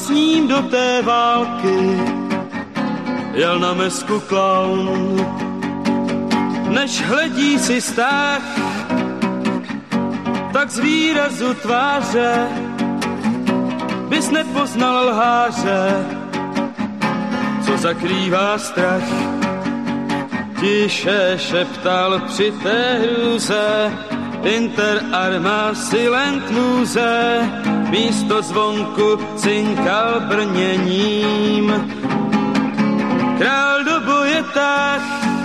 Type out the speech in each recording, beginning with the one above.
s ním do té války jel na mesku klaun. Než hledí si stáh, tak z výrazu tváře bys nepoznal lháře, co zakrývá strach. Tiše šeptal při té hrůze Inter arma silent muze, místo zvonku cinkal brněním. Král do boje táh,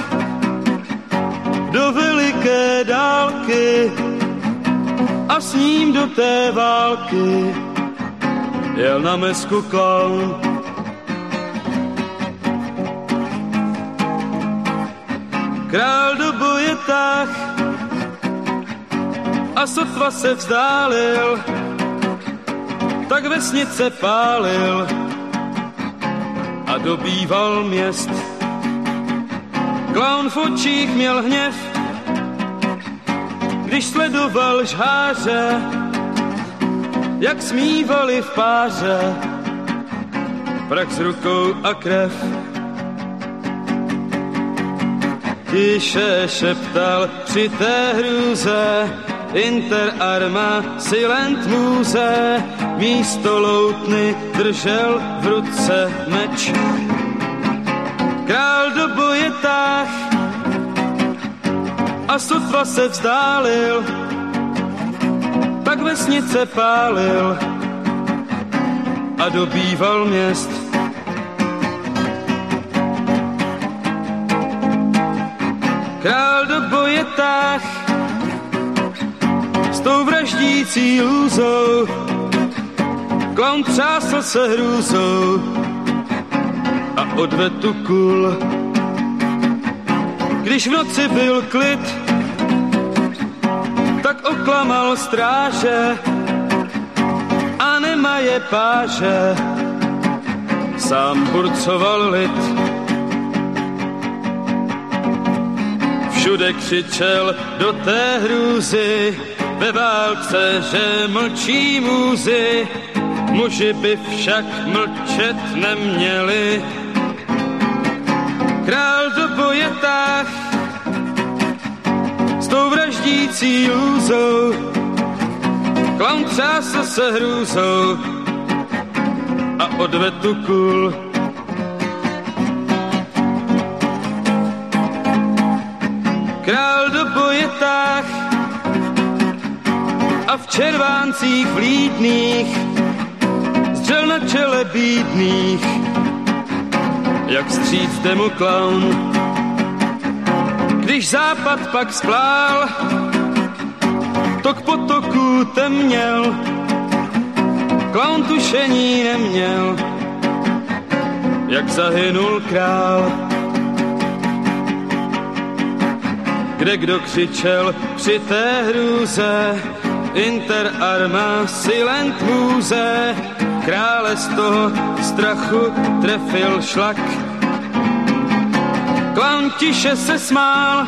do veliké dálky a s ním do té války jel na mesku klaun. Král do boje táh a sotva se vzdálil, tak vesnice pálil a dobýval měst. Klaun v očích měl hněv, když sledoval žháře, jak smívali v páře, prach s rukou a krev. Tiše šeptal při té hrůze Inter arma silent muze, místo loutny držel v ruce meč. Král do boje táh a sotva se vzdálil, tak vesnice pálil a dobýval měst. Král do boje táh s tou vraždící lůzou, klaun třásl se hrůzou a odvedl tu kůl. Když v noci byl klid, tak oklamal stráže a nemaje páže, sám burcoval lid. Všude křičel do té hrůzy, ve válce, že mlčí muzy, muži by však mlčet neměli. Král do boje táh s tou vraždící lůzou, klaun třásl se hrůzou a odvedl tu kůl. Král do boje táh a v červáncích vlídných zdřel na čele bídných, jak vstříc jde mu klaun. Když západ pak splál, tok potoků temněl, klaun tušení neměl, jak zahynul král. Kde kdo křičel při té hrůze, Inter arma silent muze, krále z toho strachu trefil šlak. Klaun tiše se smál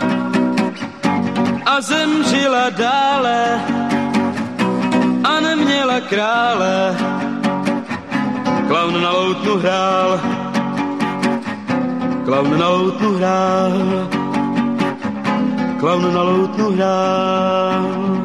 a zemřela dále a neměla krále. Klaun na loutnu hrál, klaun na loutnu hrál, klaun na loutnu hrál.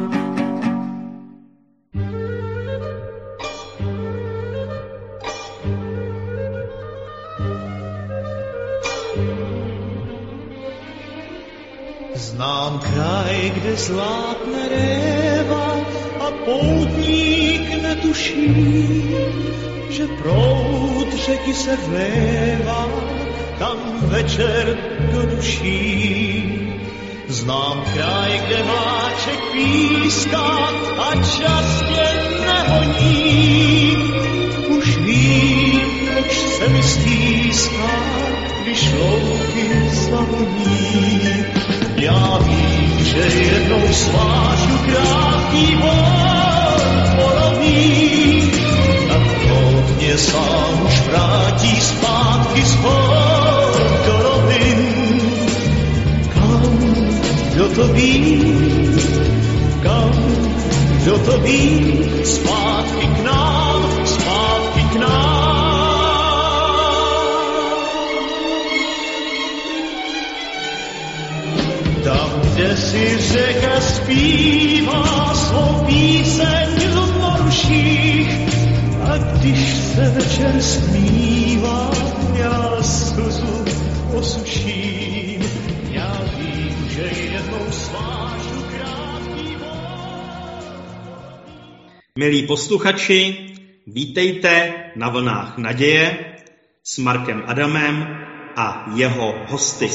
Znám kraj, kde zlátne réva a poutník netuší, že proud řeky se vlévá tam večer do duší. Znám kraj, kde máček píská a čas tě nehoní. Už vím, proč se mi stýská, když louky zavoní. Já vím, že jednou svážu krátký boj porovný, a to mě sám už vrátí zpátky z hor do rovin. Kam, kdo to ví, kam, kdo to ví, zpátky k nám, zpátky k nám. si řeka zpívá svou píseň v moruších, a když se večer smívá, já slzu osuším. Já vím, že jednou svážu krátký vod. Milí posluchači, vítejte na vlnách naděje s Markem Adamem a jeho hosty.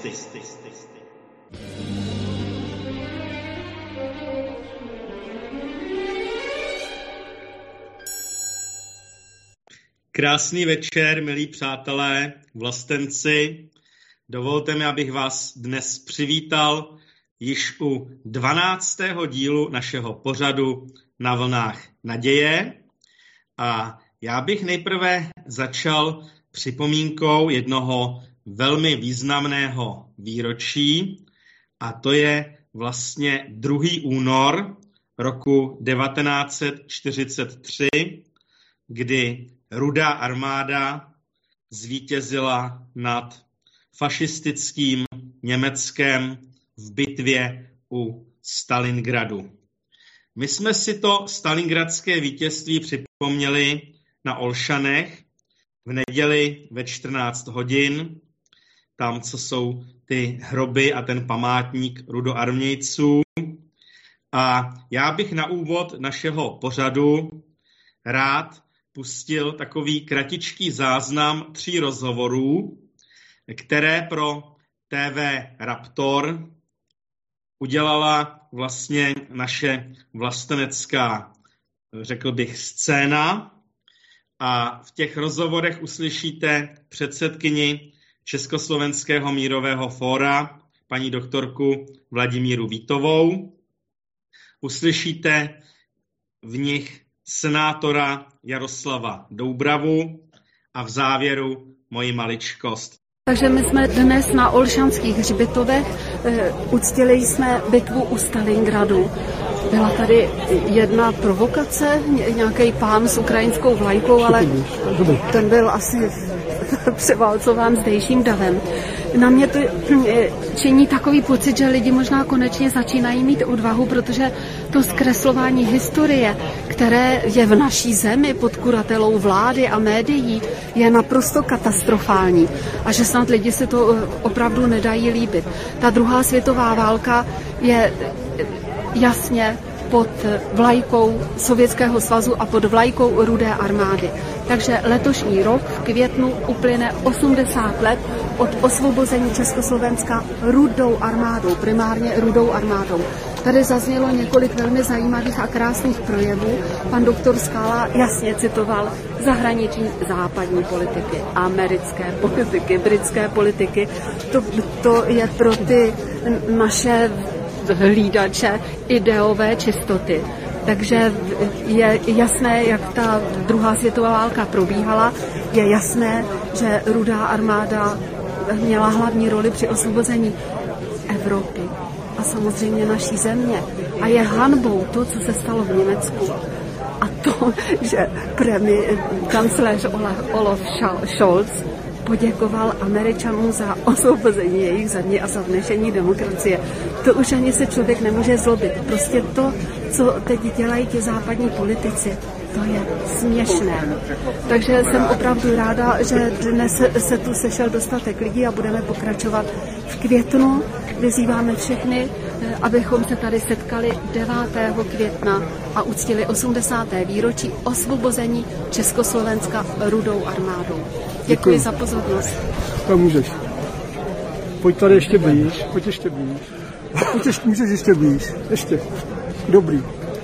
Krásný večer, milí přátelé, vlastenci. Dovolte mi, abych vás dnes přivítal již u 12. dílu našeho pořadu Na vlnách naděje. A já bych nejprve začal připomínkou jednoho velmi významného výročí, a to je vlastně 2. únor roku 1943, kdy Rudá armáda zvítězila nad fašistickým Německem v bitvě u Stalingradu. My jsme si to stalingradské vítězství připomněli na Olšanech v neděli ve 14 hodin, tam, co jsou ty hroby a ten památník rudoarmějců. A já bych na úvod našeho pořadu rád pustil takový kratičký záznam 3 rozhovorů, které pro TV Raptor udělala vlastně naše vlastenecká, řekl bych, scéna. A v těch rozhovorech uslyšíte předsedkyni Československého mírového fóra, paní doktorku Vladimíru Vítovou. Uslyšíte v nich senátora Jaroslava Doubravu a v závěru moji maličkost. Takže my jsme dnes na Olšanských hřbitovech, uctili jsme bitvu u Stalingradu. Byla tady jedna provokace, nějaký pán s ukrajinskou vlajkou, ale ten byl asi převálcován zdejším davem. Na mě to činí takový pocit, že lidi možná konečně začínají mít odvahu, protože to zkreslování historie, které je v naší zemi pod kuratelou vlády a médií, je naprosto katastrofální a že snad lidi si to opravdu nedají líbit. Ta druhá světová válka je jasně pod vlajkou Sovětského svazu a pod vlajkou Rudé armády. Takže letošní rok v květnu uplyne 80 let od osvobození Československa Rudou armádou, primárně Rudou armádou. Tady zaznělo několik velmi zajímavých a krásných projevů. Pan doktor Skála jasně citoval zahraniční západní politiky, americké politiky, britské politiky. To je pro ty naše hlídače ideové čistoty. Takže je jasné, jak ta druhá světová válka probíhala. Je jasné, že Rudá armáda měla hlavní roli při osvobození Evropy a samozřejmě naší země. A je hanbou to, co se stalo v Německu. A to, že kancléř Olaf Scholz poděkoval Američanům za osvobození jejich země a za vnešení demokracie. To už ani se člověk nemůže zlobit. Prostě to, co teď dělají ti západní politici, to je směšné. Takže jsem opravdu ráda, že dnes se tu sešel dostatek lidí a budeme pokračovat v květnu. Vyzýváme všechny, abychom se tady setkali 9. května a uctili 80. výročí osvobození Československa Rudou armádou. Děkuji za pozornost. To můžeš. Pojď tady ještě blíž, pojď ještě blíž. Můžeš ještě blíž, ještě. Dobrý.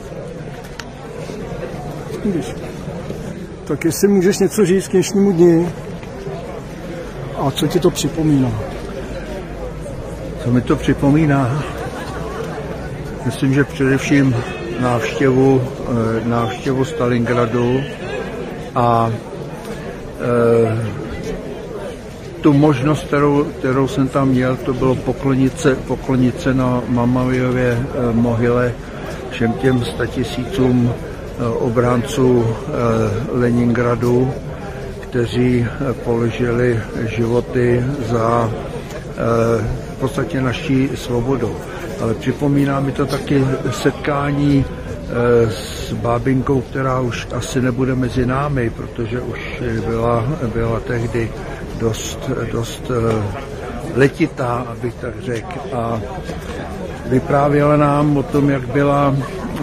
Můžeš. Tak jestli můžeš něco říct k dnešnímu dni a co ti to připomíná? Co mi to připomíná? Myslím, že především návštěvu Stalingradu a tu možnost, kterou jsem tam měl, to bylo poklonit se na Mamajově mohyle všem těm 100 000 obránců Leningradu, kteří položili životy za v podstatě naší svobodu. ale připomíná mi to taky setkání s bábinkou, která už asi nebude mezi námi, protože už byla tehdy dost letitá, abych tak řekl. A vyprávěla nám o tom, jak byla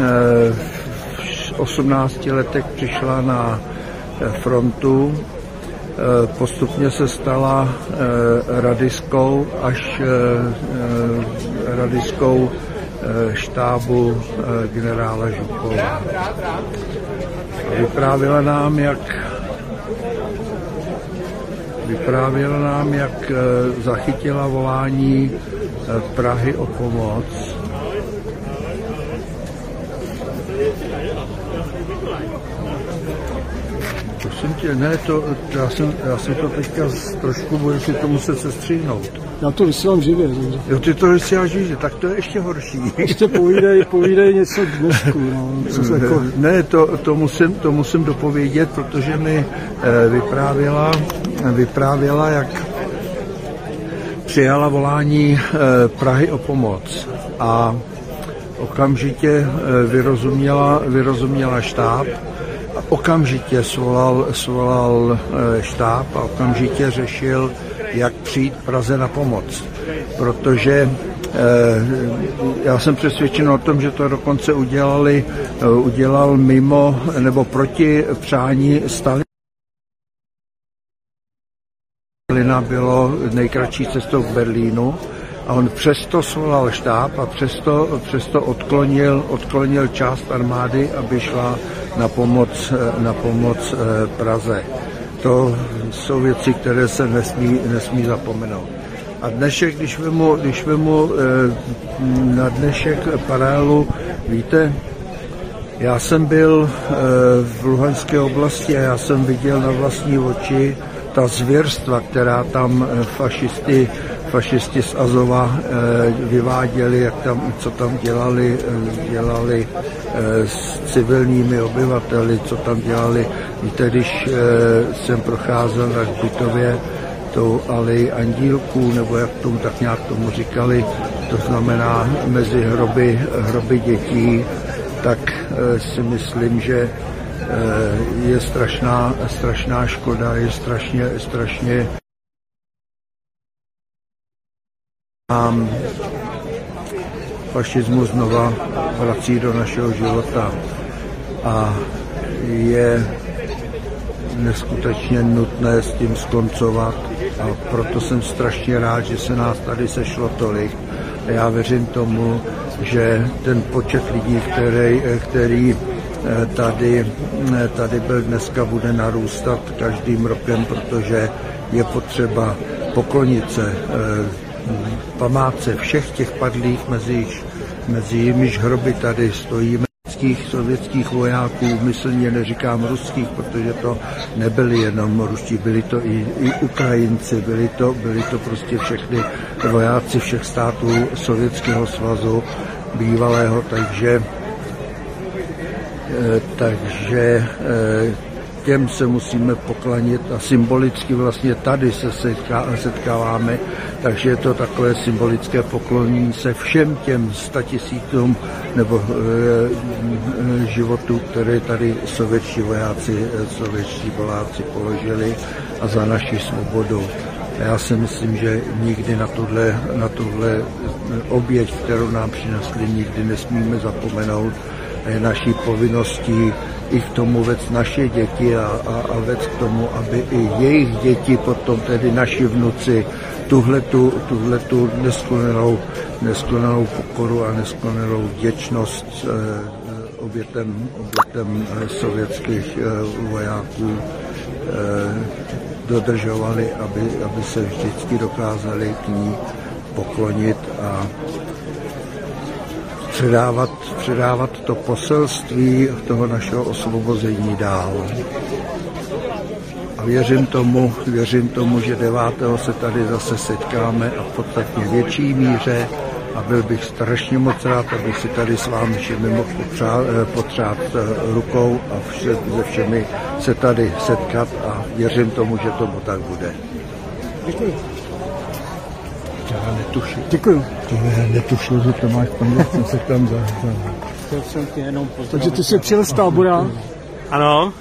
v 18 letech přišla na frontu, postupně se stala radistkou až radistkou štábu generála Žukova. Vyprávěla nám, jak zachytila volání Prahy o pomoc. Prosím tě, ne, já jsem to teďka trošku budu si to muset sestřihnout. Já to vysílám živě. Jo, ty to vysíláš živě, tak to je ještě horší. Ještě povídej něco dnesku. No, ne, to musím dopovědět, protože mi vyprávěla, jak přijala volání Prahy o pomoc a okamžitě vyrozuměla štáb, okamžitě svolal štáb a okamžitě řešil, jak přijít Praze na pomoc. Protože já jsem přesvědčen o tom, že to dokonce udělal mimo nebo proti přání Stalina. Stalina bylo nejkratší cestou k Berlínu a on přesto svolal štáb a přesto odklonil část armády, aby šla na pomoc Praze. To jsou věci, které se nesmí zapomenout. A dnešek, když vemu na dnešek paralelu, víte, já jsem byl v Luhanské oblasti a já jsem viděl na vlastní oči ta zvěrstva, která tam fašisti z Azova vyváděli, co tam dělali s civilními obyvateli, co tam dělali. Víte, když jsem procházel na Hřbitově tou aleji Andílků, nebo jak tomu tak nějak tomu říkali, to znamená mezi hroby dětí, tak si myslím, že je strašná škoda, je strašně fašismus znova vrací do našeho života a je neskutečně nutné s tím skoncovat a proto jsem strašně rád, že se nás tady sešlo tolik. A já věřím tomu, že ten počet lidí, který tady byl dneska, bude narůstat každým rokem, protože je potřeba poklonit se památce všech těch padlých, mezi jimiž hroby tady stojíme, sovětských vojáků, myslně neříkám ruských, protože to nebyli jenom ruští, byli to i Ukrajinci, byli to prostě všechny vojáci všech států Sovětského svazu bývalého, takže těm se musíme poklonit a symbolicky vlastně tady se setkáváme, takže je to takové symbolické poklonění se všem těm 100 000 nebo životů, které tady sovětští vojáci položili a za naši svobodu. Já si myslím, že nikdy na tuhle oběť, kterou nám přinesli, nikdy nesmíme zapomenout. A je naší povinností i k tomu vést naše děti a vést k tomu, aby i jejich děti, potom tedy naši vnuci, tuhletu neskloněnou pokoru a neskloněnou vděčnost obětem sovětských vojáků dodržovali, aby se vždycky dokázali k ní poklonit a předávat to poselství toho našeho osvobození dál. A věřím tomu, že 9. se tady zase setkáme a v podstatně větší míře a byl bych strašně moc rád, abych si tady s vámi všemi mohl potřát rukou a se všemi se tady setkat a věřím tomu, že tomu tak bude. Děkuji. Já netušil. Děkuju. Netušil, že to máš tam, jsem se tam Takže ty jsi přijel z Tábora. Ano.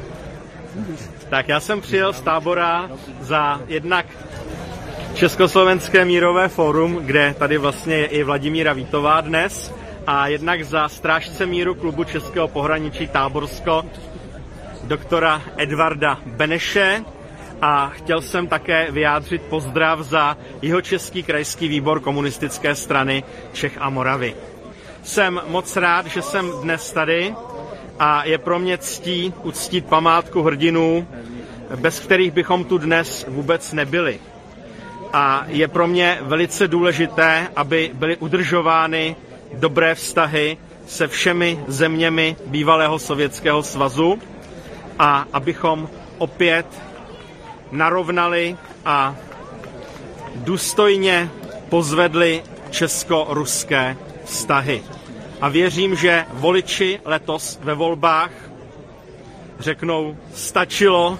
Tak já jsem přijel z Tábora za jednak Československé mírové fórum, kde tady vlastně je i Vladimíra Vítová dnes, a jednak za strážce míru klubu Českého pohraničí Táborsko doktora Edvarda Beneše, a chtěl jsem také vyjádřit pozdrav za Jihočeský krajský výbor komunistické strany Čech a Moravy. Jsem moc rád, že jsem dnes tady a je pro mě ctí uctít památku hrdinů, bez kterých bychom tu dnes vůbec nebyli. A je pro mě velice důležité, aby byly udržovány dobré vztahy se všemi zeměmi bývalého Sovětského svazu a abychom opět narovnali a důstojně pozvedli česko-ruské vztahy. A věřím, že voliči letos ve volbách řeknou, stačilo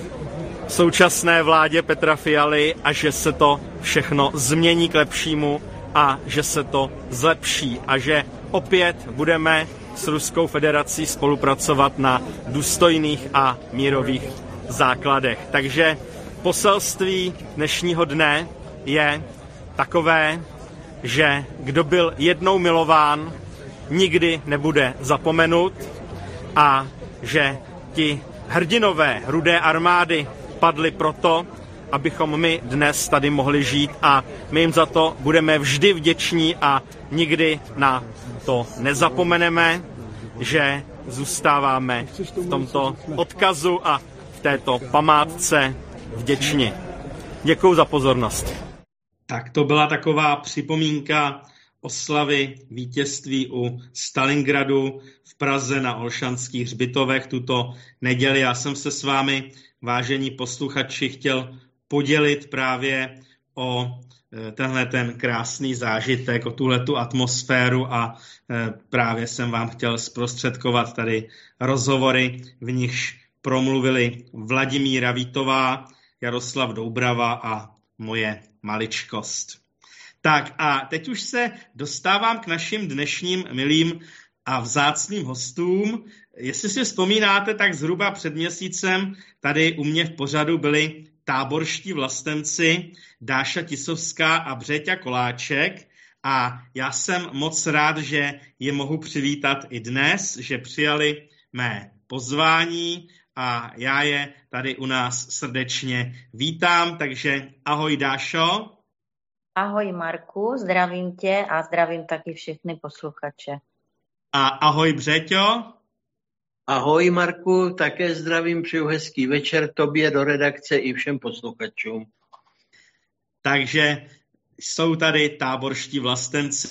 současné vládě Petra Fialy a že se to všechno změní k lepšímu a že se to zlepší a že opět budeme s Ruskou federací spolupracovat na důstojných a mírových základech. Takže poselství dnešního dne je takové, že kdo byl jednou milován, nikdy nebude zapomenut a že ti hrdinové Rudé armády padli proto, abychom my dnes tady mohli žít a my jim za to budeme vždy vděční a nikdy na to nezapomeneme, že zůstáváme v tomto odkazu a v této památce vděční. Děkuju za pozornost. Tak to byla taková připomínka oslavy vítězství u Stalingradu v Praze na Olšanských hřbitovech tuto neděli. Já jsem se s vámi, vážení posluchači, chtěl podělit právě o tenhle ten krásný zážitek, o tuhletu atmosféru a právě jsem vám chtěl zprostředkovat tady rozhovory, v nichž promluvili Vladimíra Vítová, Jaroslav Doubrava a moje maličkost. Tak a teď už se dostávám k našim dnešním milým a vzácným hostům. Jestli si vzpomínáte, tak zhruba před měsícem tady u mě v pořadu byli táborští vlastenci Dáša Tisovská a Břeťa Koláček a já jsem moc rád, že je mohu přivítat i dnes, že přijali mé pozvání a já je tady u nás srdečně vítám, takže ahoj Dášo. Ahoj Marku, zdravím tě a zdravím taky všechny posluchače. A ahoj Břeťo. Ahoj Marku, také zdravím, přeju hezký večer tobě do redakce i všem posluchačům. Takže jsou tady táborští vlastenci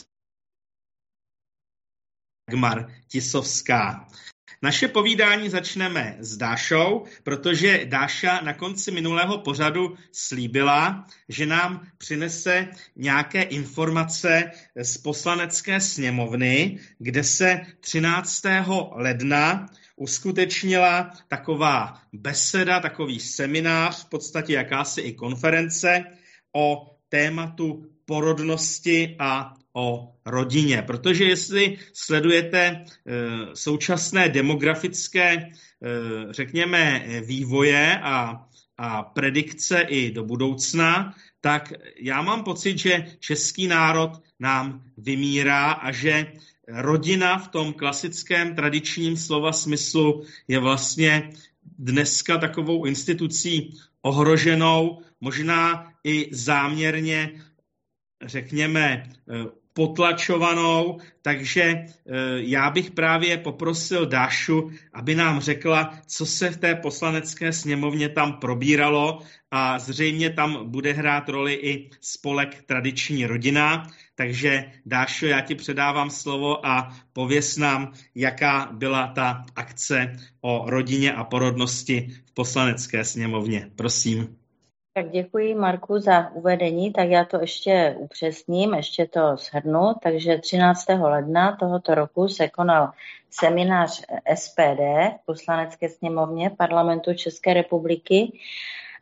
Dagmar Tisovská. Naše povídání začneme s Dášou, protože Dáša na konci minulého pořadu slíbila, že nám přinese nějaké informace z Poslanecké sněmovny, kde se 13. ledna uskutečnila taková beseda, takový seminář, v podstatě jakási i konference o tématu porodnosti a o rodině. Protože jestli sledujete současné demografické, řekněme, vývoje a predikce i do budoucna, tak já mám pocit, že český národ nám vymírá a že rodina v tom klasickém tradičním slova smyslu je vlastně dneska takovou institucí ohroženou, možná i záměrně, řekněme, potlačovanou, takže já bych právě poprosil Dášu, aby nám řekla, co se v té Poslanecké sněmovně tam probíralo a zřejmě tam bude hrát roli i spolek Tradiční rodina. Takže Dášo, já ti předávám slovo a pověz nám, jaká byla ta akce o rodině a porodnosti v Poslanecké sněmovně. Prosím. Tak děkuji Marku za uvedení, tak já to ještě upřesním, ještě to shrnu. Takže 13. ledna tohoto roku se konal seminář SPD v Poslanecké sněmovně Parlamentu České republiky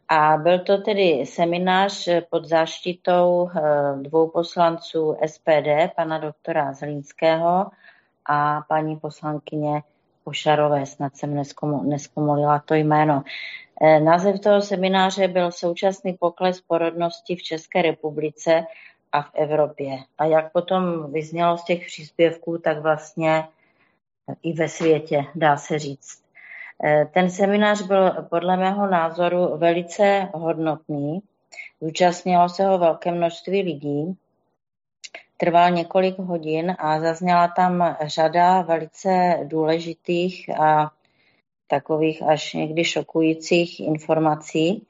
A byl to tedy seminář pod záštitou 2 poslanců SPD, pana doktora Zlínského a paní poslankyně Pošarové, snad jsem neskomolila to jméno. Název toho semináře byl Současný pokles porodnosti v České republice a v Evropě. A jak potom vyznělo z těch příspěvků, tak vlastně i ve světě, dá se říct. Ten seminář byl podle mého názoru velice hodnotný. Zúčastnilo se ho velké množství lidí. Trval několik hodin a zazněla tam řada velice důležitých a takových až někdy šokujících informací.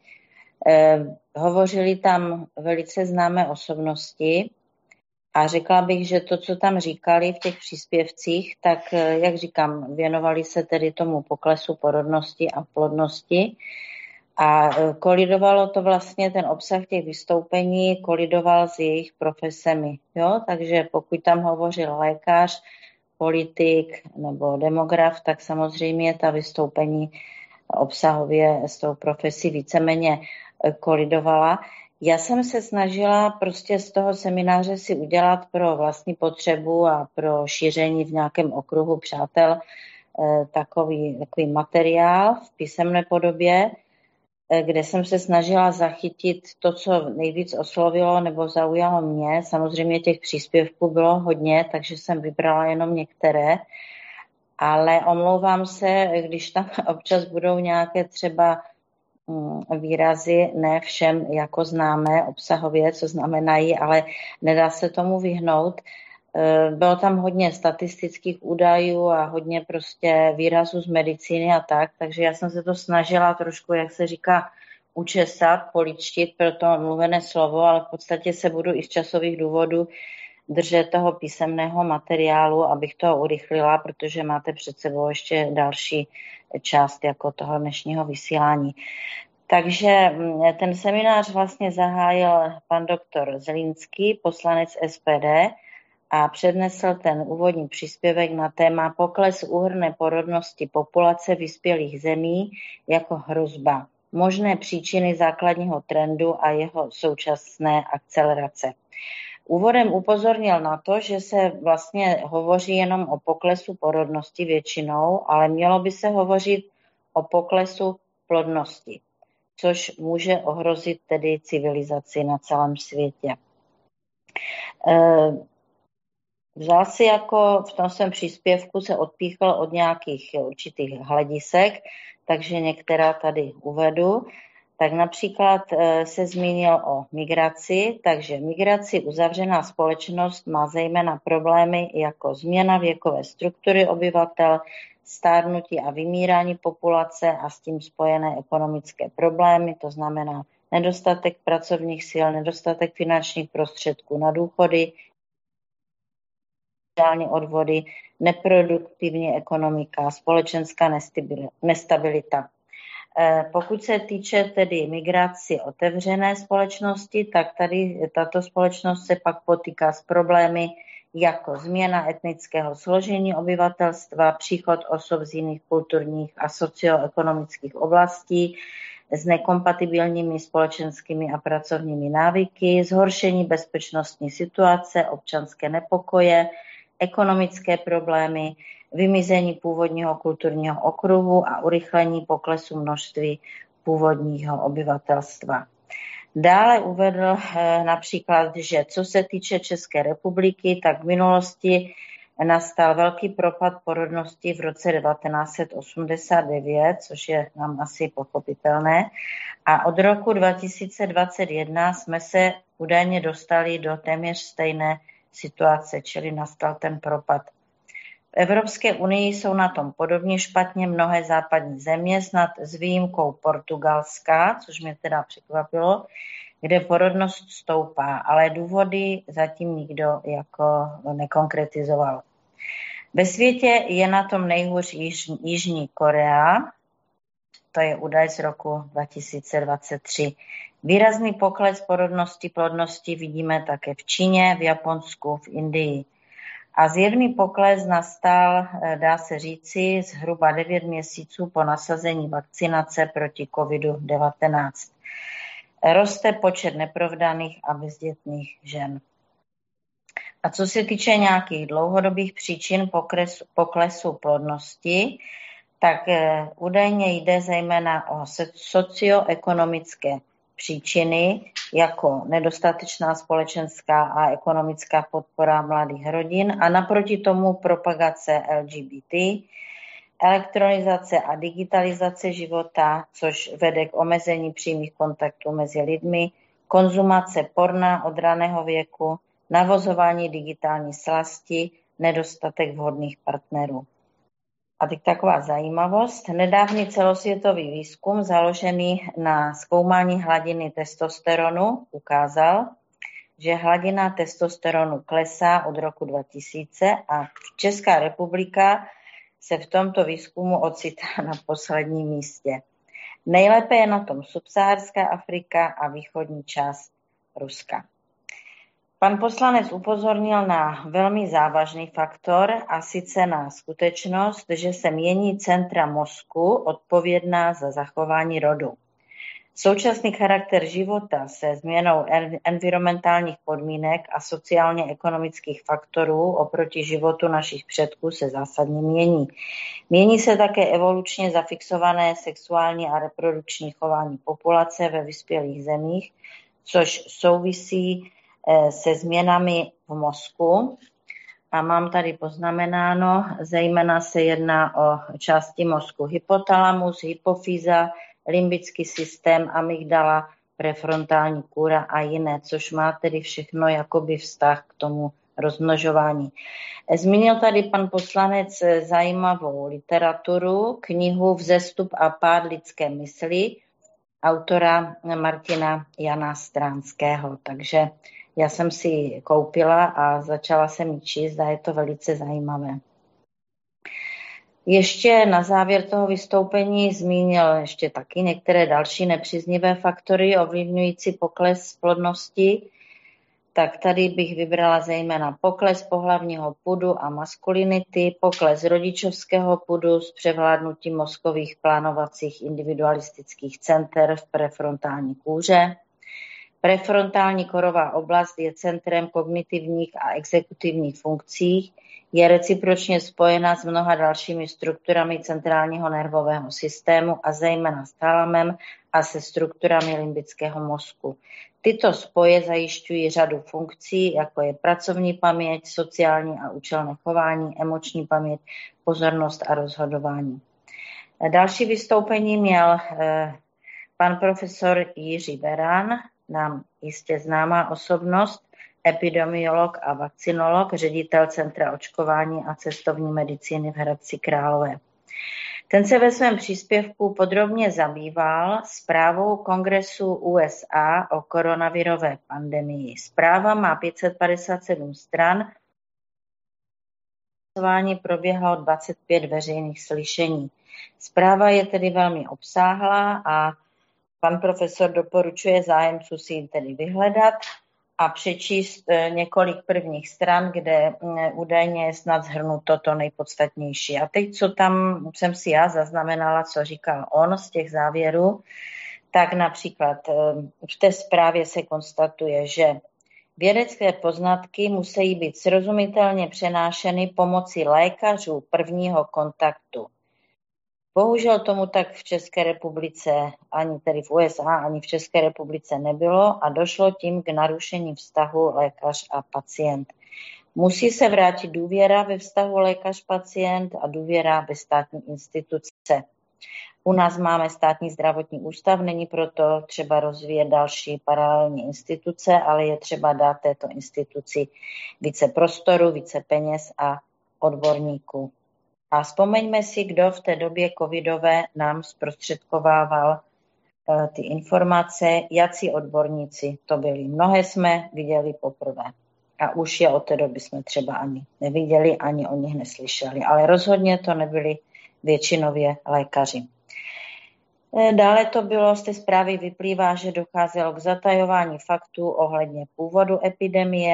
Hovořili tam velice známé osobnosti a řekla bych, že to, co tam říkali v těch příspěvcích, tak, jak říkám, věnovali se tedy tomu poklesu porodnosti a plodnosti a kolidovalo to vlastně, ten obsah těch vystoupení kolidoval s jejich profesemi. Jo? Takže pokud tam hovořil lékař, politik nebo demograf, tak samozřejmě ta vystoupení obsahově s tou profesí víceméně kolidovala. Já jsem se snažila prostě z toho semináře si udělat pro vlastní potřebu a pro šíření v nějakém okruhu přátel takový materiál v písemné podobě, kde jsem se snažila zachytit to, co nejvíc oslovilo nebo zaujalo mě. Samozřejmě těch příspěvků bylo hodně, takže jsem vybrala jenom některé, ale omlouvám se, když tam občas budou nějaké třeba výrazy, ne všem jako známé obsahově, co znamenají, ale nedá se tomu vyhnout. Bylo tam hodně statistických údajů a hodně prostě výrazů z medicíny a tak, takže já jsem se to snažila trošku, jak se říká, učesat, poličtit pro to mluvené slovo, ale v podstatě se budu i z časových důvodů držet toho písemného materiálu, abych to urychlila, protože máte před sebou ještě další část jako toho dnešního vysílání. Takže ten seminář vlastně zahájil pan doktor Zlínský, poslanec SPD, a přednesl ten úvodní příspěvek na téma pokles úhrnné porodnosti populace vyspělých zemí jako hrozba, možné příčiny základního trendu a jeho současné akcelerace. Úvodem upozornil na to, že se vlastně hovoří jenom o poklesu porodnosti většinou, ale mělo by se hovořit o poklesu plodnosti, což může ohrozit tedy civilizaci na celém světě. Vzal si jako v tom svém příspěvku se odpíchl od nějakých určitých hledisek, takže některá tady uvedu. Tak například se zmínil o migraci, takže migraci uzavřená společnost má zejména problémy jako změna věkové struktury obyvatel, stárnutí a vymírání populace a s tím spojené ekonomické problémy, to znamená nedostatek pracovních sil, nedostatek finančních prostředků na důchody, odvody, neproduktivní ekonomika, společenská nestabilita. Pokud se týče tedy migraci otevřené společnosti, tak tady tato společnost se pak potýká s problémy jako změna etnického složení obyvatelstva, příchod osob z jiných kulturních a socioekonomických oblastí s nekompatibilními společenskými a pracovními návyky, zhoršení bezpečnostní situace, občanské nepokoje, ekonomické problémy, vymizení původního kulturního okruhu a urychlení poklesu množství původního obyvatelstva. Dále uvedl například, že co se týče České republiky, tak v minulosti nastal velký propad porodnosti v roce 1989, což je nám asi pochopitelné. A od roku 2021 jsme se údajně dostali do téměř stejné situace, čili nastal ten propad. V Evropské unii jsou na tom podobně špatně mnohé západní země, snad s výjimkou Portugalska, což mě teda překvapilo, kde porodnost stoupá, ale důvody zatím nikdo jako nekonkretizoval. Ve světě je na tom nejhůř Jižní Korea, to je údaj z roku 2023. Výrazný pokles porodnosti, plodnosti vidíme také v Číně, v Japonsku, v Indii. A zjevný pokles nastal, dá se říci, zhruba 9 měsíců po nasazení vakcinace proti COVID-19. Roste počet neprovdaných a bezdětných žen. A co se týče nějakých dlouhodobých příčin poklesu plodnosti, tak údajně jde zejména o socioekonomické příčiny, jako nedostatečná společenská a ekonomická podpora mladých rodin a naproti tomu propagace LGBT, elektronizace a digitalizace života, což vede k omezení přímých kontaktů mezi lidmi, konzumace porna od raného věku, navozování digitální slasti, nedostatek vhodných partnerů. A teď taková zajímavost. Nedávný celosvětový výzkum založený na zkoumání hladiny testosteronu ukázal, že hladina testosteronu klesá od roku 2000 a Česká republika se v tomto výzkumu ocitá na posledním místě. Nejlépe je na tom subsaharská Afrika a východní část Ruska. Pan poslanec upozornil na velmi závažný faktor a sice na skutečnost, že se mění centra mozku odpovědná za zachování rodu. Současný charakter života se změnou environmentálních podmínek a sociálně-ekonomických faktorů oproti životu našich předků se zásadně mění. Mění se také evolučně zafixované sexuální a reprodukční chování populace ve vyspělých zemích, což souvisí se změnami v mozku. A mám tady poznamenáno, zejména se jedná o části mozku hypotalamus, hypofýza, limbický systém, amygdala, prefrontální kůra a jiné, což má tedy všechno jakoby vztah k tomu rozmnožování. Zmínil tady pan poslanec zajímavou literaturu, knihu Vzestup a pád lidské mysli, autora Martina Jana Stránského. Takže já jsem si ji koupila a začala jsem ji číst a je to velice zajímavé. Ještě na závěr toho vystoupení zmínil ještě taky některé další nepříznivé faktory ovlivňující pokles plodnosti. Tak tady bych vybrala zejména pokles pohlavního pudu a maskulinity, pokles rodičovského pudu s převládnutím mozkových plánovacích individualistických center v prefrontální kůře. Prefrontální korová oblast je centrem kognitivních a exekutivních funkcí, je recipročně spojena s mnoha dalšími strukturami centrálního nervového systému a zejména s talamem a se strukturami limbického mozku. Tyto spoje zajišťují řadu funkcí, jako je pracovní paměť, sociální a účelné chování, emoční paměť, pozornost a rozhodování. Další vystoupení měl pan profesor Jiří Beran, nám jistě známá osobnost, epidemiolog a vakcinolog, ředitel Centra očkování a cestovní medicíny v Hradci Králové. Ten se ve svém příspěvku podrobně zabýval zprávou Kongresu USA o koronavirové pandemii. Zpráva má 557 stran. Proběhlo 25 veřejných slyšení. Zpráva je tedy velmi obsáhlá a pan profesor doporučuje zájemců si ji tedy vyhledat a přečíst několik prvních stran, kde údajně je snad shrnuto to nejpodstatnější. A teď, co tam jsem si já zaznamenala, co říkal on z těch závěrů, tak například v té zprávě se konstatuje, že vědecké poznatky musí být srozumitelně přenášeny pomocí lékařů prvního kontaktu. Bohužel tomu tak v České republice, ani tedy v USA, ani v České republice nebylo a došlo tím k narušení vztahu lékař a pacient. Musí se vrátit důvěra ve vztahu lékař-pacient a důvěra ve státní instituce. U nás máme státní zdravotní ústav, není proto třeba rozvíjet další paralelní instituce, ale je třeba dát této instituci více prostoru, více peněz a odborníků. A vzpomeňme si, kdo v té době covidové nám zprostředkovával ty informace, jací odborníci to byli. Mnohé jsme viděli poprvé a už je od té doby jsme třeba ani neviděli, ani o nich neslyšeli, ale rozhodně to nebyli většinově lékaři. Dále to bylo, z té zprávy vyplývá, že docházelo k zatajování faktů ohledně původu epidemie,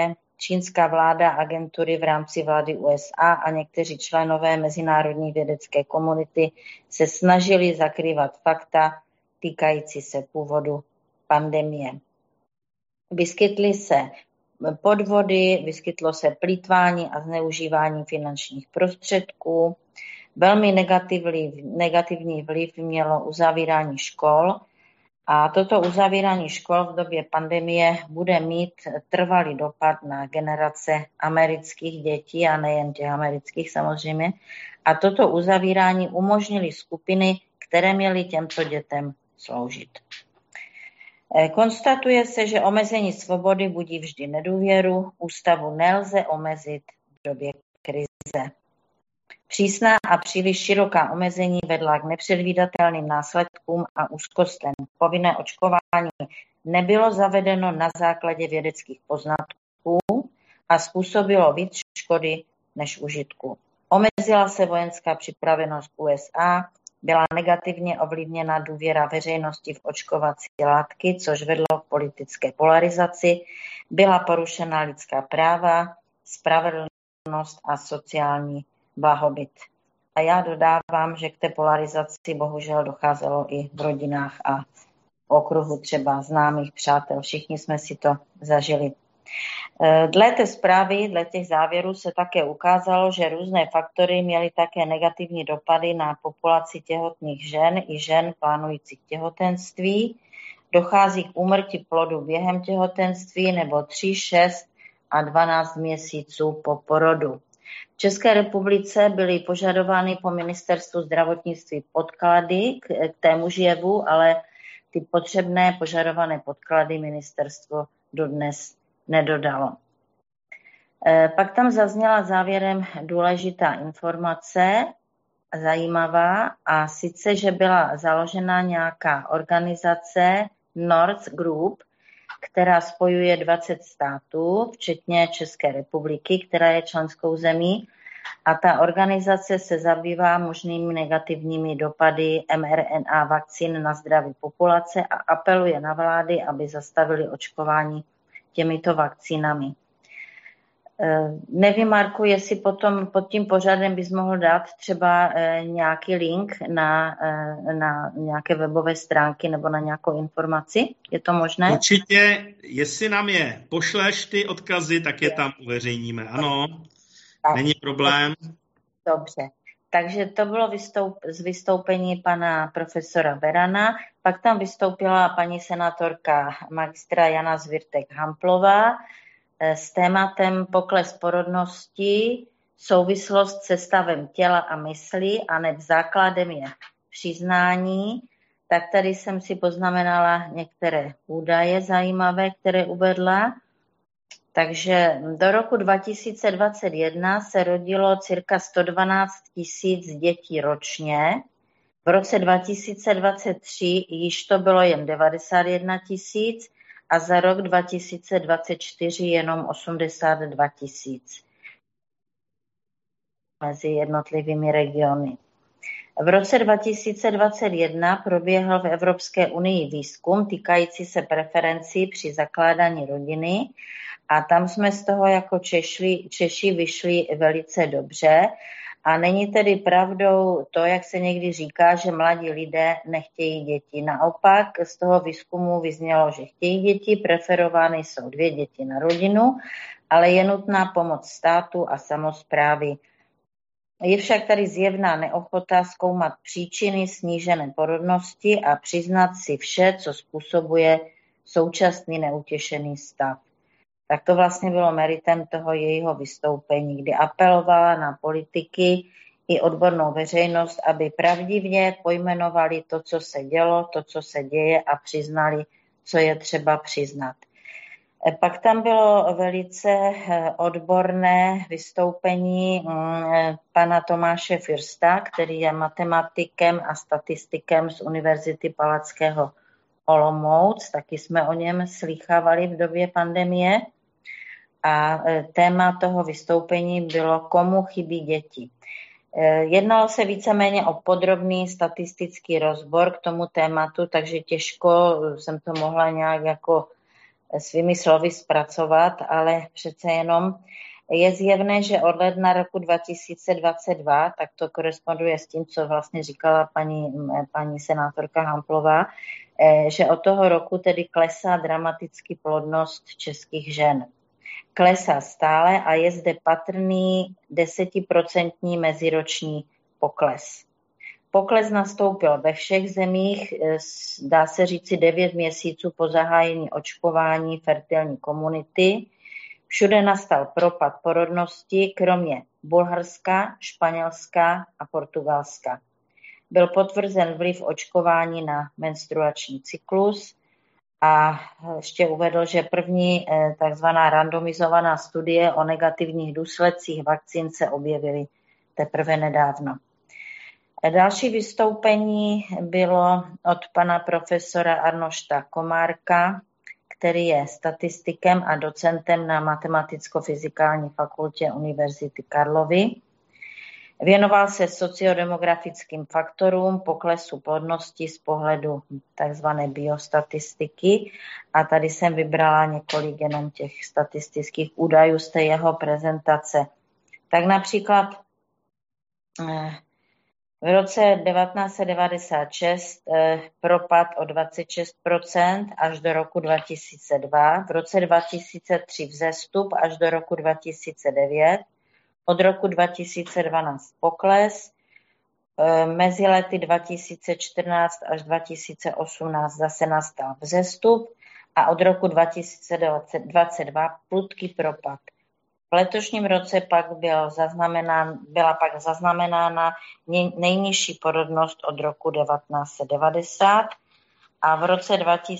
čínská vláda, agentury v rámci vlády USA a někteří členové mezinárodní vědecké komunity se snažili zakrývat fakta týkající se původu pandemie. Vyskytly se podvody, vyskytlo se plýtvání a zneužívání finančních prostředků. Velmi negativní vliv mělo uzavírání škol a toto uzavírání škol v době pandemie bude mít trvalý dopad na generace amerických dětí a nejen těch amerických samozřejmě. A toto uzavírání umožnily skupiny, které měly těmto dětem sloužit. Konstatuje se, že omezení svobody budí vždy nedůvěru, ústavu nelze omezit v době krize. Přísná a příliš široká omezení vedla k nepředvídatelným následkům a úzkostem. Povinné očkování nebylo zavedeno na základě vědeckých poznatků a způsobilo víc škody než užitku. Omezila se vojenská připravenost USA, byla negativně ovlivněna důvěra veřejnosti v očkovací látky, což vedlo k politické polarizaci, byla porušena lidská práva, spravedlnost a sociální blahobyt. A já dodávám, že k té polarizaci bohužel docházelo i v rodinách a v okruhu třeba známých přátel. Všichni jsme si to zažili. Dle té zprávy, dle těch závěrů se také ukázalo, že různé faktory měly také negativní dopady na populaci těhotných žen i žen plánujících těhotenství. Dochází k úmrtí plodu během těhotenství nebo 3, 6 a 12 měsíců po porodu. V České republice byly požadovány po ministerstvu zdravotnictví podklady k témuž jevu, ale ty potřebné požadované podklady ministerstvo dodnes nedodalo. Pak tam zazněla závěrem důležitá informace, zajímavá, a sice, že byla založena nějaká organizace North Group, která spojuje 20 států, včetně České republiky, která je členskou zemí. A ta organizace se zabývá možnými negativními dopady mRNA vakcín na zdraví populace a apeluje na vlády, aby zastavili očkování těmito vakcínami. Nevím, Marku, jestli potom pod tím pořadem bys mohl dát třeba nějaký link na nějaké webové stránky nebo na nějakou informaci. Je to možné? Určitě, jestli nám je pošleš ty odkazy, tak je tam uveřejníme. Ano, tak. Není problém. Dobře. Takže to bylo z vystoupení pana profesora Berana. Pak tam vystoupila paní senátorka magistra Jana Zwirtek-Hamplová s tématem pokles porodnosti, souvislost se stavem těla a mysli, a neb základem je přiznání. Tak tady jsem si poznamenala některé údaje zajímavé, které uvedla. Takže do roku 2021 se rodilo cirka 112 000 dětí ročně. V roce 2023 již to bylo jen 91 000 a za rok 2024 jenom 82 000 mezi jednotlivými regiony. V roce 2021 proběhl v Evropské unii výzkum týkající se preferencí při zakládání rodiny a tam jsme z toho jako Češi vyšli velice dobře. A není tedy pravdou to, jak se někdy říká, že mladí lidé nechtějí děti. Naopak z toho výzkumu vyznělo, že chtějí děti, preferovány jsou 2 děti na rodinu, ale je nutná pomoc státu a samosprávy. Je však tady zjevná neochota zkoumat příčiny snížené porodnosti a přiznat si vše, co způsobuje současný neutěšený stav. Tak to vlastně bylo meritem toho jejího vystoupení, kdy apelovala na politiky i odbornou veřejnost, aby pravdivě pojmenovali to, co se dělo, to, co se děje, a přiznali, co je třeba přiznat. Pak tam bylo velice odborné vystoupení pana Tomáše Fürsta, který je matematikem a statistikem z Univerzity Palackého Olomouc. Taky jsme o něm slýchávali v době pandemie. A téma toho vystoupení bylo, komu chybí děti. Jednalo se víceméně o podrobný statistický rozbor k tomu tématu, takže těžko jsem to mohla nějak jako svými slovy zpracovat, ale přece jenom je zjevné, že od ledna roku 2022, tak to koresponduje s tím, co vlastně říkala paní senátorka Hamplová, že od toho roku tedy klesá dramaticky plodnost českých žen. Klesá stále a je zde patrný 10% meziroční pokles. Pokles nastoupil ve všech zemích, dá se říci 9 měsíců po zahájení očkování fertilní komunity. Všude nastal propad porodnosti, kromě Bulharska, Španělska a Portugalska. Byl potvrzen vliv očkování na menstruační cyklus a ještě uvedl, že první takzvaná randomizovaná studie o negativních důsledcích vakcín se objevily teprve nedávno. Další vystoupení bylo od pana profesora Arnošta Komárka, který je statistikem a docentem na Matematicko-fyzikální fakultě Univerzity Karlovy. Věnoval se sociodemografickým faktorům poklesu plodnosti z pohledu tzv. Biostatistiky a tady jsem vybrala několik jenom těch statistických údajů z té jeho prezentace. Tak například v roce 1996 propad o 26% až do roku 2002, v roce 2003 vzestup až do roku 2009, od roku 2012 pokles, mezi lety 2014 až 2018 zase nastal vzestup a od roku 2022 prudký propad. V letošním roce pak byla pak zaznamenána nejnižší porodnost od roku 1990 a v roce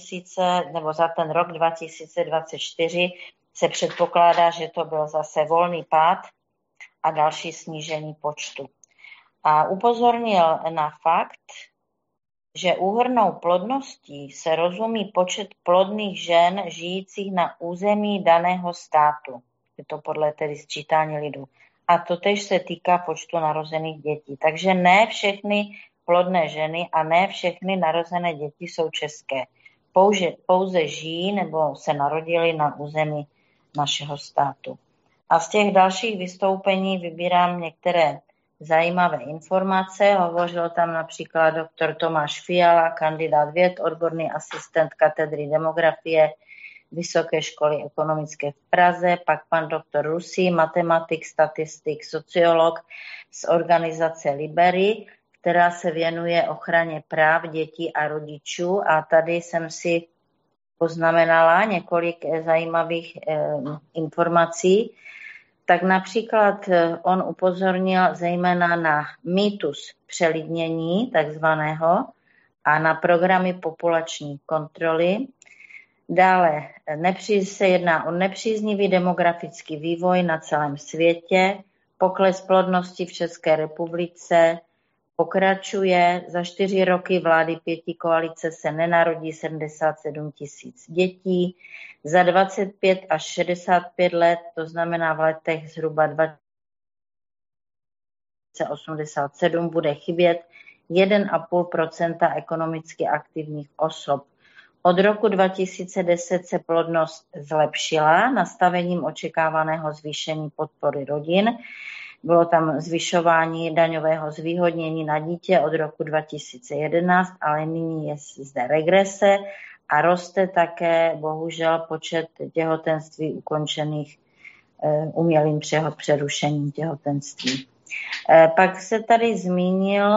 za ten rok 2024 se předpokládá, že to byl zase volný pád a další snížení počtu. A upozornil na fakt, že úhrnnou plodností se rozumí počet plodných žen žijících na území daného státu. Je to podle tedy sčítání lidu. A totéž se týká počtu narozených dětí. Takže ne všechny plodné ženy a ne všechny narozené děti jsou české. Pouze žijí nebo se narodily na území našeho státu. A z těch dalších vystoupení vybírám některé zajímavé informace. Hovořil tam například doktor Tomáš Fiala, kandidát věd, odborný asistent katedry demografie Vysoké školy ekonomické v Praze, pak pan doktor Rusý, matematik, statistik, sociolog z organizace Libery, která se věnuje ochraně práv dětí a rodičů. A tady jsem si poznamenala několik zajímavých informací. Tak například on upozornil zejména na mýtus přelidnění takzvaného a na programy populační kontroly. Dále se jedná o nepříznivý demografický vývoj na celém světě, pokles plodnosti v České republice pokračuje. Za 4 roky vlády 5 koalice se nenarodí 77 000 dětí. Za 25 až 65 let, to znamená v letech zhruba 2087, bude chybět 1,5% ekonomicky aktivních osob. Od roku 2010 se plodnost zlepšila nastavením očekávaného zvýšení podpory rodin. Bylo tam zvyšování daňového zvýhodnění na dítě od roku 2011, ale nyní je zde regrese a roste také bohužel počet těhotenství ukončených umělým přerušením těhotenství. Pak se tady zmínil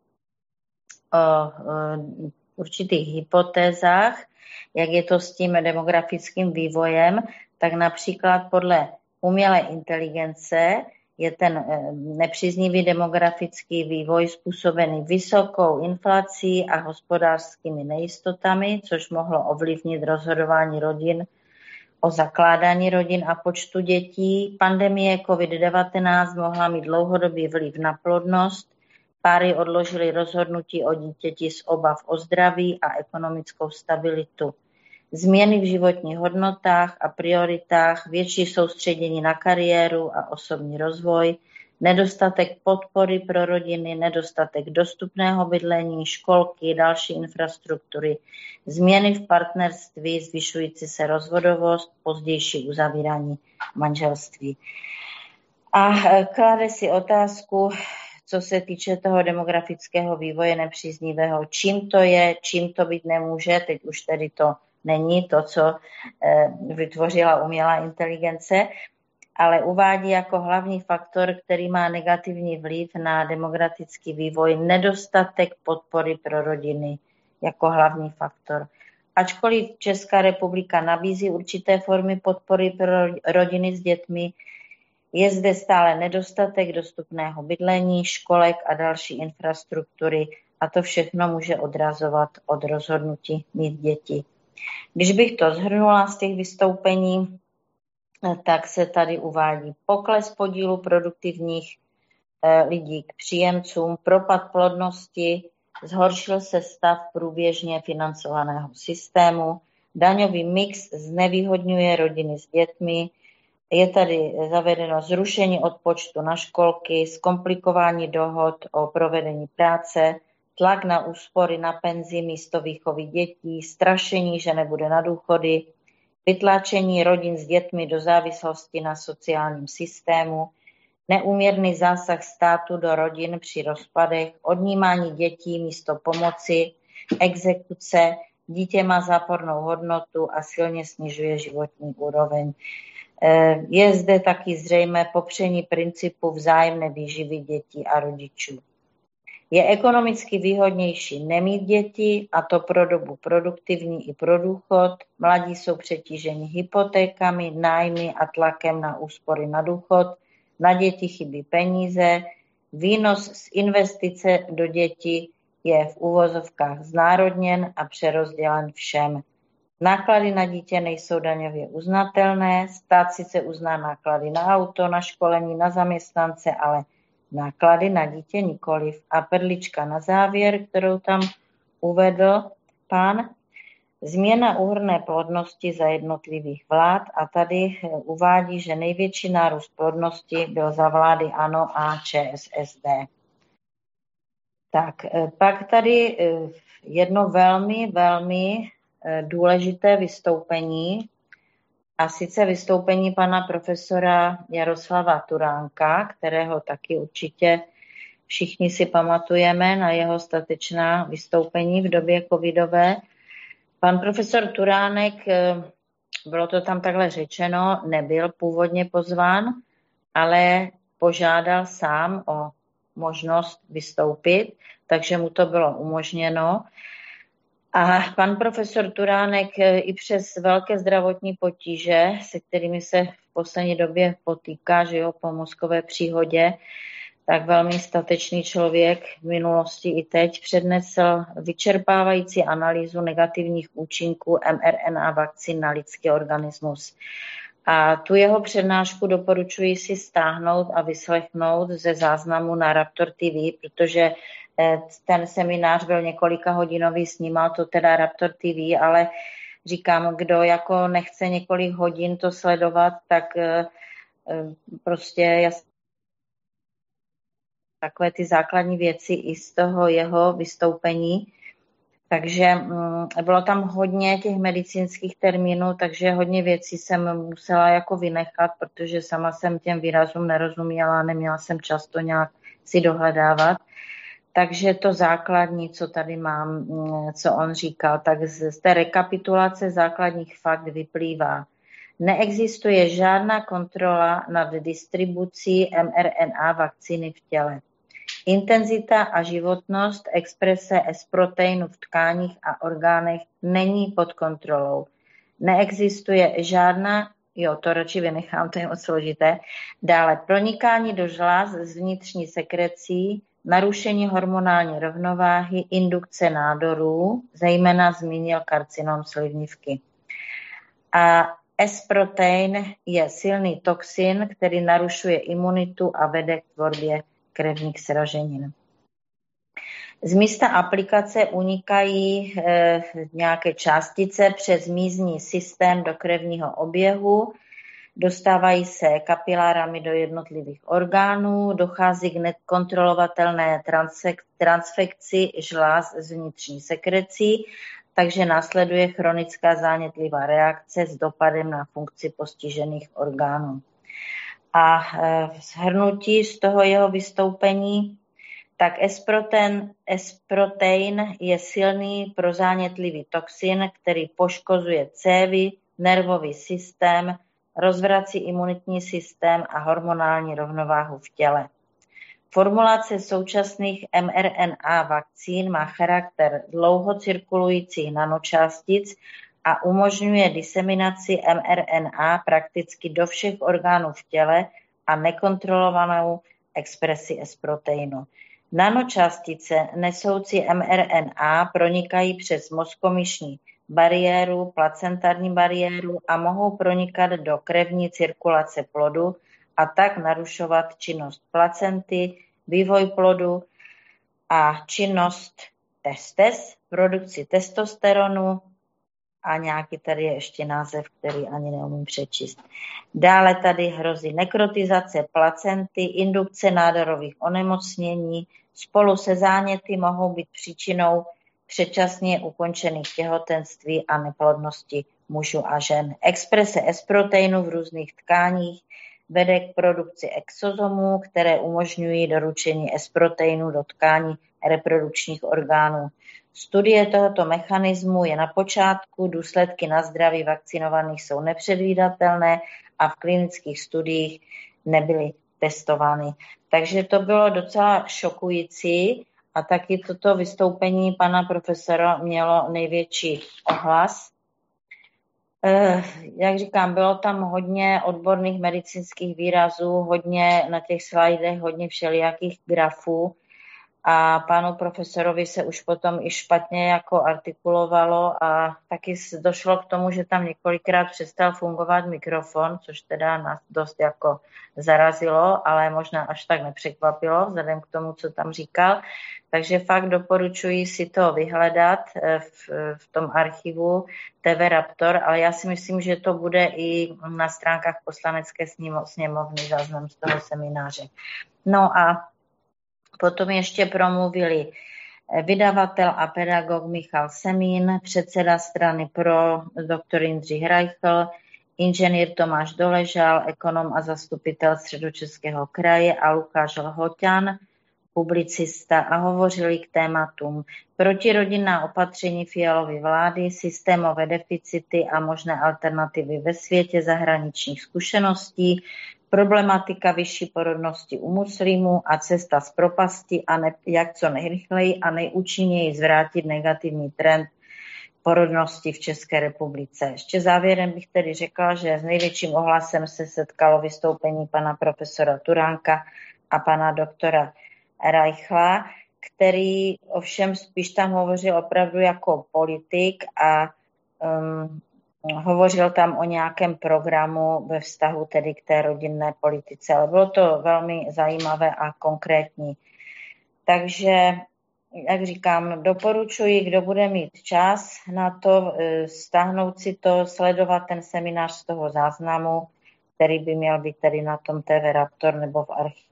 o určitých hypotézách, jak je to s tím demografickým vývojem, tak například podle umělé inteligence je ten nepříznivý demografický vývoj způsobený vysokou inflací a hospodářskými nejistotami, což mohlo ovlivnit rozhodování rodin o zakládání rodin a počtu dětí. Pandemie COVID-19 mohla mít dlouhodobý vliv na plodnost. Páry odložily rozhodnutí o dítěti z obav o zdraví a ekonomickou stabilitu. Změny v životních hodnotách a prioritách, větší soustředění na kariéru a osobní rozvoj, nedostatek podpory pro rodiny, nedostatek dostupného bydlení, školky, další infrastruktury, změny v partnerství, zvyšující se rozvodovost, pozdější uzavírání manželství. A klade si otázku, co se týče toho demografického vývoje nepříznivého, čím to je, čím to být nemůže, teď už tedy to není to, co vytvořila umělá inteligence, ale uvádí jako hlavní faktor, který má negativní vliv na demografický vývoj, nedostatek podpory pro rodiny jako hlavní faktor. Ačkoliv Česká republika nabízí určité formy podpory pro rodiny s dětmi, je zde stále nedostatek dostupného bydlení, školek a další infrastruktury a to všechno může odrazovat od rozhodnutí mít děti. Když bych to shrnula z těch vystoupení, tak se tady uvádí pokles podílu produktivních lidí k příjemcům, propad plodnosti, zhoršil se stav průběžně financovaného systému, daňový mix znevýhodňuje rodiny s dětmi, je tady zavedeno zrušení odpočtu na školky, zkomplikování dohod o provedení práce, tlak na úspory na penzi místo výchovy dětí, strašení, že nebude na důchody, vytlačení rodin s dětmi do závislosti na sociálním systému, neúměrný zásah státu do rodin při rozpadech, odnímání dětí místo pomoci, exekuce, dítě má zápornou hodnotu a silně snižuje životní úroveň. Je zde taky zřejmé popření principu vzájemné výživy dětí a rodičů. Je ekonomicky výhodnější nemít děti, a to pro dobu produktivní i pro důchod. Mladí jsou přetíženi hypotékami, nájmy a tlakem na úspory na důchod. Na děti chybí peníze. Výnos z investice do dětí je v uvozovkách znárodněn a přerozdělen všem. Náklady na dítě nejsou daňově uznatelné. Stát sice uzná náklady na auto, na školení, na zaměstnance, ale náklady na dítě nikoliv. A perlička na závěr, kterou tam uvedl pán, změna úhrnné plodnosti za jednotlivých vlád a tady uvádí, že největší nárůst plodnosti byl za vlády ANO a ČSSD. Tak, pak tady jedno velmi důležité vystoupení, a sice vystoupení pana profesora Jaroslava Turánka, kterého taky určitě všichni si pamatujeme na jeho statečná vystoupení v době covidové. Pan profesor Turánek, bylo to tam takhle řečeno, nebyl původně pozván, ale požádal sám o možnost vystoupit, takže mu to bylo umožněno. A pan profesor Turánek i přes velké zdravotní potíže, se kterými se v poslední době potýká, že jo, po mozkové příhodě, tak velmi statečný člověk v minulosti i teď přednesl vyčerpávající analýzu negativních účinků mRNA vakcín na lidský organismus. A tu jeho přednášku doporučuji si stáhnout a vyslechnout ze záznamu na Raptor TV, protože ten seminář byl několika hodinový, snímal to teda Raptor TV, ale říkám, kdo jako nechce několik hodin to sledovat, tak prostě takové ty základní věci i z toho jeho vystoupení. Takže bylo tam hodně těch medicínských termínů, takže hodně věcí jsem musela jako vynechat, protože sama jsem těm výrazům nerozuměla, neměla jsem čas to nějak si dohledávat. Takže to základní, co tady mám, co on říkal, tak z té rekapitulace základních fakt vyplývá. Neexistuje žádná kontrola nad distribucí mRNA vakcíny v těle. Intenzita a životnost exprese S-proteinu v tkáních a orgánech není pod kontrolou. Neexistuje žádná, to radši vynechám, to je moc složité, dále pronikání do žláz z vnitřní sekrecí, narušení hormonální rovnováhy, indukce nádorů, zejména zmínil karcinom slivnivky. A S-protein je silný toxin, který narušuje imunitu a vede k tvorbě krevních sraženin. Z místa aplikace unikají nějaké částice přes mízní systém do krevního oběhu, Dostávají se kapilárami do jednotlivých orgánů, dochází k nekontrolovatelné transfekci žláz z vnitřní sekrecí, takže následuje chronická zánětlivá reakce s dopadem na funkci postižených orgánů. A shrnutí z toho jeho vystoupení, tak S-protein je silný prozánětlivý toxin, který poškozuje cévy, nervový systém, rozvrací imunitní systém a hormonální rovnováhu v těle. Formulace současných mRNA vakcín má charakter dlouho cirkulujících nanočástic a umožňuje diseminaci mRNA prakticky do všech orgánů v těle a nekontrolovanou expresi S-proteinu. Nanočástice nesoucí mRNA pronikají přes mozkomyšní bariéru, placentární bariéru a mohou pronikat do krevní cirkulace plodu a tak narušovat činnost placenty, vývoj plodu a činnost testes, produkci testosteronu a nějaký tady je ještě název, který ani neumím přečíst. Dále tady hrozí nekrotizace placenty, indukce nádorových onemocnění, spolu se záněty mohou být příčinou předčasně ukončených těhotenství a neplodnosti mužů a žen. Exprese S-proteinu v různých tkáních vede k produkci exozomů, které umožňují doručení S-proteinu do tkání reprodukčních orgánů. Studie tohoto mechanismu je na počátku, důsledky na zdraví vakcinovaných jsou nepředvídatelné a v klinických studiích nebyly testovány. Takže to bylo docela šokující a taky toto vystoupení pana profesora mělo největší ohlas. Jak říkám, bylo tam hodně odborných medicínských výrazů, hodně na těch slajdech, hodně všelijakých grafů a panu profesorovi se už potom i špatně jako artikulovalo a taky došlo k tomu, že tam několikrát přestal fungovat mikrofon, což teda nás dost jako zarazilo, ale možná až tak nepřekvapilo vzhledem k tomu, co tam říkal. Takže fakt doporučuji si to vyhledat v tom archivu TV Raptor, ale já si myslím, že to bude i na stránkách Poslanecké sněmovny záznam z toho semináře. No a potom ještě promluvili vydavatel a pedagog Michal Semín, předseda strany PRO dr. Jindřich Reichl, inženýr Tomáš Doležal, ekonom a zastupitel Středočeského kraje a Lukáš Lhoťan, publicista, a hovořili k tématům protirodinná opatření Fialovy vlády, systémové deficity a možné alternativy ve světě, zahraničních zkušeností, problematika vyšší porodnosti u muslimů a cesta z propasti a jak co nejrychleji a nejúčinněji zvrátit negativní trend porodnosti v České republice. Ještě závěrem bych tedy řekla, že s největším ohlasem se setkalo vystoupení pana profesora Turánka a pana doktora Reichla, který ovšem spíš tam hovořil opravdu jako politik a hovořil tam o nějakém programu ve vztahu tedy k té rodinné politice, ale bylo to velmi zajímavé a konkrétní. Takže, jak říkám, doporučuji, kdo bude mít čas na to, stáhnout si to, sledovat ten seminář z toho záznamu, který by měl být tedy na tom TV Raptor nebo v archivu.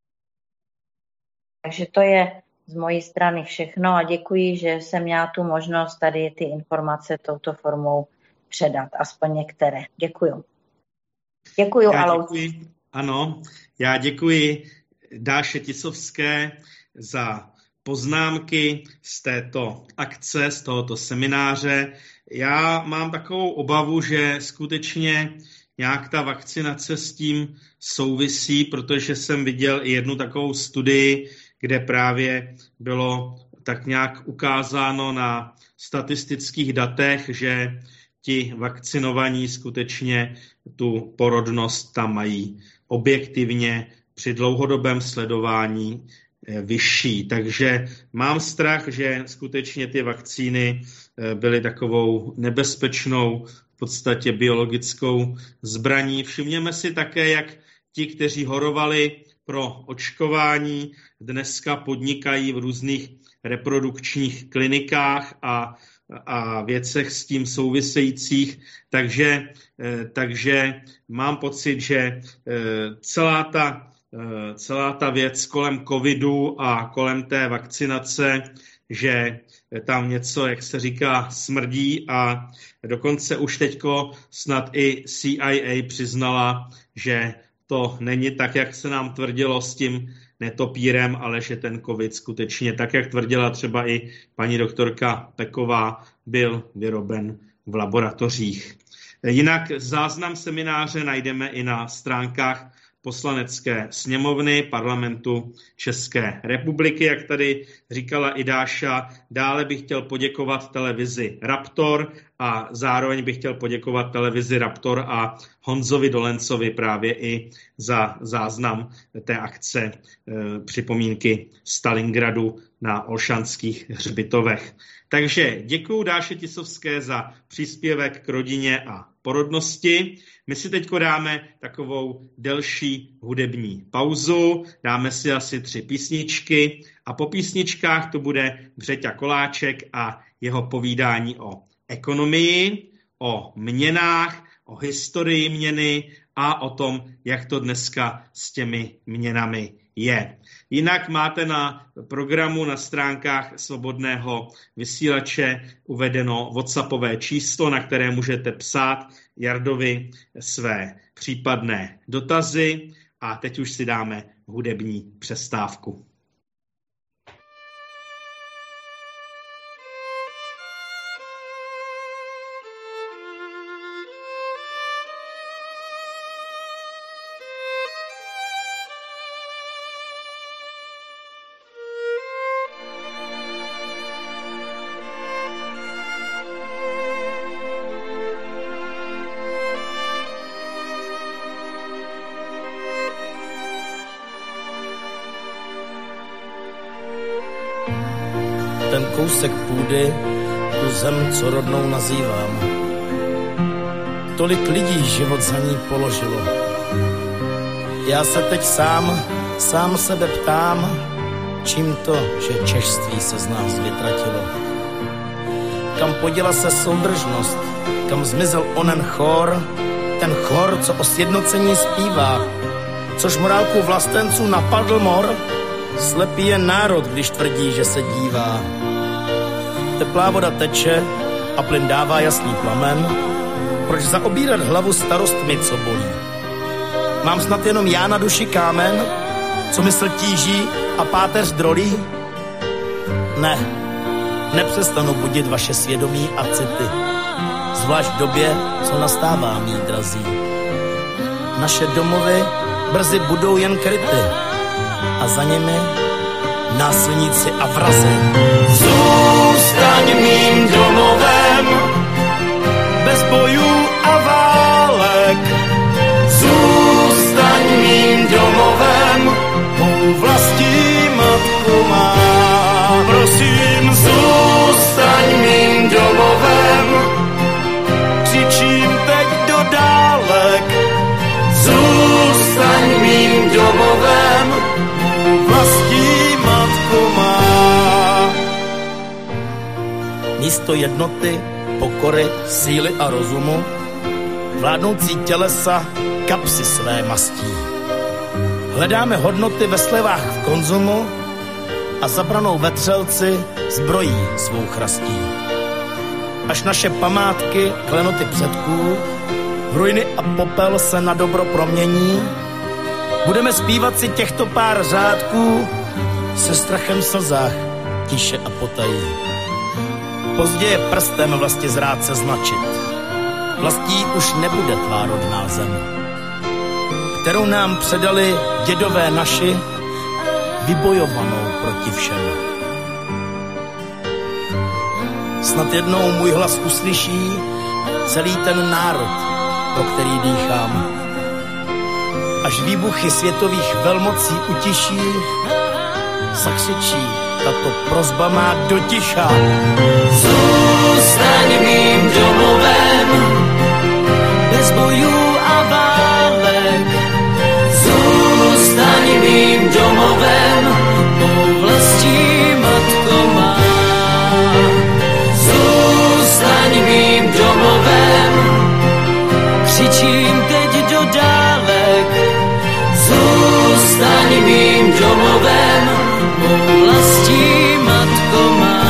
Takže to je z mojí strany všechno a děkuji, že jsem měla tu možnost tady ty informace touto formou předat, aspoň některé. Děkuju. Děkuju, Alo. Ano, já děkuji Dáše Tisovské za poznámky z této akce, z tohoto semináře. Já mám takovou obavu, že skutečně nějak ta vakcinace s tím souvisí, protože jsem viděl i jednu takovou studii, kde právě bylo tak nějak ukázáno na statistických datech, že ti vakcinovaní skutečně tu porodnost tam mají objektivně při dlouhodobém sledování vyšší. Takže mám strach, že skutečně ty vakcíny byly takovou nebezpečnou, v podstatě biologickou zbraní. Všimněme si také, jak ti, kteří horovali pro očkování, dneska podnikají v různých reprodukčních klinikách a a věcech s tím souvisejících, takže mám pocit, že celá ta věc kolem covidu a kolem té vakcinace, že tam něco, jak se říká, smrdí a dokonce už teďko snad i CIA přiznala, že to není tak, jak se nám tvrdilo s tím netopírem, ale že ten covid skutečně, tak jak tvrdila třeba i paní doktorka Peková, byl vyroben v laboratořích. Jinak záznam semináře najdeme i na stránkách Poslanecké sněmovny Parlamentu České republiky, jak tady říkala i Dáša. Dále bych chtěl poděkovat televizi Raptor a zároveň bych chtěl poděkovat televizi Raptor a Honzovi Dolencovi právě i za záznam té akce připomínky Stalingradu na Olšanských hřbitovech. Takže děkuju Dáše Tisovské za příspěvek k rodině a porodnosti. My si teď dáme takovou delší hudební pauzu, dáme si asi 3 písničky a po písničkách to bude Břeťa Koláček a jeho povídání o ekonomii, o měnách, o historii měny a o tom, jak to dneska s těmi měnami je. Jinak máte na programu na stránkách Svobodného vysílače uvedeno WhatsAppové číslo, na které můžete psát Jardovi své případné dotazy a teď už si dáme hudební přestávku. Ten kousek půdy, tu zem, co rodnou nazývám. Tolik lidí život za ní položilo. Já se teď sám sebe ptám, čím to, že češství se z nás vytratilo. Kam poděla se soudržnost, kam zmizel onen chor, ten chor, co o sjednocení zpívá, což morálku vlastenců napadl mor. Slepý je národ, když tvrdí, že se dívá. Teplá voda teče a plyn dává jasný plamen. Proč zaobírat hlavu starostmi, co bolí? Mám snad jenom já na duši kámen, co mysl tíží a páteř drolí? Ne, nepřestanu budit vaše svědomí a city, zvlášť v době, co nastává, mí drazí. Naše domovy brzy budou jen kryty a za nimi násilníci a vrazi. Zůstaň mým domovem, bez bojů a válek. Zůstaň mým domovem, mou vlastní matku má. Prosím, zůstaň mým domovem, křičím teď do dálek. Zůstaň mým domovem, vlastní matku má. Místo jednoty, pokory, síly a rozumu, vládnoucí tělesa kapsy své mastí. Hledáme hodnoty ve slevách v konzumu a zabranou vetřelci zbrojí svou chrastí. Až naše památky, klenoty předků, v ruiny a popel se na dobro promění, budeme zpívat si těchto pár řádků se strachem v slzách, tiše a potají. Pozdě je prstem vlastně zrádce značit. Vlastí už nebude tvá rodná zem, kterou nám předali dědové naši, vybojovanou proti všem. Snad jednou můj hlas uslyší celý ten národ, pro který dýchám. Až výbuchy světových velmocí utiší, zakřičí, tato prosba má doticha. Zůstaň mým domovem, bez bojů a válek. Zůstaň mým domovem, mou vlastní matko má. Zůstaň křičím teď do dálek. Zůstaň mým domovem, mou vlastí matko má.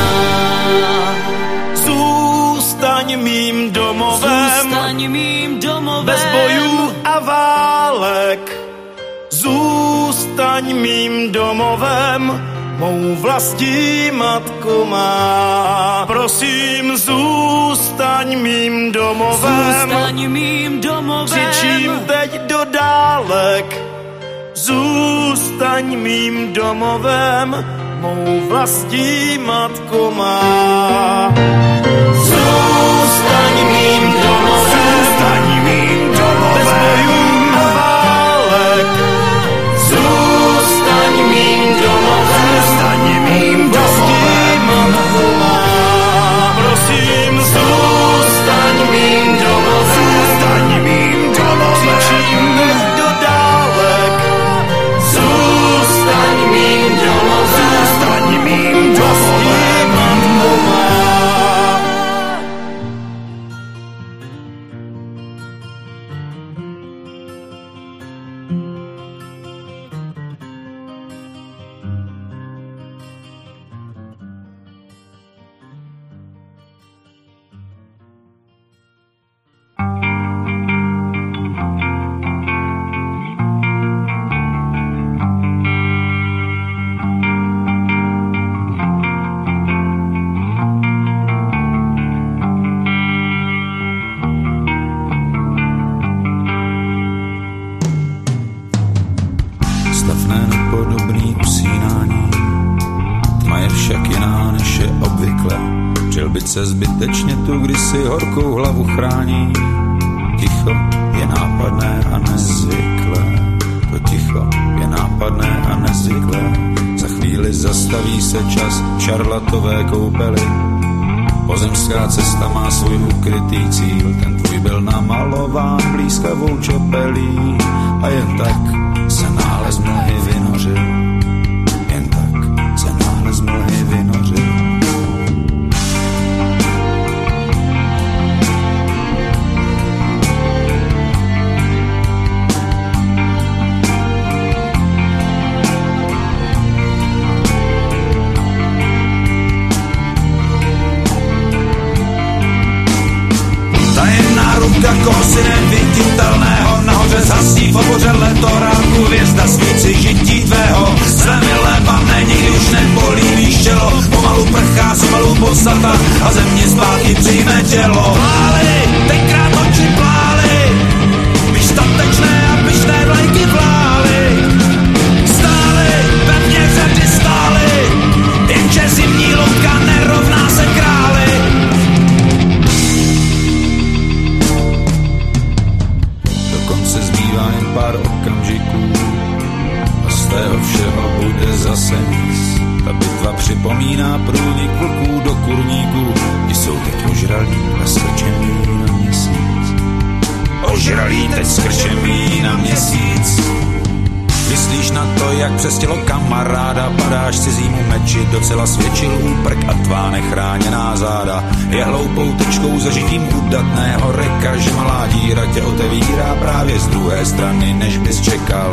Zůstaň mým domovem, bez bojů a válek. Zůstaň mým domovem, mou vlastní matko má. Prosím, zůstaň mým domovem, křičím teď do dálek. Zůstaň mým domovem, mou vlastní matko má. Zůstaň mým domovem, bez bojů a válek. Zůstaň mým domovem, vlastní matko má. Prosím, zůstaň mým domovem, křičím do dálek. Zůstaň mým domovem, vlastní matko má. Se zbytečně tu kdysi horkou hlavu chrání. Ticho je nápadné a nezvyklé. To ticho je nápadné a nezvyklé. Za chvíli zastaví se čas v šarlatové koupeli. Pozemská cesta má svůj ukrytý cíl. Ten tvůj byl namalován blízkavou čepelí. A jen tak se náhle z mlhy vynořil. Jen tak se náhle z mlhy vynořil. Kohosi neviditelného, nahoře zhasí v oboře letoránku hvězda svíci žití tvého. Své milé pavné nikdy už nebolí víš čelo, pomalu prchá zmalu podstata a země zpátky přijme tělo. Plály, tenkrát oči plály, víš statečné a pyšné vlajky vlály. Stály, pevně řady stály, jenže zimní louka nerovná se králi. Jen pár okamžiků a z tého všeho bude zase nic. Ta bitva připomíná průnik vlků do kurníků, ti jsou teď ožralí a skrčemí na měsíc. Ožralí teď skrčemí na měsíc. Myslíš na to, jak přes tělo kamaráda padáš cizímu meči, docela svědčil úprk a tvá nechráněná záda je hloupou tečkou zažitím udatného reka, že malá díra tě otevírá právě z druhé strany, než bys čekal.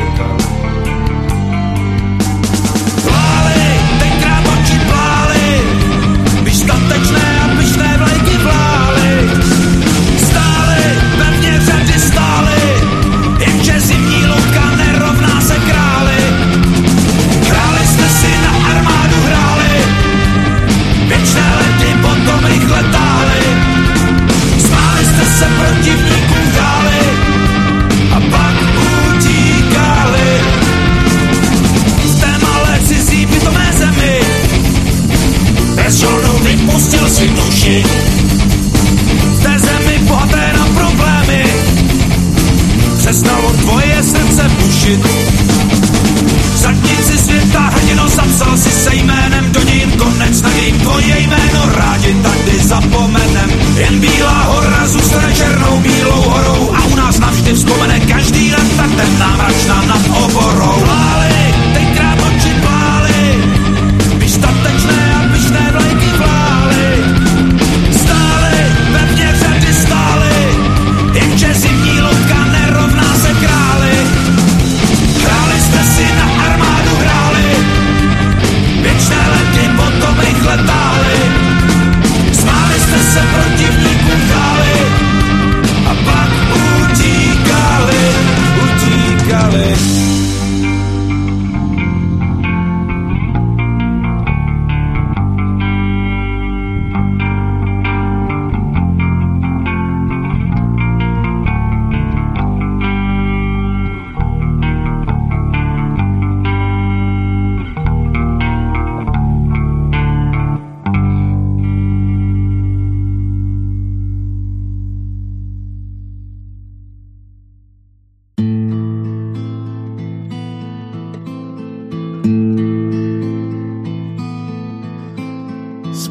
Plály, tenkrát oči plály, víš statečné a pyšné vlajky vlály. Stály, pevně řady stály, jenže zimní louka nerovná se králi. Králi jste si na armádu hráli, věčné lety potom rychle táhli. Smáli jste se protivníkům dáli a pak utíkali. V té malé cizí pitomé zemi bez žoldu vypustil si duši. V té zemi bohaté na problémy přestalo tvoje srdce bušit. Zadnici světa hrdino zapsal si se jménem do dějin konec nadějím tvoje jméno rádi tady zapomenem. Jen Bílá hora zůstane černou Bílou horou a u nás navždy vzpomene každý rok ta temná mračna nad oborou. Plály, tenkrát oči plály, víš statečné a pyšné vlajky vlály. Stály, pevně řady stály, jenže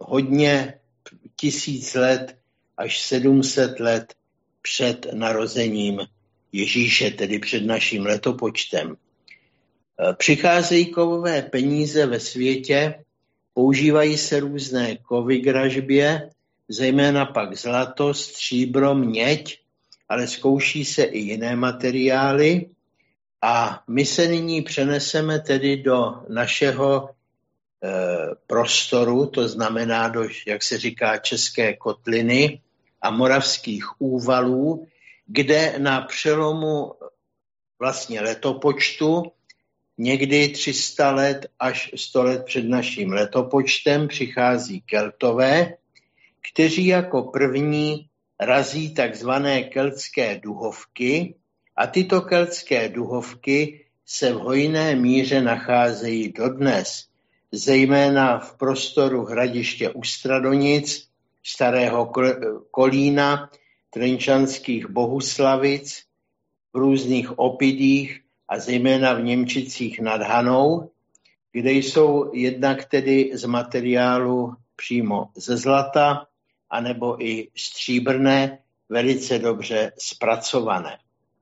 hodně 1000 let až 700 let před narozením Ježíše, tedy před naším letopočtem. Přicházejí kovové peníze ve světě, používají se různé kovy k dražbě, zejména pak zlato, stříbro, měď, ale zkouší se i jiné materiály. A my se nyní přeneseme tedy do našeho prostoru, to znamená do, jak se říká, České kotliny a moravských úvalů, kde na přelomu vlastně letopočtu někdy 300 let až 100 let před naším letopočtem přichází Keltové, kteří jako první razí takzvané keltské duhovky a tyto keltské duhovky se v hojné míře nacházejí dodnes, zejména v prostoru hradiště u Stradonic, Starého Kolína, Trenčanských Bohuslavic, v různých Opidích a zejména v Němčicích nad Hanou, kde jsou jednak tedy z materiálu přímo ze zlata, anebo i stříbrné, velice dobře zpracované.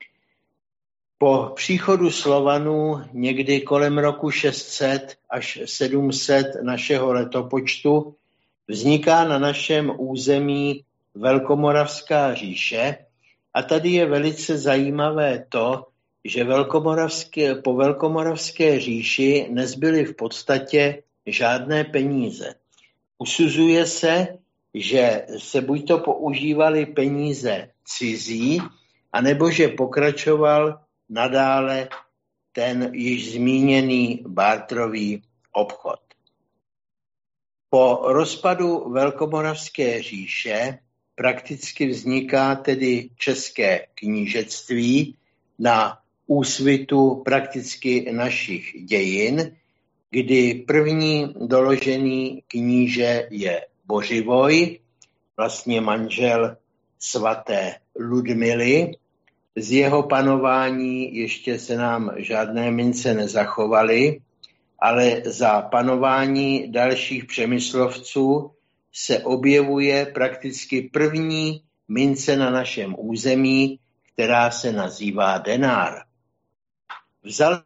Po příchodu Slovanů někdy kolem roku 600 až 700 našeho letopočtu vzniká na našem území Velkomoravská říše a tady je velice zajímavé to, že po Velkomoravské říši nezbyly v podstatě žádné peníze. Usuzuje se, že se buď to používaly peníze cizí, anebo že pokračoval nadále ten již zmíněný barterový obchod. Po rozpadu Velkomoravské říše prakticky vzniká tedy české knížectví na úsvitu prakticky našich dějin, kdy první doložený kníže je Bořivoj, vlastně manžel svaté Ludmily. Z jeho panování ještě se nám žádné mince nezachovaly, ale za panování dalších přemyslovců se objevuje prakticky první mince na našem území, která se nazývá denár. Vzal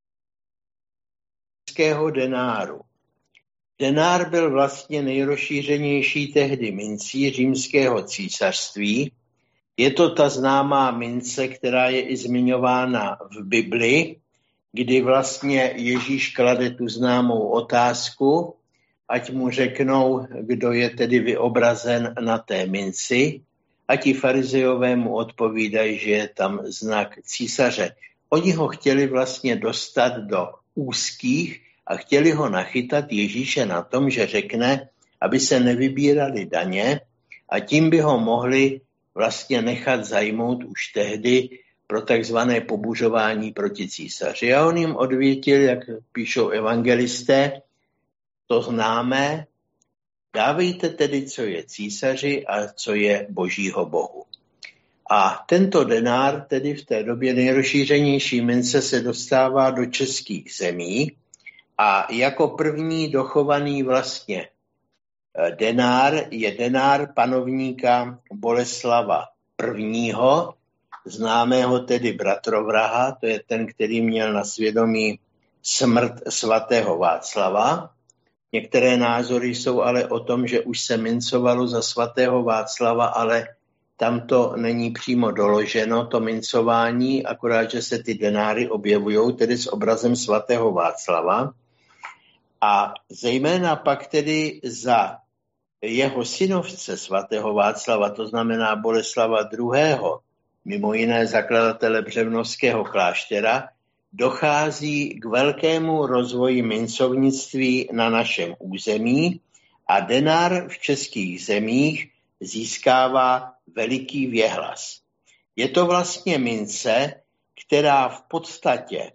denáru. Denár byl vlastně nejrozšířenější tehdy mincí římského císařství. Je to ta známá mince, která je i zmiňována v Bibli, kdy vlastně Ježíš klade tu známou otázku, ať mu řeknou, kdo je tedy vyobrazen na té minci, a ti farizejové mu odpovídají, že je tam znak císaře. Oni ho chtěli vlastně dostat do úzkých a chtěli ho nachytat Ježíše na tom, že řekne, aby se nevybíraly daně a tím by ho mohli vlastně nechat zajmout už tehdy pro takzvané pobuřování proti císaři. A on jim odvětil, jak píšou evangelisté, to známé, dávejte tedy, co je císaři a co je božího bohu. A tento denár, tedy v té době nejrozšířenější mince, se dostává do českých zemí a jako první dochovaný vlastně denár je denár panovníka Boleslava I., známého tedy bratrovraha, to je ten, který měl na svědomí smrt svatého Václava. Některé názory jsou ale o tom, že už se mincovalo za svatého Václava, ale tam to není přímo doloženo, to mincování, akorát, že se ty denáry objevují tedy s obrazem svatého Václava. A zejména pak tedy za jeho synovce svatého Václava, to znamená Boleslava II., mimo jiné zakladatele Břevnovského kláštera, dochází k velkému rozvoji mincovnictví na našem území a denár v českých zemích získává veliký věhlas. Je to vlastně mince, která v podstatě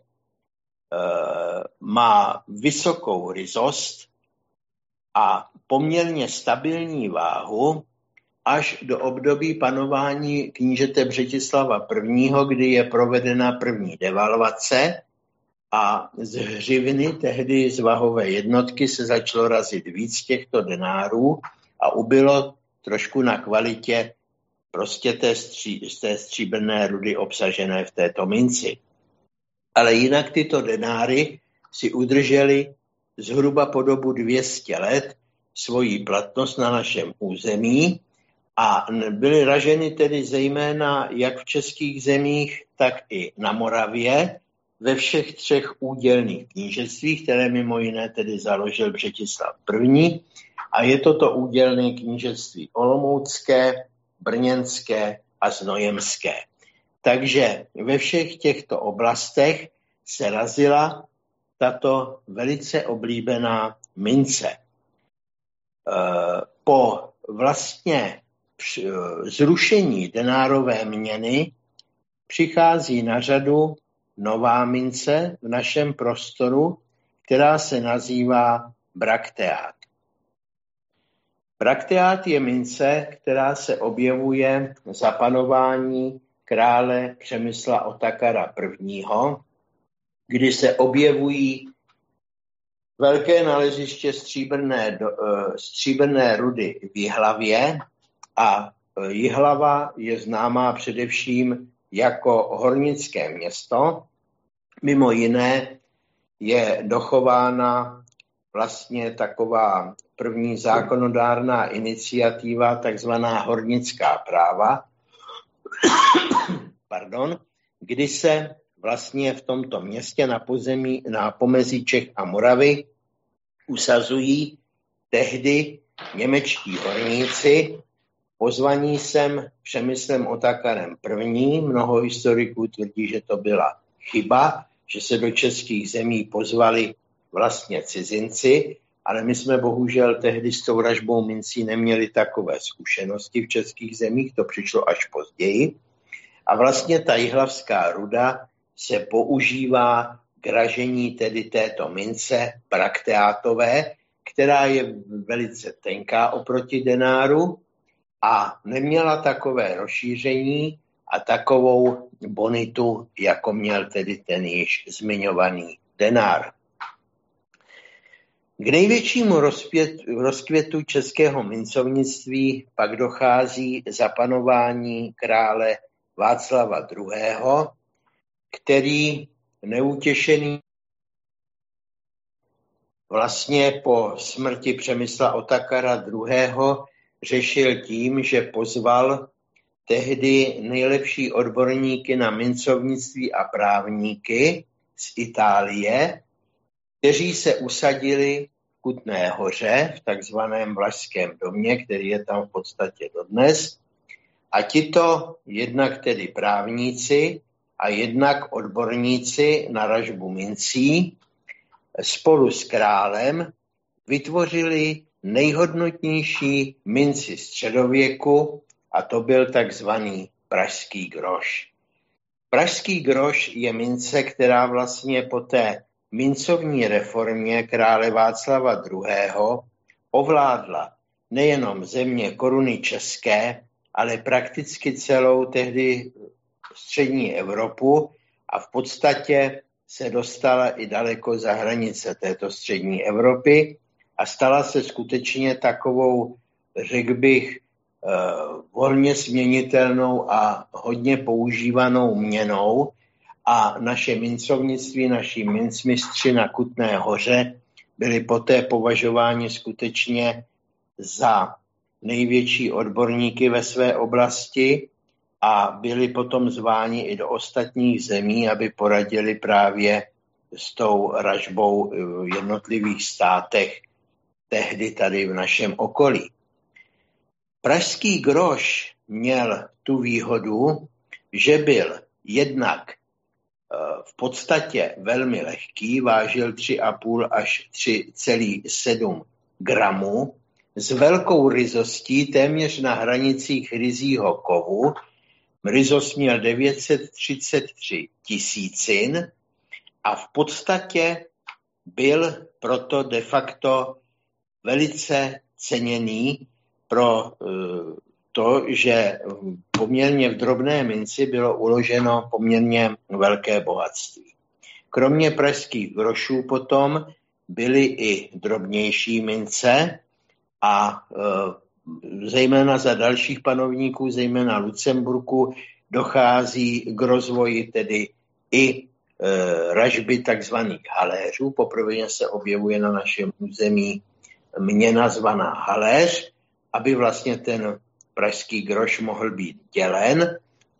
má vysokou ryzost a poměrně stabilní váhu až do období panování knížete Břetislava I., kdy je provedena první devalvace a z hřivny, tehdy z vahové jednotky, se začalo razit víc těchto denárů a ubylo trošku na kvalitě prostě té stříbrné rudy obsažené v této minci. Ale jinak tyto denáry si udržely zhruba po dobu 200 let svoji platnost na našem území a byly raženy tedy zejména jak v českých zemích, tak i na Moravě, ve všech 3 údělných knížectvích, které mimo jiné tedy založil Břetislav I. A je toto údělné knížectví olomoucké, brněnské a znojemské. Takže ve všech těchto oblastech se razila tato velice oblíbená mince. Po vlastně zrušení denárové měny přichází na řadu nová mince v našem prostoru, která se nazývá brakteát. Brakteát je mince, která se objevuje za panování krále Přemysla Otakara I., kdy se objevují velké naleziště stříbrné rudy v Jihlavě a Jihlava je známá především jako hornické město. Mimo jiné je dochována vlastně taková první zákonodárná iniciativa, takzvaná hornická práva, kdy se vlastně v tomto městě na pomezí Čech a Moravy usazují tehdy němečtí horníci, pozvaní sem Přemyslem Otakarem I. Mnoho historiků tvrdí, že to byla chyba, že se do českých zemí pozvali vlastně cizinci, ale my jsme bohužel tehdy s tou ražbou mincí neměli takové zkušenosti v českých zemích, to přišlo až později. A vlastně ta jihlavská ruda se používá k ražení tedy této mince brakteátové, která je velice tenká oproti denáru a neměla takové rozšíření a takovou bonitu, jako měl tedy ten již zmiňovaný denár. K největšímu rozkvětu českého mincovnictví pak dochází za panování krále Václava II., který neutěšený vlastně po smrti Přemysla Otakara II. Řešil tím, že pozval tehdy nejlepší odborníky na mincovnictví a právníky z Itálie, kteří se usadili v Kutné Hoře, v takzvaném Vlašském domě, který je tam v podstatě dodnes. A tito jednak tedy právníci a jednak odborníci na ražbu mincí spolu s králem vytvořili nejhodnotnější minci středověku a to byl takzvaný pražský groš. Pražský groš je mince, která vlastně po té mincovní reformě krále Václava II. Ovládla nejenom země koruny české, ale prakticky celou tehdy střední Evropu a v podstatě se dostala i daleko za hranice této střední Evropy a stala se skutečně takovou, řekl bych, volně směnitelnou a hodně používanou měnou a naše mincovnictví, naši mincmistři na Kutné Hoře byli poté považováni skutečně za největší odborníky ve své oblasti a byli potom zváni i do ostatních zemí, aby poradili právě s tou ražbou v jednotlivých státech tehdy tady v našem okolí. Pražský groš měl tu výhodu, že byl jednak v podstatě velmi lehký, vážil 3,5 až 3,7 gramů, s velkou ryzostí téměř na hranicích ryzího kovu. Ryzost měl 933 tisícin a v podstatě byl proto de facto velice ceněný pro to, že poměrně v drobné minci bylo uloženo poměrně velké bohatství. Kromě pražských grošů potom byly i drobnější mince a zejména za dalších panovníků, zejména Lucemburku, dochází k rozvoji tedy i ražby takzvaných haléřů. Poprvé se objevuje na našem území měna zvaná haléř, aby vlastně ten pražský groš mohl být dělen.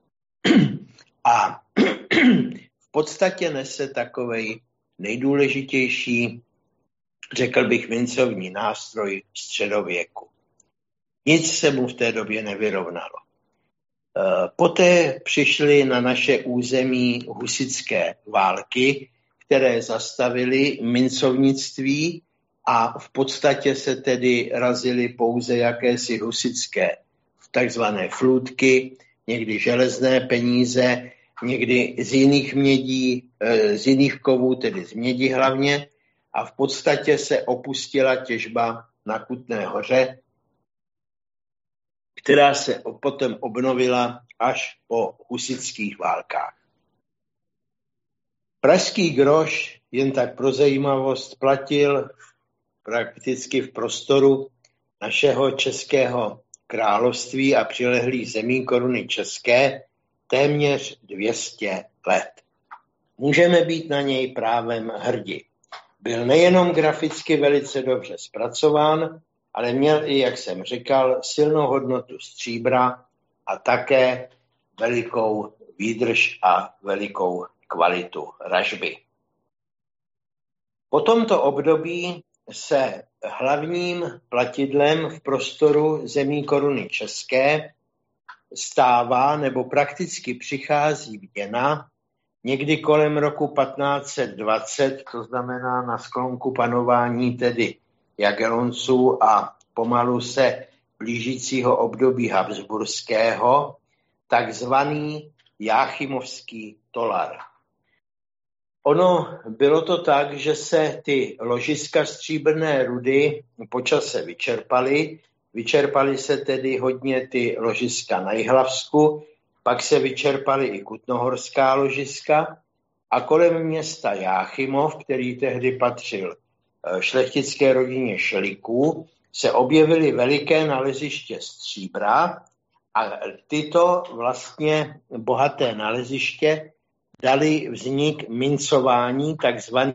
A v podstatě nese takovej nejdůležitější, řekl bych, mincovní nástroj středověku. Nic se mu v té době nevyrovnalo. Poté přišly na naše území husitské války, které zastavily mincovnictví a v podstatě se tedy razily pouze jakési husitské takzvané flůtky, někdy železné peníze, někdy z jiných mědí, z jiných kovů, tedy z mědi hlavně, a v podstatě se opustila těžba na Kutné Hoře, která se potom obnovila až po husitských válkách. Pražský groš, jen tak pro zajímavost, platil prakticky v prostoru našeho českého království a přilehlých zemí koruny české téměř 200 let. Můžeme být na něj právem hrdí. Byl nejenom graficky velice dobře zpracován, ale měl i, jak jsem říkal, silnou hodnotu stříbra a také velikou výdrž a velikou kvalitu ražby. Po tomto období se hlavním platidlem v prostoru zemí koruny české stává nebo prakticky přichází měna někdy kolem roku 1520, to znamená na sklonku panování tedy Jagellonců a pomalu se blížícího období habsburského, takzvaný jáchymovský tolar. Ono bylo to tak, že se ty ložiska stříbrné rudy po čase vyčerpaly. Vyčerpaly se tedy hodně ty ložiska na Jihlavsku, pak se vyčerpaly i kutnohorská ložiska a kolem města Jáchymov, který tehdy patřil šlechtické rodině Šeliků, se objevily veliké naleziště stříbra a tyto vlastně bohaté naleziště dali vznik mincování takzvaných,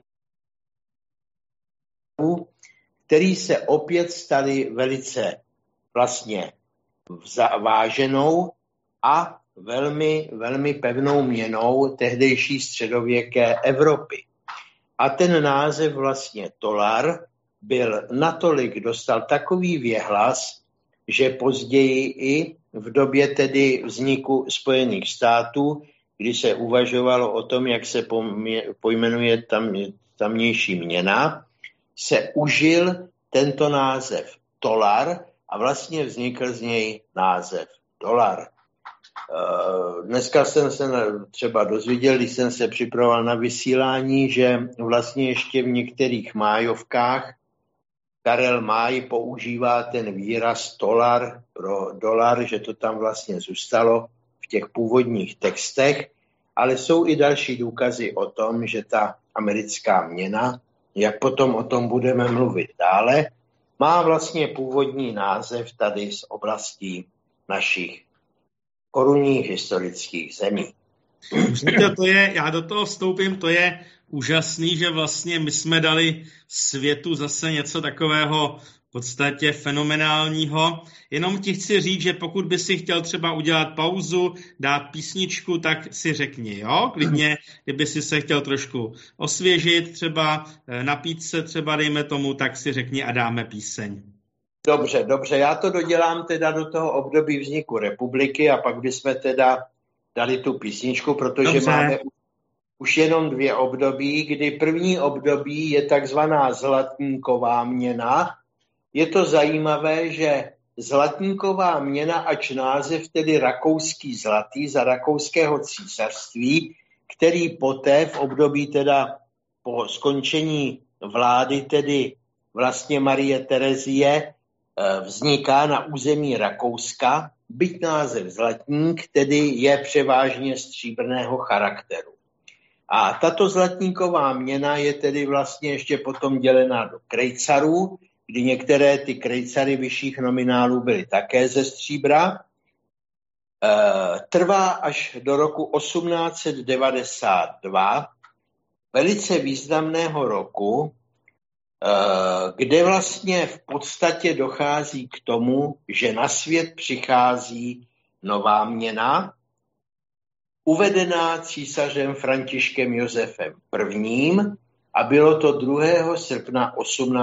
který se opět staly velice vlastně váženou a velmi, velmi pevnou měnou tehdejší středověké Evropy. A ten název vlastně tolar byl natolik, dostal takový věhlas, že později i v době tedy vzniku Spojených států, kdy se uvažovalo o tom, jak se pojmenuje tamnější měna, se užil tento název tolar a vlastně vznikl z něj název dolar. Dneska jsem se třeba dozvěděl, když jsem se připravoval na vysílání, že vlastně ještě v některých májovkách Karel Máj používá ten výraz tolar pro dolar, že to tam vlastně zůstalo v těch původních textech, ale jsou i další důkazy o tom, že ta americká měna, jak potom o tom budeme mluvit dále, má vlastně původní název tady z oblastí našich korunních historických zemí. Já do toho vstoupím, to je úžasný, že vlastně my jsme dali světu zase něco takového v podstatě fenomenálního. Jenom ti chci říct, že pokud by si chtěl třeba udělat pauzu, dát písničku, tak si řekni, jo? Klidně, kdyby si se chtěl trošku osvěžit, třeba napít se třeba, dejme tomu, tak si řekni a dáme píseň. Dobře, já to dodělám teda do toho období vzniku republiky a pak bychom teda dali tu písničku, protože máme už jenom 2 období, kdy první období je takzvaná zlatníková měna. Je to zajímavé, že zlatníková měna, ač název tedy rakouský zlatý za rakouského císařství, který poté v období teda po skončení vlády tedy vlastně Marie Terezie vzniká na území Rakouska, byť název zlatník tedy je převážně stříbrného charakteru. A tato zlatníková měna je tedy vlastně ještě potom dělená do krejcarů, kdy některé ty krejcary vyšších nominálů byly také ze stříbra. Trvá až do roku 1892, velice významného roku, kde vlastně v podstatě dochází k tomu, že na svět přichází nová měna, uvedená císařem Františkem Josefem I. a bylo to 2. srpna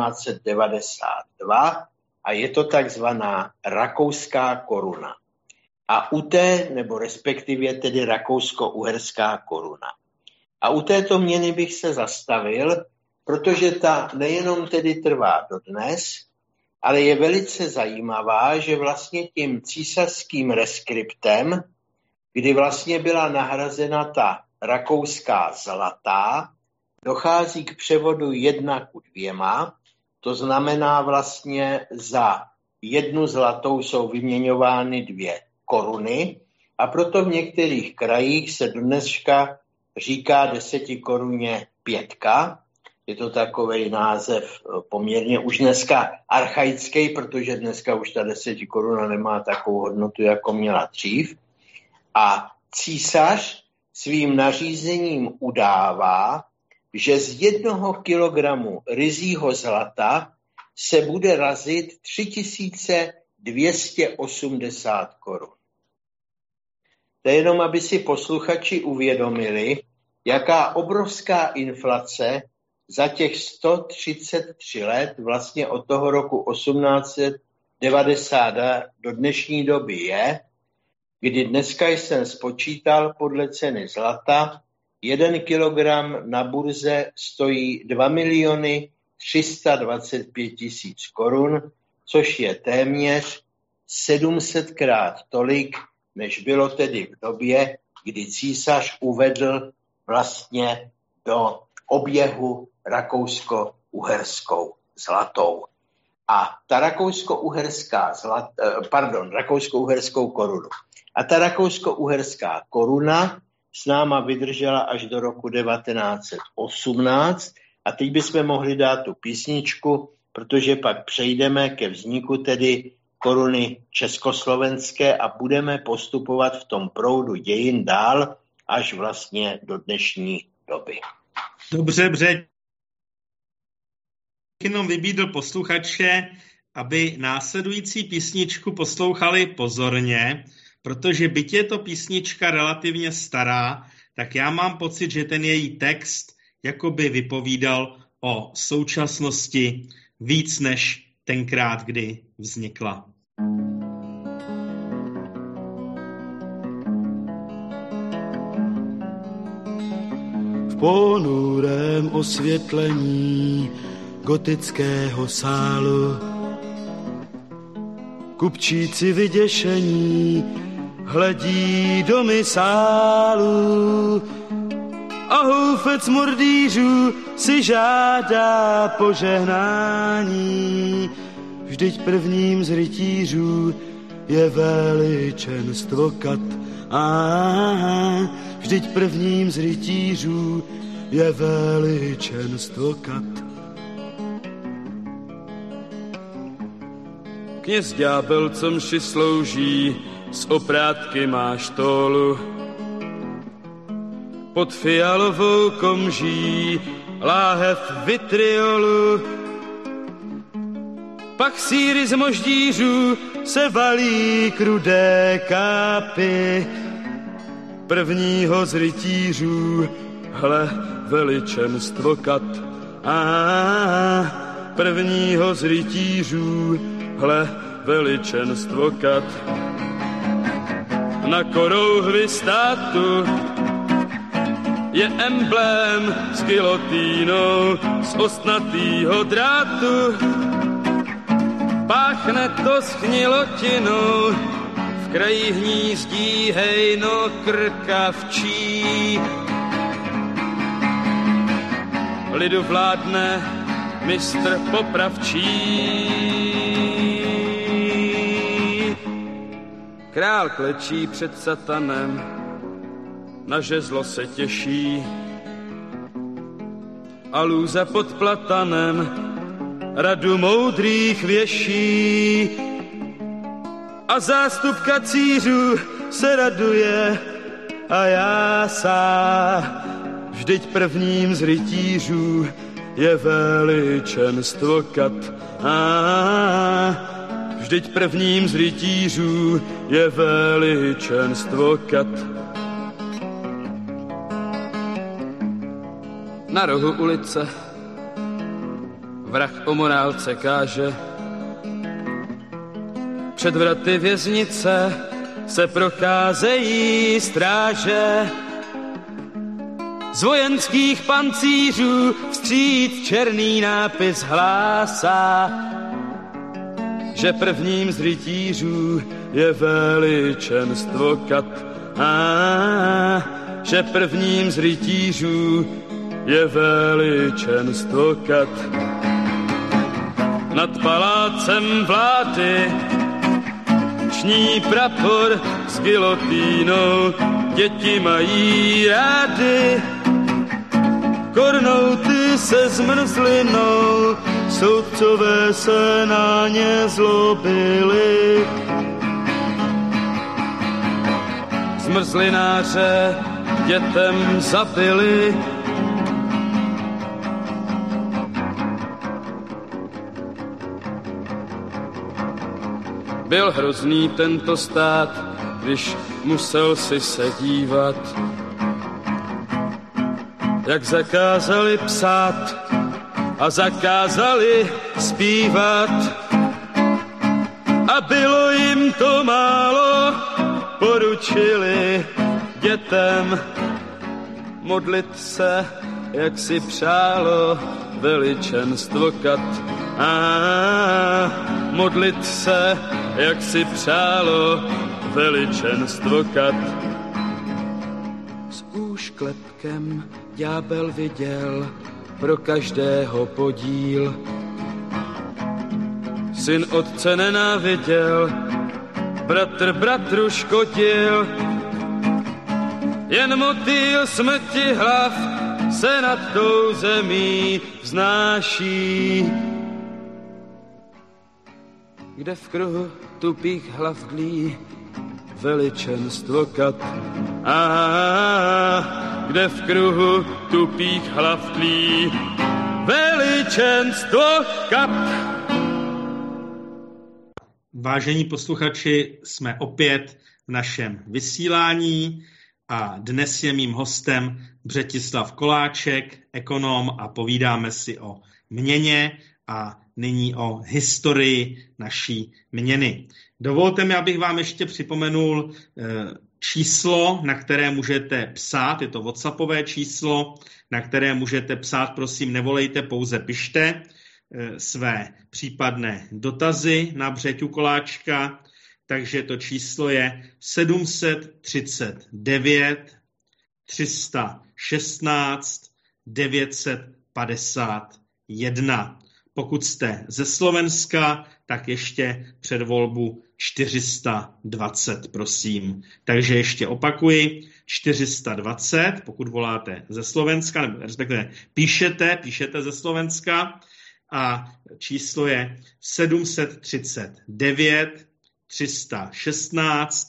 1892 a je to takzvaná rakouská koruna. A u té, nebo respektive tedy rakousko-uherská koruna. A u této měny bych se zastavil, protože ta nejenom tedy trvá dodnes, ale je velice zajímavá, že vlastně tím císařským reskriptem, kdy vlastně byla nahrazena ta rakouská zlatá, dochází k převodu 1:2, to znamená vlastně za 1 zlatou jsou vyměňovány 2 koruny a proto v některých krajích se dneska říká 10 koruně 5. Je to takovej název poměrně už dneska archaický, protože dneska už ta 10 koruna nemá takovou hodnotu, jako měla dřív. A císař svým nařízením udává, že z 1 kilogramu ryzího zlata se bude razit 3280 korun. To je jenom, aby si posluchači uvědomili, jaká obrovská inflace za těch 133 let, vlastně od toho roku 1890 do dnešní doby je, kdy dneska jsem spočítal podle ceny zlata, 1 kilogram na burze stojí 2 325 000 korun, což je téměř 700krát tolik, než bylo tedy v době, kdy císař uvedl vlastně do oběhu rakousko-uherskou zlatou. A ta rakousko-uherskou korunu. A ta rakousko-uherská koruna s náma vydržela až do roku 1918 a teď bychom mohli dát tu písničku, protože pak přejdeme ke vzniku tedy koruny československé a budeme postupovat v tom proudu dějin dál až vlastně do dnešní doby. Dobře, jenom vybídl posluchače, aby následující písničku poslouchali pozorně, protože byť je to písnička relativně stará, tak já mám pocit, že ten její text jakoby vypovídal o současnosti víc než tenkrát, kdy vznikla. V ponurém osvětlení gotického sálu kupčíci vyděšení hledí do misálu a houfec mordýřů si žádá požehnání. Vždyť prvním z rytířů je veličenstvo kat. Vždyť prvním z rytířů je veličenstvo kat. Kněz ďábel, co mši slouží, z oprátky má štolu. Pod fialovou komží láhev vitriolu. Pak síry z moždířů se valí k rudé kápy. Prvního z rytířů, hle, veličenstvo kat. Prvního z rytířů, hle, veličenstvo kat. Na korouhvi státu je emblém s gilotínou z ostnatýho drátu. Páchne to schnilotinou, v kraji hnízdí hejno krkavčí. Lidu vládne mistr popravčí. Král klečí před satanem, na žezlo se těší, a lůza pod platanem radu moudrých věší. A zástup kacířů se raduje a jásá. Vždyť prvním z rytířů je veličenstvo kat. Vždyť prvním z rytířů je veličenstvo kat. Na rohu ulice vrah o morálce káže. Před vraty věznice se procházejí stráže. Z vojenských pancířů vstříc černý nápis hlásá, že prvním z rytířů je veličenstvo kat. Že prvním z rytířů je veličenstvo kat. Nad palácem vlády ční prapor s gilotínou, děti mají rády kornouty se zmrzlinou, soudcové se na ně zlobili. Zmrzlináře dětem zabili. Byl hrozný tento stát, když musel si se dívat, jak zakázali psát a zakázali zpívat. A bylo jim to málo, poručili dětem modlit se, jak si přálo veličenstvo kat. Modlit se, jak si přálo veličenstvo kat. S úšklepkem ďábel viděl pro každého podíl. Syn otce nenáviděl, bratr bratru škodil. Jen motýl smrti hlav se nad tou zemí vznáší. Kde v kruhu tupých hlav dlí veličenstvo kat. Kde v kruhu tupých hlav dlí veličenstvo kat. Vážení posluchači, jsme opět v našem vysílání a dnes je mým hostem Břetislav Koláček, ekonom, a povídáme si o měně a nyní o historii naší měny. Dovolte mi, abych vám ještě připomenul číslo, na které můžete psát. Je to WhatsAppové číslo, na které můžete psát. Prosím, nevolejte, pouze pište své případné dotazy na Břeťu Koláčka. Takže to číslo je 739 316 951. Pokud jste ze Slovenska, tak ještě před volbu 420, prosím. Takže ještě opakuji, 420, pokud voláte ze Slovenska, nebo respektive píšete ze Slovenska, a číslo je 739 316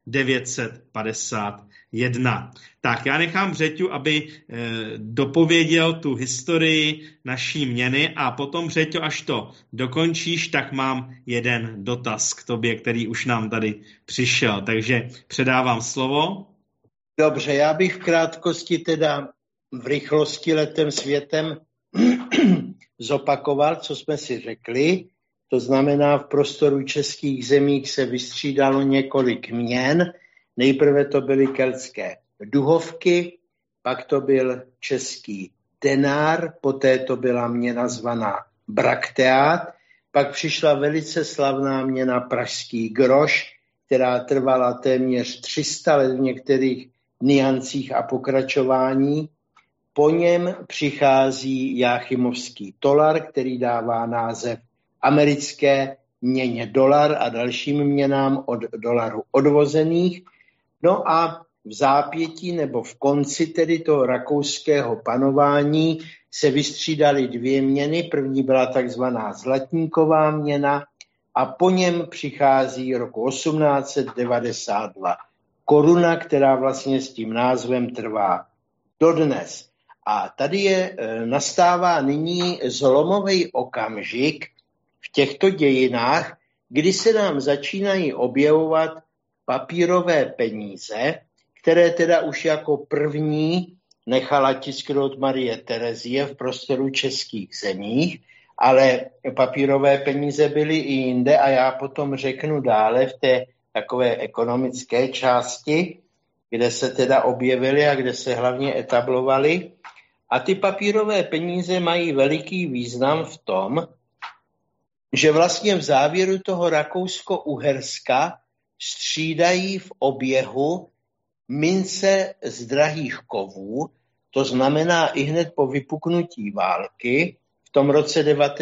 951. Tak, já nechám Břeťu, aby dopověděl tu historii naší měny, a potom, Břeťo, až to dokončíš, tak mám jeden dotaz k tobě, který už nám tady přišel. Takže předávám slovo. Dobře, já bych v krátkosti teda v rychlosti letem světem zopakoval, co jsme si řekli. To znamená, v prostoru českých zemích se vystřídalo několik měn. Nejprve to byly keltské duhovky, pak to byl český denár, poté to byla měna zvaná brakteát, pak přišla velice slavná měna pražský groš, která trvala téměř 300 let v některých niancích a pokračování. Po něm přichází jáchymovský tolar, který dává název americké měně dolar a dalším měnám od dolaru odvozených. No a v zápětí nebo v konci tedy toho rakouského panování se vystřídaly dvě měny. První byla takzvaná zlatníková měna a po něm přichází roku 1892 koruna, která vlastně s tím názvem trvá dodnes. A tady nastává nyní zlomový okamžik v těchto dějinách, kdy se nám začínají objevovat papírové peníze, které teda už jako první nechala tisknout Marie Terezie v prostoru českých zemích, ale papírové peníze byly i jinde a já potom řeknu dále v té takové ekonomické části, kde se teda objevily a kde se hlavně etablovaly. A ty papírové peníze mají veliký význam v tom, že vlastně v závěru toho Rakousko-Uherska střídají v oběhu mince z drahých kovů, to znamená i hned po vypuknutí války v tom roce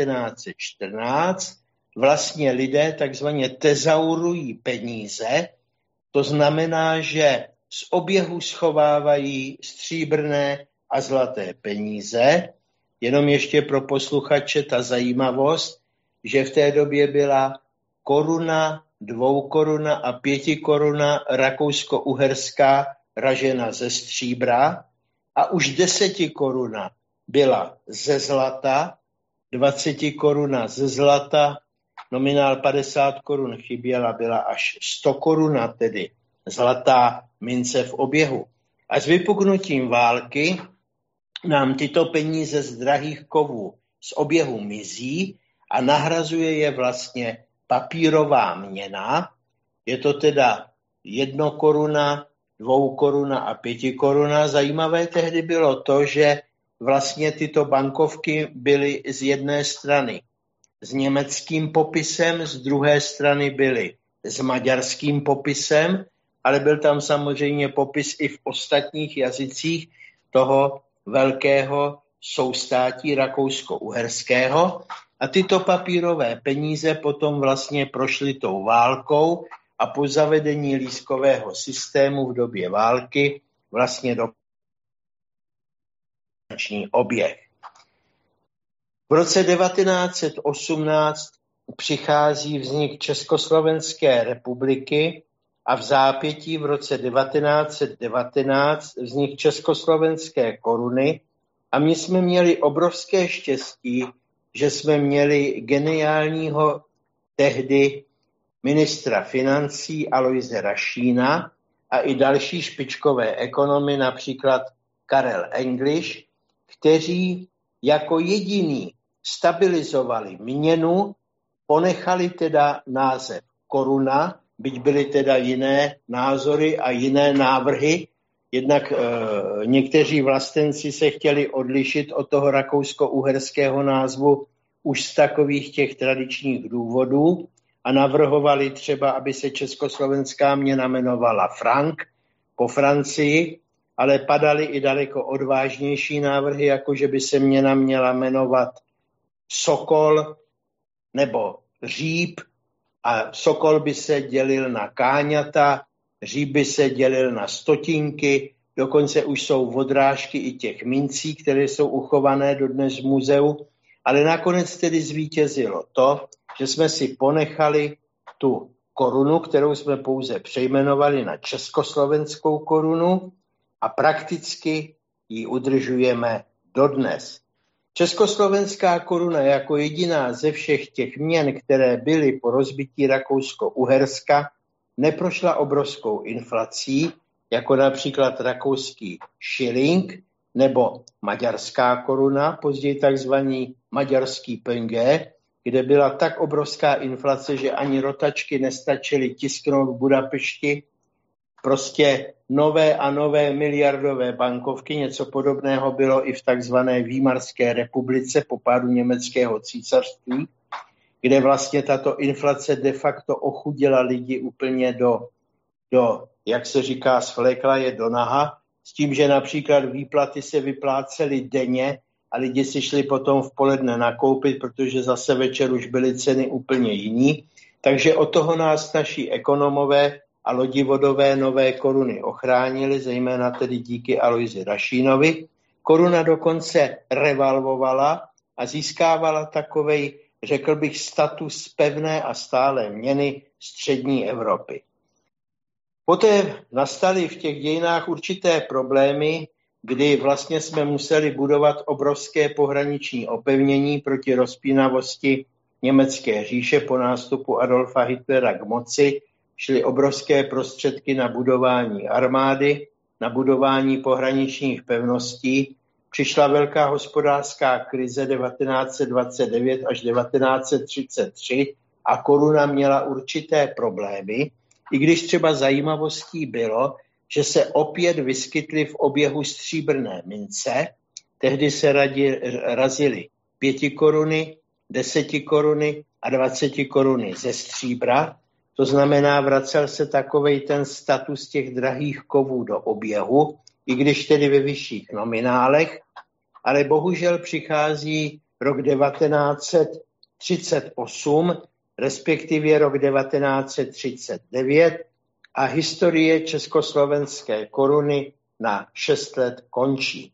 1914 vlastně lidé takzvaně tezaurují peníze, to znamená, že z oběhu schovávají stříbrné a zlaté peníze. Jenom ještě pro posluchače ta zajímavost, že v té době byla koruna, 2 koruna a 5 koruna rakousko-uherská ražena ze stříbra a už 10 koruna byla ze zlata, 20 koruna ze zlata, nominál 50 korun chyběla, byla až 100 koruna, tedy zlatá mince v oběhu. A s vypuknutím války nám tyto peníze z drahých kovů z oběhu mizí a nahrazuje je vlastně papírová měna. Je to teda 1 koruna, 2 koruna a 5 koruna. Zajímavé tehdy bylo to, že vlastně tyto bankovky byly z jedné strany s německým popisem, z druhé strany byly s maďarským popisem, ale byl tam samozřejmě popis i v ostatních jazycích toho velkého soustátí rakousko-uherského. A tyto papírové peníze potom vlastně prošly tou válkou a po zavedení lístkového systému v době války vlastně do oběh. V roce 1918 přichází vznik Československé republiky a v zápětí v roce 1919 vznik Československé koruny a my jsme měli obrovské štěstí, že jsme měli geniálního tehdy ministra financí Aloise Rašína a i další špičkové ekonomy, například Karel English, kteří jako jediní stabilizovali měnu, ponechali teda název koruna, byť byly teda jiné názory a jiné návrhy. Jednak někteří vlastenci se chtěli odlišit od toho rakousko-uherského názvu už z takových těch tradičních důvodů a navrhovali třeba, aby se československá měna jmenovala frank po Francii, ale padaly i daleko odvážnější návrhy, jako že by se měna měla jmenovat sokol nebo říp a sokol by se dělil na káňata, říp by se dělil na stotinky, dokonce už jsou odrážky i těch mincí, které jsou uchované dodnes v muzeu, ale nakonec tedy zvítězilo to, že jsme si ponechali tu korunu, kterou jsme pouze přejmenovali na československou korunu a prakticky ji udržujeme dodnes. Československá koruna jako jediná ze všech těch měn, které byly po rozbití Rakousko-Uherska, neprošla obrovskou inflací, jako například rakouský šilink nebo maďarská koruna, později takzvaný maďarský penge, kde byla tak obrovská inflace, že ani rotačky nestačily tisknout v Budapešti. Prostě nové a nové miliardové bankovky, něco podobného bylo i v takzvané Výmarské republice po pádu německého císařství, kde vlastně tato inflace de facto ochudila lidi úplně do jak se říká, svlékla je do naha, s tím, že například výplaty se vyplácely denně a lidi si šli potom v poledne nakoupit, protože zase večer už byly ceny úplně jiný. Takže od toho nás naši ekonomové a lodivodové nové koruny ochránily, zejména tedy díky Alojzi Rašínovi. Koruna dokonce revalvovala a získávala takovej, řekl bych, status pevné a stálé měny střední Evropy. Poté nastaly v těch dějinách určité problémy, kdy vlastně jsme museli budovat obrovské pohraniční opevnění proti rozpínavosti německé říše po nástupu Adolfa Hitlera k moci. Šly obrovské prostředky na budování armády, na budování pohraničních pevností. Přišla velká hospodářská krize 1929 až 1933 a koruna měla určité problémy, i když třeba zajímavostí bylo, že se opět vyskytly v oběhu stříbrné mince. Tehdy se razily 5 koruny, 10 koruny a 20 koruny ze stříbra. To znamená, vracel se takovej ten status těch drahých kovů do oběhu, i když tedy ve vyšších nominálech, ale bohužel přichází rok 1938, respektive rok 1939 a historie československé koruny na 6 let končí.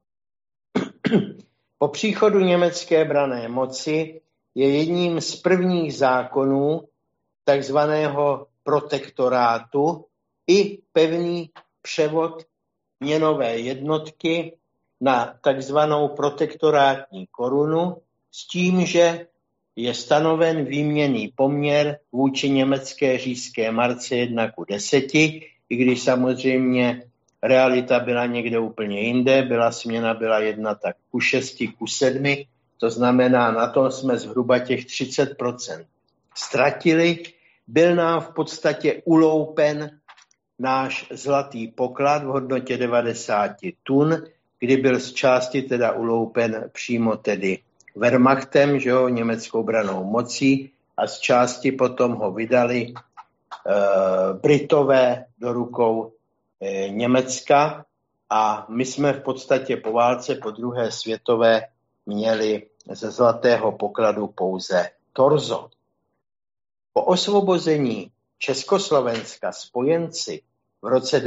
Po příchodu německé branné moci je jedním z prvních zákonů takzvaného protektorátu i pevný převod měnové jednotky na takzvanou protektorátní korunu s tím, že je stanoven výměnný poměr vůči německé říšské marce 1:10, i když samozřejmě realita byla někde úplně jinde, směna byla 1 tak ku 6, ku 7, to znamená, na to jsme zhruba těch 30% ztratili. Byl nám v podstatě uloupen náš zlatý poklad v hodnotě 90 tun, kdy byl z části teda uloupen přímo tedy Wehrmachtem, že jo, německou brannou mocí, a z části potom ho vydali Britové do rukou Německa a my jsme v podstatě po válce, po druhé světové, měli ze zlatého pokladu pouze torzo. Po osvobození Československa spojenci v roce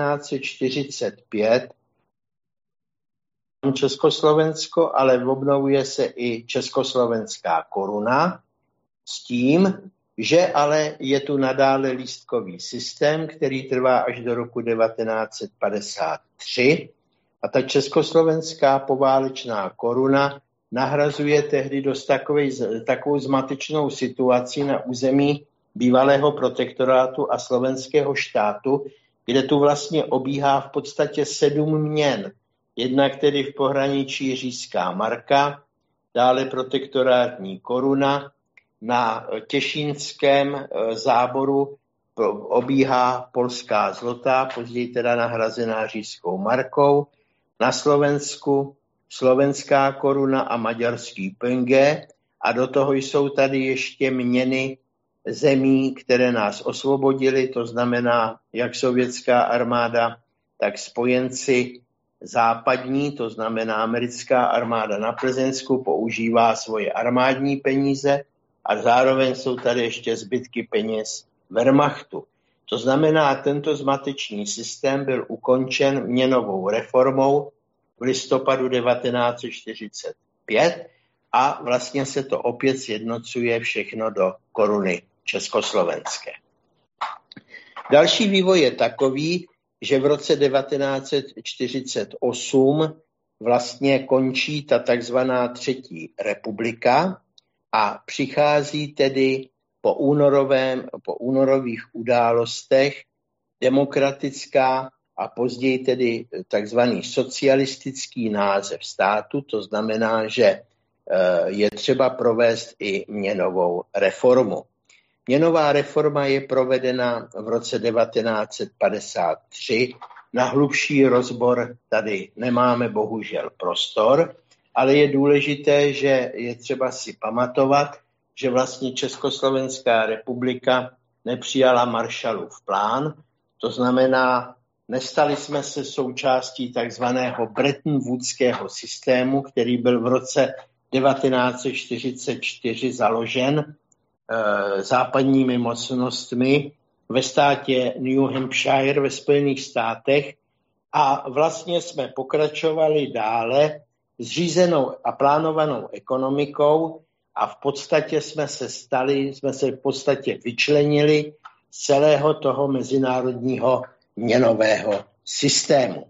1945 Československo, ale obnovuje se i československá koruna s tím, že ale je tu nadále lístkový systém, který trvá až do roku 1953 a ta československá poválečná koruna nahrazuje tehdy dost takovou zmatečnou situaci na území bývalého protektorátu a slovenského štátu, kde tu vlastně obíhá v podstatě 7 měn. Jednak tedy v pohraničí říšská marka, dále protektorátní koruna, na Těšínském záboru obíhá polská zlotá, později teda nahrazená říšskou markou, na Slovensku slovenská koruna a maďarský penge a do toho jsou tady ještě měny zemí, které nás osvobodily, to znamená jak sovětská armáda, tak spojenci západní, to znamená americká armáda na Plzeňsku používá svoje armádní peníze a zároveň jsou tady ještě zbytky peněz Wehrmachtu. To znamená, tento zmatečný systém byl ukončen měnovou reformou v listopadu 1945 a vlastně se to opět sjednocuje všechno do koruny československé. Další vývoj je takový, že v roce 1948 vlastně končí ta takzvaná třetí republika a přichází tedy po únorových událostech demokratická a později tedy takzvaný socialistický název státu, to znamená, že je třeba provést i měnovou reformu. Měnová reforma je provedena v roce 1953. Na hlubší rozbor tady nemáme bohužel prostor, ale je důležité, že je třeba si pamatovat, že vlastně Československá republika nepřijala Marshallův plán, to znamená, nestali jsme se součástí takzvaného Bretton Woodského systému, který byl v roce 1944 založen západními mocnostmi ve státě New Hampshire ve Spojených státech a vlastně jsme pokračovali dále s řízenou a plánovanou ekonomikou a v podstatě jsme se v podstatě vyčlenili z celého toho mezinárodního měnového systému.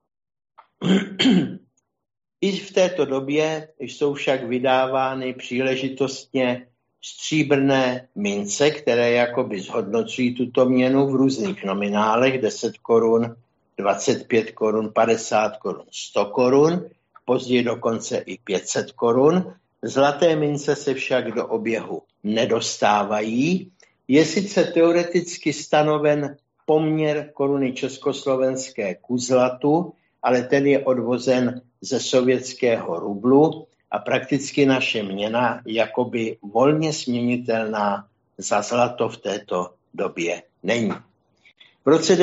I v této době jsou však vydávány příležitostně stříbrné mince, které jakoby zhodnocují tuto měnu v různých nominálech 10 korun, 25 korun, 50 korun, 100 korun, později dokonce i 500 korun. Zlaté mince se však do oběhu nedostávají. Je sice teoreticky stanoven poměr koruny československé ku zlatu, ale ten je odvozen ze sovětského rublu a prakticky naše měna jakoby volně směnitelná za zlato v této době není. V roce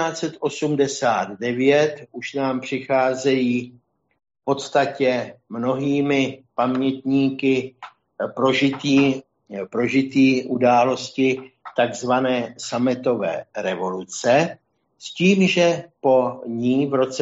1989 už nám přicházejí v podstatě mnohými pamětníky prožitý události takzvané sametové revoluce, s tím, že po ní v roce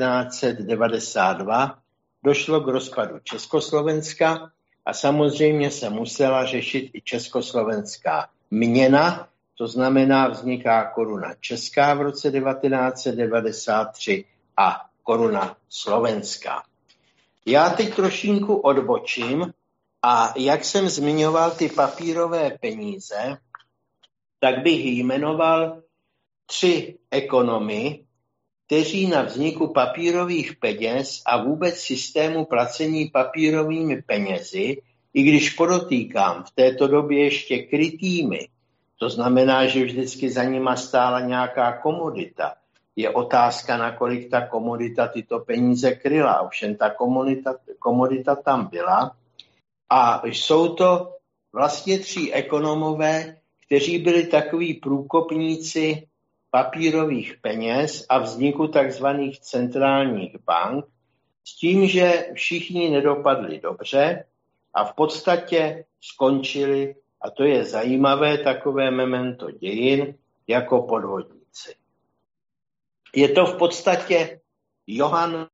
1992 došlo k rozpadu Československa a samozřejmě se musela řešit i československá měna, to znamená vzniká koruna česká v roce 1993 a koruna slovenská. Já teď trošinku odbočím a jak jsem zmiňoval ty papírové peníze, tak bych jmenoval 3 ekonomy, kteří na vzniku papírových peněz a vůbec systému placení papírovými penězi, i když podotýkám v této době ještě krytými, to znamená, že vždycky za nima stála nějaká komodita. Je otázka, nakolik ta komodita tyto peníze kryla. Ovšem ta komodita tam byla. A jsou to vlastně 3 ekonomové, kteří byli takoví průkopníci papírových peněz a vzniku takzvaných centrálních bank, s tím, že všichni nedopadli dobře a v podstatě skončili, a to je zajímavé takové memento dějin, jako podvodníci. Je to v podstatě Johann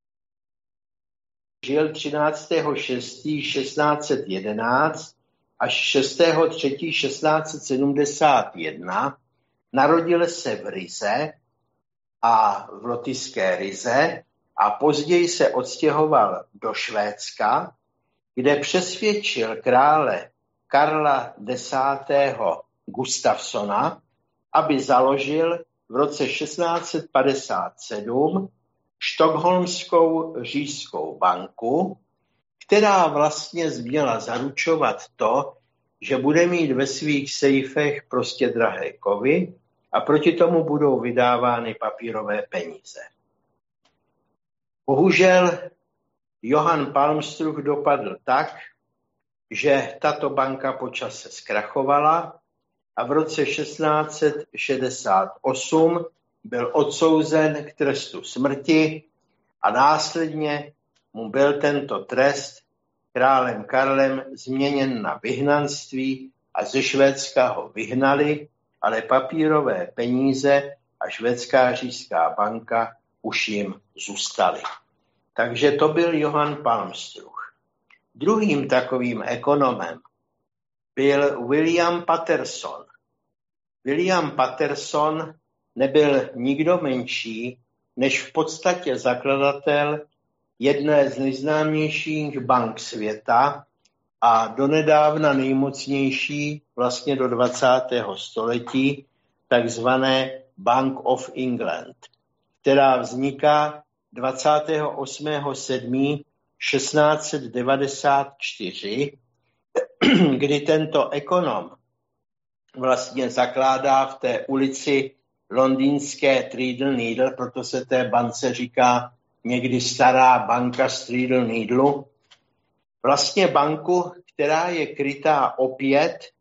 žil 13.6.1611 až 6.3.1671, narodil se v Rize a v lotyšské Rize a později se odstěhoval do Švédska, kde přesvědčil krále Karla X. Gustafsona, aby založil v roce 1657 Štokholmskou říšskou banku, která vlastně měla zaručovat to, že bude mít ve svých sejfech prostě drahé kovy a proti tomu budou vydávány papírové peníze. Bohužel Johann Palmstruch dopadl tak, že tato banka po čase zkrachovala a v roce 1668 byl odsouzen k trestu smrti a následně mu byl tento trest králem Karlem změněn na vyhnanství a ze Švédska ho vyhnali, ale papírové peníze a švédská říšská banka už jim zůstaly. Takže to byl Johann Palmstruch. Druhým takovým ekonomem byl William Paterson. William Paterson nebyl nikdo menší, než v podstatě zakladatel jedné z nejznámějších bank světa a donedávna nejmocnější vlastně do 20. století, takzvané Bank of England, která vzniká 28.7.1694, kdy tento ekonom vlastně zakládá v té ulici londýnské Treadle Needle, proto se té bance říká někdy stará banka z Treadle Needle, vlastně banku, která je krytá opět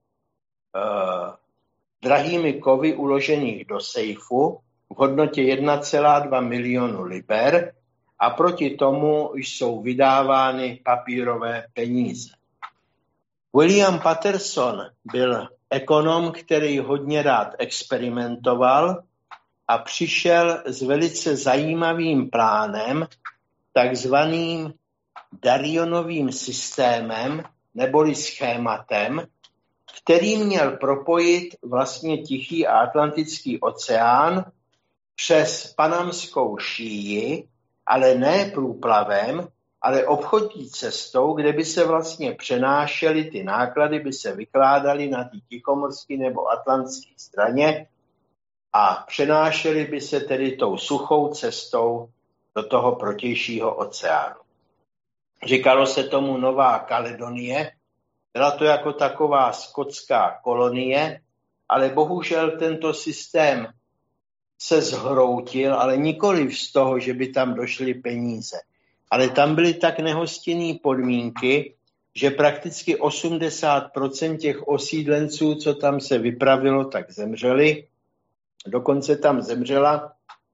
drahými kovy uložených do sejfu v hodnotě 1,2 milionu liber a proti tomu jsou vydávány papírové peníze. William Paterson byl ekonom, který hodně rád experimentoval a přišel s velice zajímavým plánem, takzvaným Darionovým systémem neboli schématem, který měl propojit vlastně Tichý a Atlantický oceán přes Panamskou šíji, ale ne průplavem, ale obchodní cestou, kde by se vlastně přenášely ty náklady, by se vykládaly na té tichomorské nebo atlantské straně a přenášely by se tedy tou suchou cestou do toho protějšího oceánu. Říkalo se tomu Nová Kaledonie, byla to jako taková skotská kolonie, ale bohužel tento systém se zhroutil, ale nikoli z toho, že by tam došly peníze. Ale tam byly tak nehostinné podmínky, že prakticky 80% těch osídlenců, co tam se vypravilo, tak zemřeli. Dokonce tam zemřela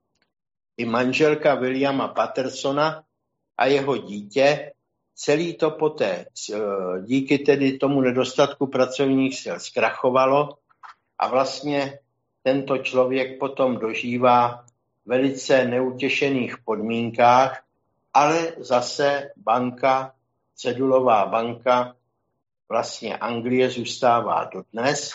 i manželka Williama Pattersona a jeho dítě. Celý to poté díky tedy tomu nedostatku pracovních sil zkrachovalo a vlastně tento člověk potom dožívá velice neutěšených podmínkách, ale zase banka, cedulová banka vlastně Anglie zůstává dodnes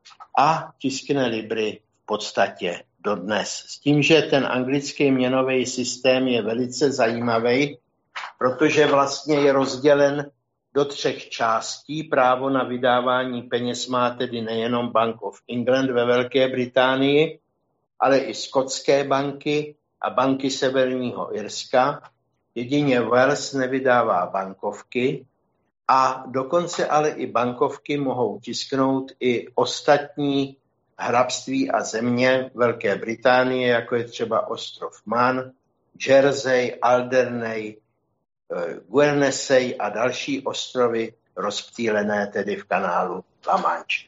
a tiskne libry v podstatě dodnes. S tím, že ten anglický měnový systém je velice zajímavý, protože vlastně je rozdělen do 3 částí. Právo na vydávání peněz má tedy nejenom Bank of England ve Velké Británii, ale i skotské banky a banky Severního Irska. Jedině Wales nevydává bankovky a dokonce ale i bankovky mohou tisknout i ostatní hrabství a země Velké Británie, jako je třeba ostrov Man, Jersey, Alderney, Guernsey a další ostrovy rozptýlené tedy v kanálu La Manche.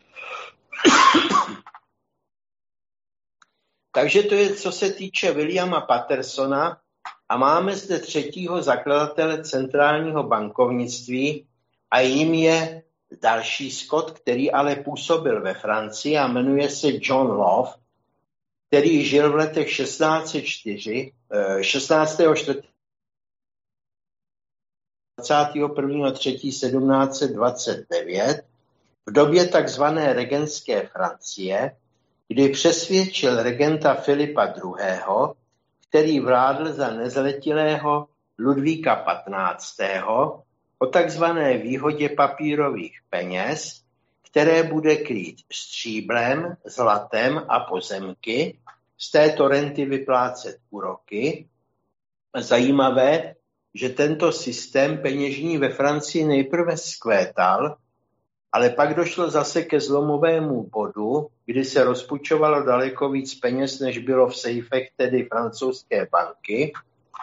Takže to je, co se týče Williama Pattersona a máme zde 3. zakladatele centrálního bankovnictví a jím je další Skot, který ale působil ve Francii a jmenuje se John Love, který žil v letech 1604, 21.3.1729 v době takzvané regentské Francie, kdy přesvědčil regenta Filipa II., který vládl za nezletilého Ludvíka XV., o takzvané výhodě papírových peněz, které bude krýt stříbrem, zlatem a pozemky, z této renty vyplácet úroky. Zajímavé, že tento systém peněžní ve Francii nejprve zkvétal, ale pak došlo zase ke zlomovému bodu, kdy se rozpůjčovalo daleko víc peněz, než bylo v sejfech, tedy francouzské banky,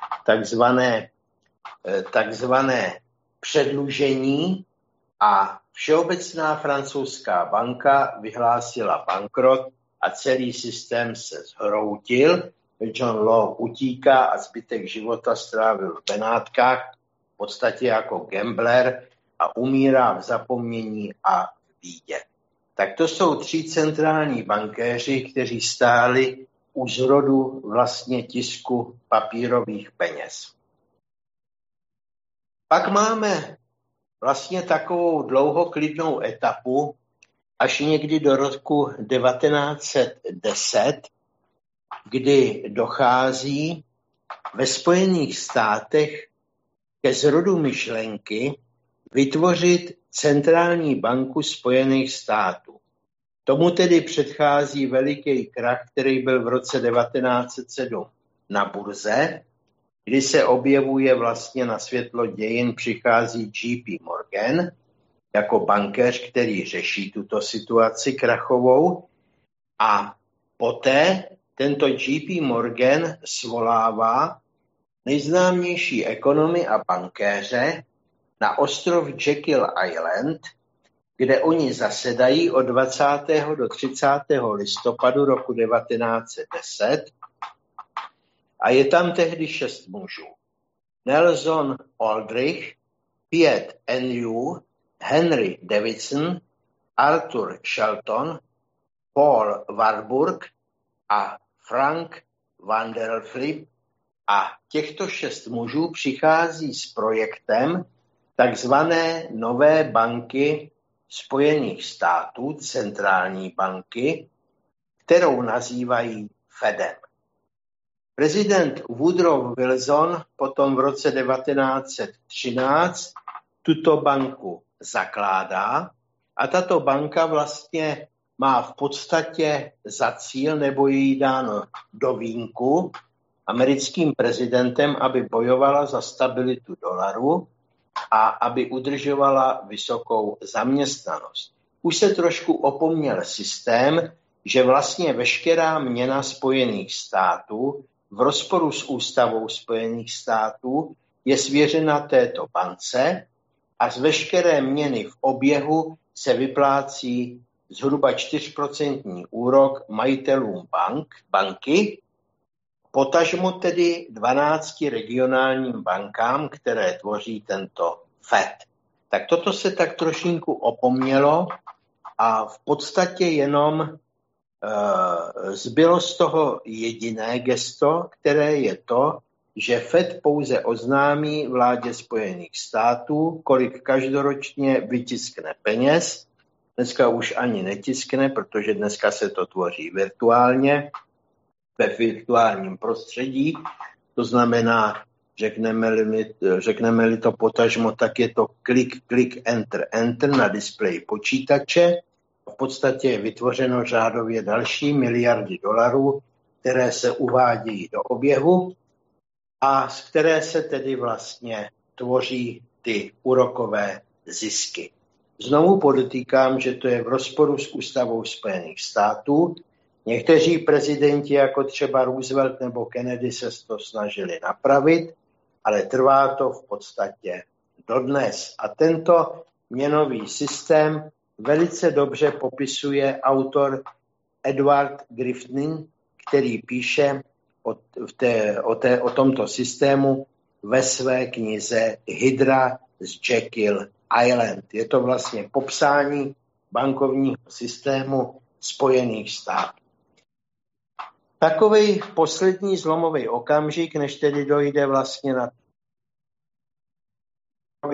takzvané předlužení, a Všeobecná francouzská banka vyhlásila bankrot a celý systém se zhroutil. John Law utíká a zbytek života strávil v Benátkách, v podstatě jako gambler, a umírá v zapomnění a v bídě. Tak to jsou 3 centrální bankéři, kteří stáli u zrodu vlastně tisku papírových peněz. Pak máme vlastně takovou dlouhoklidnou etapu až někdy do roku 1910, kdy dochází ve Spojených státech ke zrodu myšlenky vytvořit centrální banku Spojených států. Tomu tedy předchází veliký krach, který byl v roce 1907 na burze, kdy se objevuje vlastně na světlo dějin, přichází JP Morgan jako bankéř, který řeší tuto situaci krachovou, a poté tento JP Morgan svolává nejznámější ekonomy a bankéře na ostrov Jekyll Island, kde oni zasedají od 20. do 30. listopadu roku 1910 a je tam tehdy 6 mužů. Nelson Aldrich, Piet Andrew, Henry Davidson Arthur Shelton, Paul Warburg a Frank Vanderlip. A těchto 6 mužů přichází s projektem takzvané nové banky Spojených států, centrální banky, kterou nazývají Fedem. Prezident Woodrow Wilson potom v roce 1913 tuto banku zakládá a tato banka vlastně má v podstatě za cíl, nebo je jí dáno do vínku americkým prezidentem, aby bojovala za stabilitu dolaru a aby udržovala vysokou zaměstnanost. Už se trošku opomněl systém, že vlastně veškerá měna Spojených států v rozporu s ústavou Spojených států je svěřena této bance a z veškeré měny v oběhu se vyplácí zhruba 4% úrok majitelům banky, potažmo tedy 12 regionálním bankám, které tvoří tento Fed. Tak toto se tak trošinku opomnělo a v podstatě jenom zbylo z toho jediné gesto, které je to, že Fed pouze oznámí vládě Spojených států, kolik každoročně vytiskne peněz. Dneska už ani netiskne, protože dneska se to tvoří virtuálně, ve virtuálním prostředí. To znamená, řekneme-li to potažmo, tak je to klik, enter na displeji počítače. V podstatě je vytvořeno řádově další miliardy dolarů, které se uvádějí do oběhu a z které se tedy vlastně tvoří ty úrokové zisky. Znovu podotýkám, že to je v rozporu s ústavou Spojených států. Někteří prezidenti, jako třeba Roosevelt nebo Kennedy, se to snažili napravit, ale trvá to v podstatě dodnes. A tento měnový systém velice dobře popisuje autor Edward Griffin, který píše o tomto systému ve své knize Hydra z Jekyll Island. Je to vlastně popsání bankovního systému Spojených států. Takový poslední zlomový okamžik, než tedy dojde vlastně na rok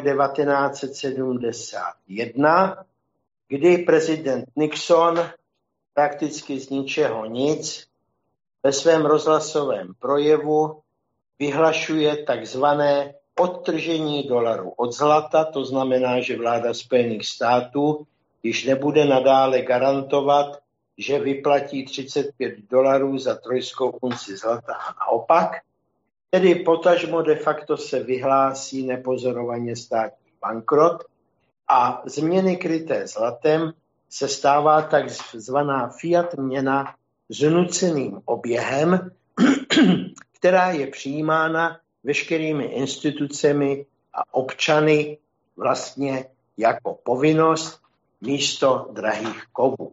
1971, kdy prezident Nixon prakticky z ničeho nic ve svém rozhlasovém projevu vyhlašuje takzvané odtržení dolaru od zlata, to znamená, že vláda Spojených států již nebude nadále garantovat, že vyplatí $35 za 3 unci zlata a naopak. Tedy potažmo de facto se vyhlásí nepozorovaně státní bankrot a změny kryté zlatem se stává takzvaná fiat měna s nuceným oběhem, která je přijímána veškerými institucemi a občany vlastně jako povinnost místo drahých kovů.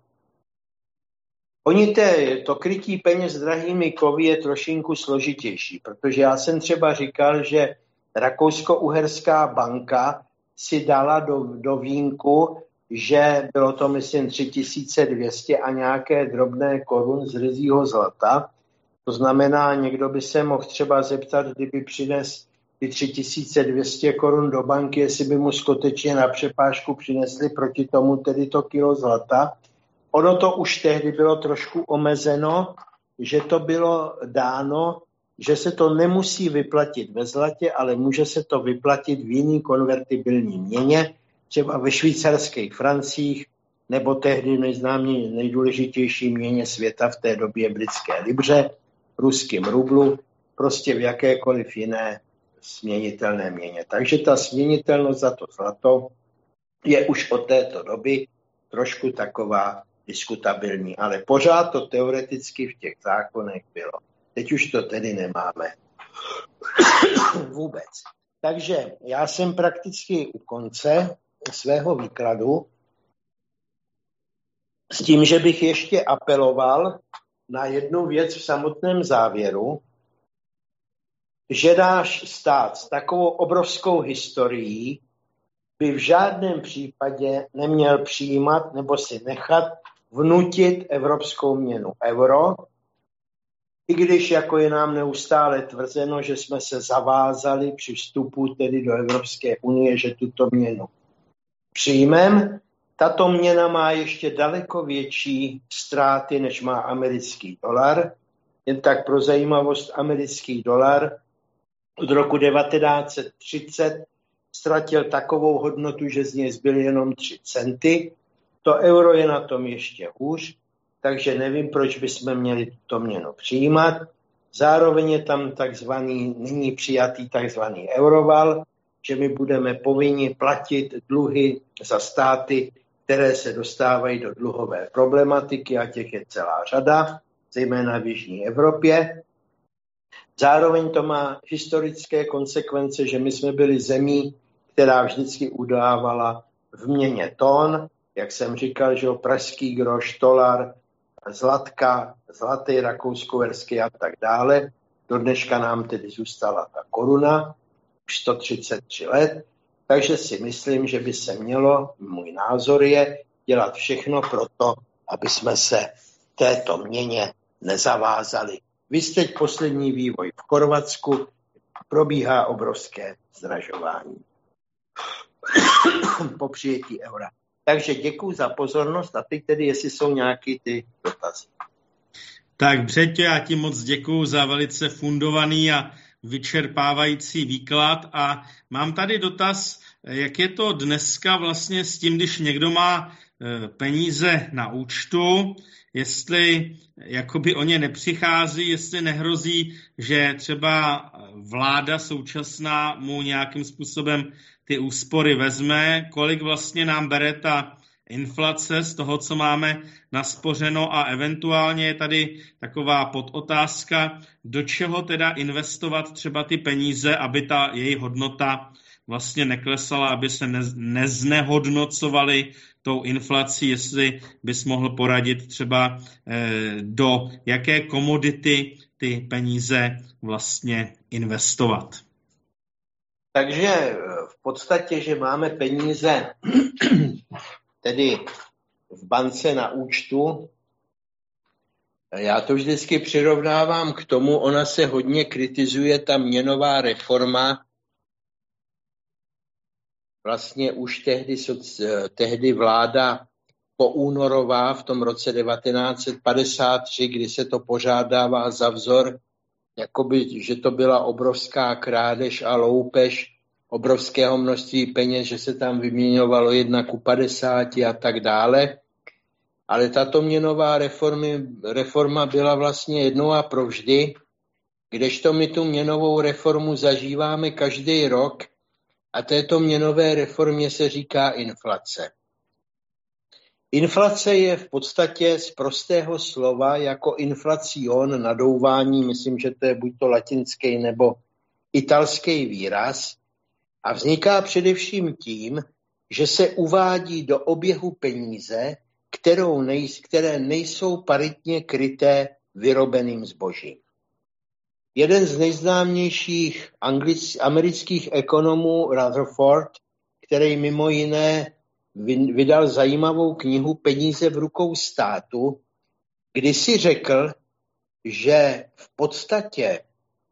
To krytí peněz drahými kovy je trošinku složitější, protože já jsem třeba říkal, že Rakousko-Uherská banka si dala do vínku, že bylo to, myslím, 3200 a nějaké drobné korun z ryzího zlata. To znamená, někdo by se mohl třeba zeptat, kdyby přines ty 3200 korun do banky, jestli by mu skutečně na přepážku přinesli proti tomu tedy to kilo zlata. Ono to už tehdy bylo trošku omezeno, že to bylo dáno, že se to nemusí vyplatit ve zlatě, ale může se to vyplatit v jiný konvertibilní měně, třeba ve švýcarských francích, nebo tehdy nejdůležitější měně světa v té době britské libře, ruským rublu, prostě v jakékoliv jiné směnitelné měně. Takže ta směnitelnost za to zlato je už od této doby trošku taková diskutabilní, ale pořád to teoreticky v těch zákonech bylo. Teď už to tedy nemáme vůbec. Takže já jsem prakticky u konce svého výkladu s tím, že bych ještě apeloval na jednu věc v samotném závěru, že náš stát s takovou obrovskou historií by v žádném případě neměl přijímat nebo si nechat vnutit evropskou měnu euro, i když jako je nám neustále tvrzeno, že jsme se zavázali při vstupu tedy do Evropské unie, že tuto měnu přijmeme. Tato měna má ještě daleko větší ztráty, než má americký dolar. Jen tak pro zajímavost, americký dolar od roku 1930 ztratil takovou hodnotu, že z něj zbyly jenom 3 centy. To euro je na tom ještě hůř, takže nevím, proč bychom měli tuto měnu přijímat. Zároveň je tam nyní přijatý takzvaný euroval, že my budeme povinni platit dluhy za státy, které se dostávají do dluhové problematiky, a těch je celá řada, zejména v jižní Evropě. Zároveň to má historické konsekvence, že my jsme byli zemí, která vždycky udávala v měně tón, jak jsem říkal, že pražský groš, tolar, zlatka, zlatý rakousko-uherský a tak dále. Do dneška nám tedy zůstala ta koruna, už 133 let, takže si myslím, že by se mělo, můj názor je, dělat všechno pro to, aby jsme se této měně nezavázali. Víš, teď poslední vývoj v Chorvatsku, probíhá obrovské zdražování po přijetí eura. Takže děkuji za pozornost a teď tedy, jestli jsou nějaké ty dotazy. Tak Břeťo, já ti moc děkuji za velice fundovaný a vyčerpávající výklad a mám tady dotaz, jak je to dneska vlastně s tím, když někdo má peníze na účtu, jestli jakoby o ně nepřichází, jestli nehrozí, že třeba vláda současná mu nějakým způsobem ty úspory vezme, kolik vlastně nám bere ta inflace z toho, co máme naspořeno a eventuálně je tady taková podotázka, do čeho teda investovat třeba ty peníze, aby ta její hodnota vlastně neklesala, aby se neznehodnocovaly tou inflací, jestli bys mohl poradit třeba do jaké komodity ty peníze vlastně investovat. Takže v podstatě, že máme peníze tedy v bance na účtu, já to vždycky přirovnávám k tomu, ona se hodně kritizuje, ta měnová reforma, vlastně už tehdy vláda poúnorová v tom roce 1953, kdy se to pořádává za vzor, jakoby, že to byla obrovská krádež a loupež obrovského množství peněz, že se tam vyměňovalo 1:50 a tak dále. Ale tato měnová reforma byla vlastně jednou a provždy, kdežto my tu měnovou reformu zažíváme každý rok a této měnové reformě se říká inflace. Inflace je v podstatě z prostého slova jako inflacion, nadouvání, myslím, že to je buď to latinský nebo italský výraz, a vzniká především tím, že se uvádí do oběhu peníze, které nejsou paritně kryté vyrobeným zbožím. Jeden z nejznámějších amerických ekonomů, Rutherford, který mimo jiné vydal zajímavou knihu Peníze v rukou státu, kdy si řekl, že v podstatě,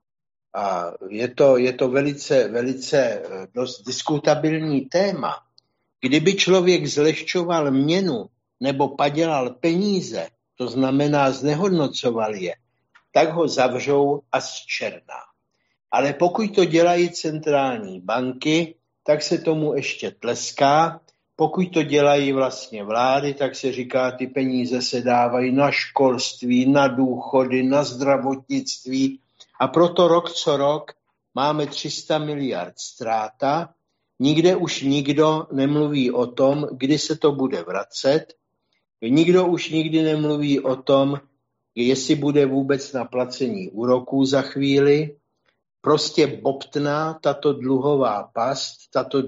a je to velice dost diskutabilní téma, kdyby člověk zlehčoval měnu nebo padělal peníze, to znamená znehodnocoval je, tak ho zavřou a zčerná. Ale pokud to dělají centrální banky, tak se tomu ještě tleská. Pokud to dělají vlastně vlády, tak se říká, ty peníze se dávají na školství, na důchody, na zdravotnictví. A proto rok co rok máme 300 miliard ztráta. Nikde už nikdo nemluví o tom, kdy se to bude vracet. Nikdo už nikdy nemluví o tom, jestli bude vůbec na placení úroků za chvíli. Prostě bobtná tato dluhová past, tato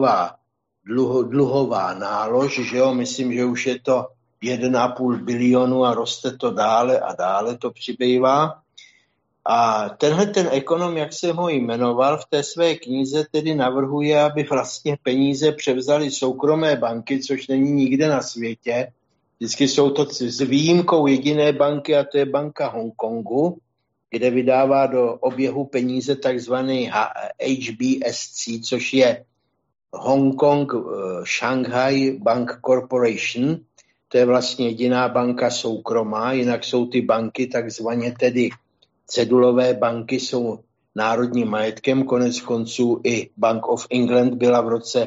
dluhová nálož, že jo, myslím, že už je to 1,5 bilionu a roste to dále a dále to přibývá. A tenhle ten ekonom, jak jsem ho jmenoval, v té své knize tedy navrhuje, aby vlastně peníze převzaly soukromé banky, což není nikde na světě. Vždycky jsou to s výjimkou jediné banky, a to je banka Hongkongu, kde vydává do oběhu peníze takzvaný HBSC, což je Hong Kong Shanghai Bank Corporation. To je vlastně jediná banka soukromá, jinak jsou ty banky takzvaně tedy cedulové banky, jsou národním majetkem. Konec konců i Bank of England byla v roce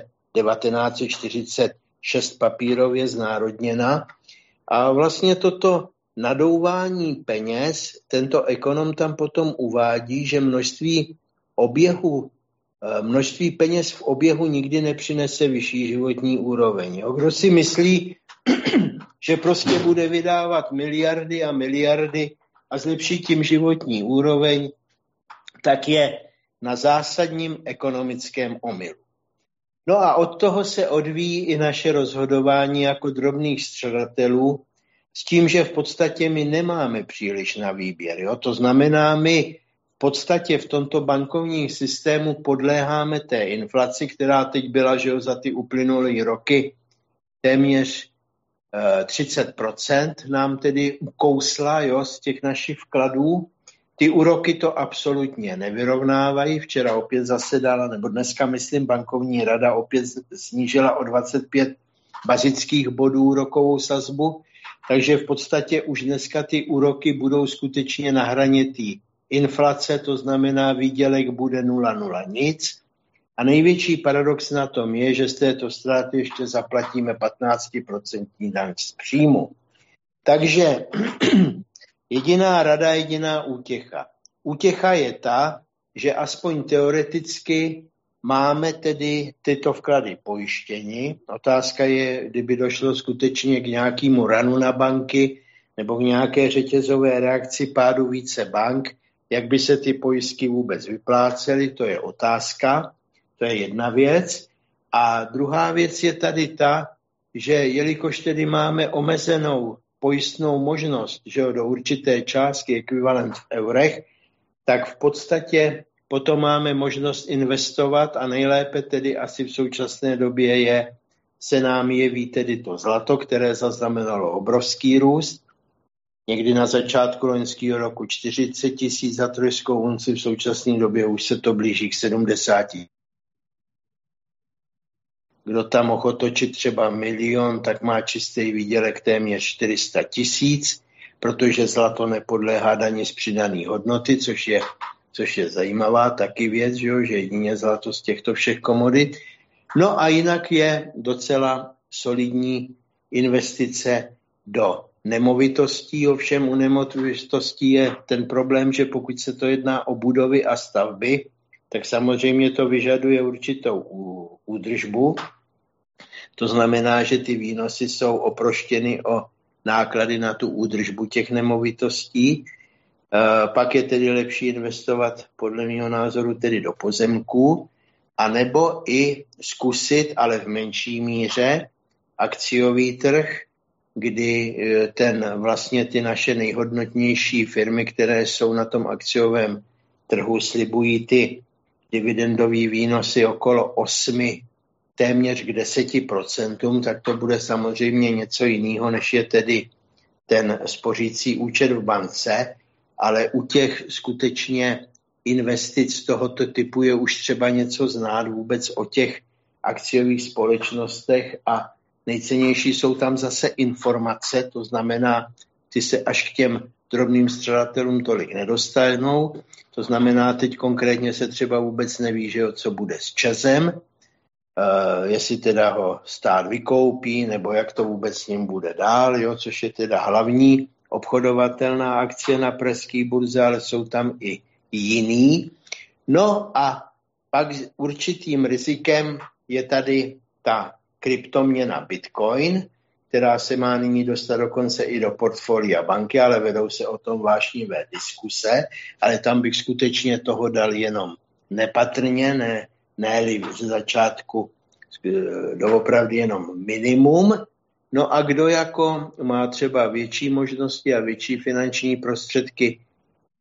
1946 papírově znárodněna. A vlastně toto nadouvání peněz, tento ekonom tam potom uvádí, že množství peněz v oběhu nikdy nepřinese vyšší životní úroveň. Kdo si myslí, že prostě bude vydávat miliardy a miliardy a zlepší tím životní úroveň, tak je na zásadním ekonomickém omylu. No a od toho se odvíjí i naše rozhodování jako drobných střadatelů, s tím, že v podstatě my nemáme příliš na výběr. Jo? To znamená, my v podstatě v tomto bankovním systému podléháme té inflaci, která teď byla, že jo, za ty uplynulé roky téměř 30% nám tedy ukousla, jo, z těch našich vkladů. Ty úroky to absolutně nevyrovnávají. Včera opět zasedala, nebo dneska, myslím, bankovní rada opět snížila o 25 bazických bodů úrokovou sazbu, takže v podstatě už dneska ty úroky budou skutečně na hraně té inflace, to znamená výdělek bude 0,0 nic. A největší paradox na tom je, že z této ztráty ještě zaplatíme 15% daň z příjmu. Takže jediná rada, jediná útěcha. Útěcha je ta, že aspoň teoreticky máme tedy tyto vklady pojištěni. Otázka je, kdyby došlo skutečně k nějakému ranu na banky nebo k nějaké řetězové reakci pádu více bank, jak by se ty pojistky vůbec vyplácely, to je otázka. To je jedna věc. A druhá věc je tady ta, že jelikož tedy máme omezenou pojistnou možnost, že do určité částky ekvivalent v eurech, tak v podstatě potom máme možnost investovat a nejlépe tedy asi v současné době se nám jeví tedy to zlato, které zaznamenalo obrovský růst. Někdy na začátku loňského roku 40 000 za trojskou unci, v současné době už se to blíží k 70 000. Kdo tam mohl otočit třeba 1 milion, tak má čistý výdělek téměř 400 000, protože zlato nepodléhá dani z přidané hodnoty, což je zajímavá taky věc, že jedině zlato z těchto všech komodit. No a jinak je docela solidní investice do nemovitostí, ovšem u nemovitostí je ten problém, že pokud se to jedná o budovy a stavby, tak samozřejmě to vyžaduje určitou údržbu. To znamená, že ty výnosy jsou oproštěny o náklady na tu údržbu těch nemovitostí. Pak je tedy lepší investovat podle mého názoru tedy do pozemků, anebo i zkusit, ale v menší míře, akciový trh, kdy vlastně ty naše nejhodnotnější firmy, které jsou na tom akciovém trhu, slibují ty dividendové výnosy okolo 8, téměř k 10%, tak to bude samozřejmě něco jiného, než je tedy ten spořící účet v bance, ale u těch skutečně investic tohoto typu je už třeba něco znát vůbec o těch akciových společnostech a nejcennější jsou tam zase informace, to znamená, ty se až k těm drobným střadatelům tolik nedostanou, to znamená, teď konkrétně se třeba vůbec neví, že co bude s ČEZem, jestli teda ho stát vykoupí, nebo jak to vůbec s ním bude dál, jo, což je teda hlavní obchodovatelná akcie na pražské burze, ale jsou tam i jiný. No a pak s určitým rizikem je tady ta kryptoměna Bitcoin, která se má nyní dostat dokonce i do portfolia banky, ale vedou se o tom vášnivé diskuse, ale tam bych skutečně toho dal jenom nepatrně, ne-li ze začátku doopravdy jenom minimum. No a kdo jako má třeba větší možnosti a větší finanční prostředky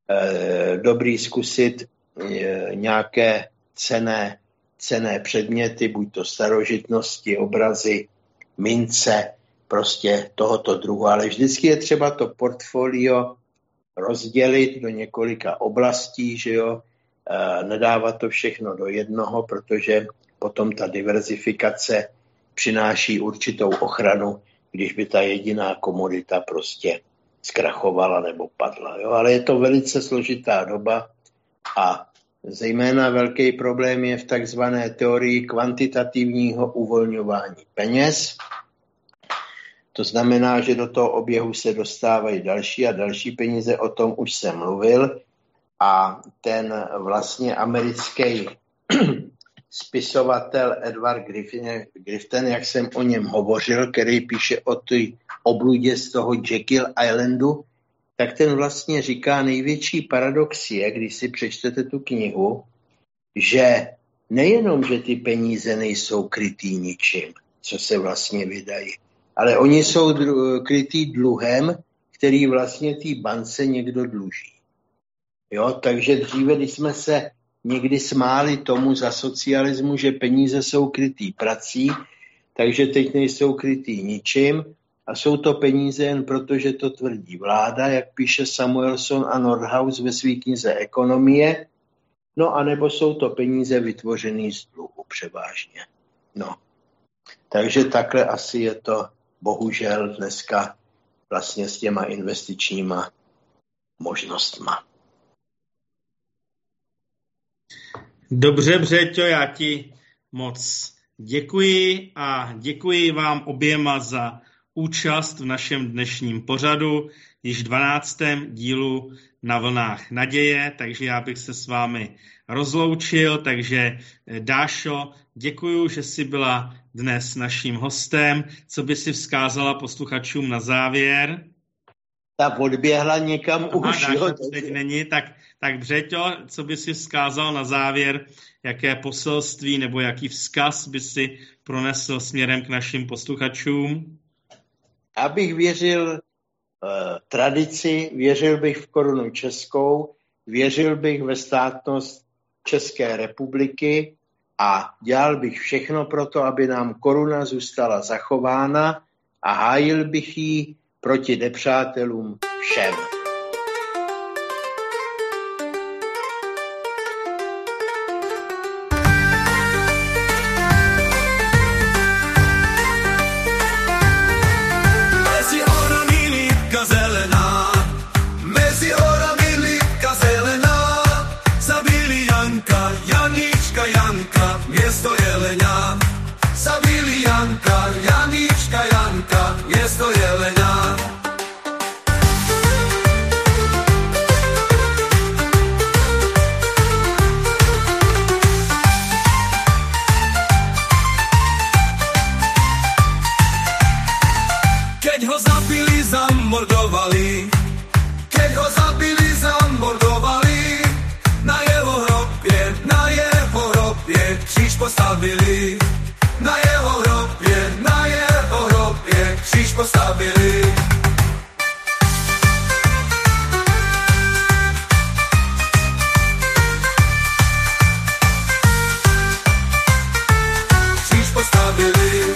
dobrý zkusit nějaké cenné předměty, buď to starožitnosti, obrazy, mince, prostě tohoto druhu. Ale vždycky je třeba to portfolio rozdělit do několika oblastí, že jo, nedávat to všechno do jednoho, protože potom ta diverzifikace přináší určitou ochranu, když by ta jediná komodita prostě zkrachovala nebo padla. Jo? Ale je to velice složitá doba a zejména velký problém je v takzvané teorii kvantitativního uvolňování peněz. To znamená, že do toho oběhu se dostávají další a další peníze, o tom už jsem mluvil. A ten vlastně americký spisovatel Edward Griffin, jak jsem o něm hovořil, který píše o té obludě z toho Jekyll Islandu, tak ten vlastně říká, největší paradox je, když si přečtete tu knihu, že nejenom, že ty peníze nejsou krytý ničím, co se vlastně vydají, ale oni jsou krytý dluhem, který vlastně té bance někdo dluží. Jo, takže dříve, když jsme se někdy smáli tomu za socialismu, že peníze jsou krytý prací, takže teď nejsou krytý ničím a jsou to peníze jen proto, že to tvrdí vláda, jak píše Samuelson a Nordhaus ve své knize Ekonomie, no anebo jsou to peníze vytvořené z dluhu převážně. No. Takže takhle asi je to bohužel dneska vlastně s těma investičníma možnostma. Dobře, Břeťo, já ti moc děkuji a děkuji vám oběma za účast v našem dnešním pořadu, již 12. dílu Na vlnách naděje, takže já bych se s vámi rozloučil, takže Dášo, děkuju, že jsi byla dnes naším hostem. Co by si vzkázala posluchačům na závěr? Ta odběhla někam už. Dáša to teď není, tak Břeťo, co by si vzkázal na závěr, jaké poselství nebo jaký vzkaz by si pronesl směrem k našim posluchačům? Abych věřil tradici, věřil bych v korunu českou, věřil bych ve státnost České republiky a dělal bych všechno pro to, aby nám koruna zůstala zachována a hájil bych ji proti nepřátelům všem. Město Jelena. Keď ho zabili, zamordovali, na jeho hrobě kříž postavili. Na jeho hrobě kříž postavili. Kříž postavili.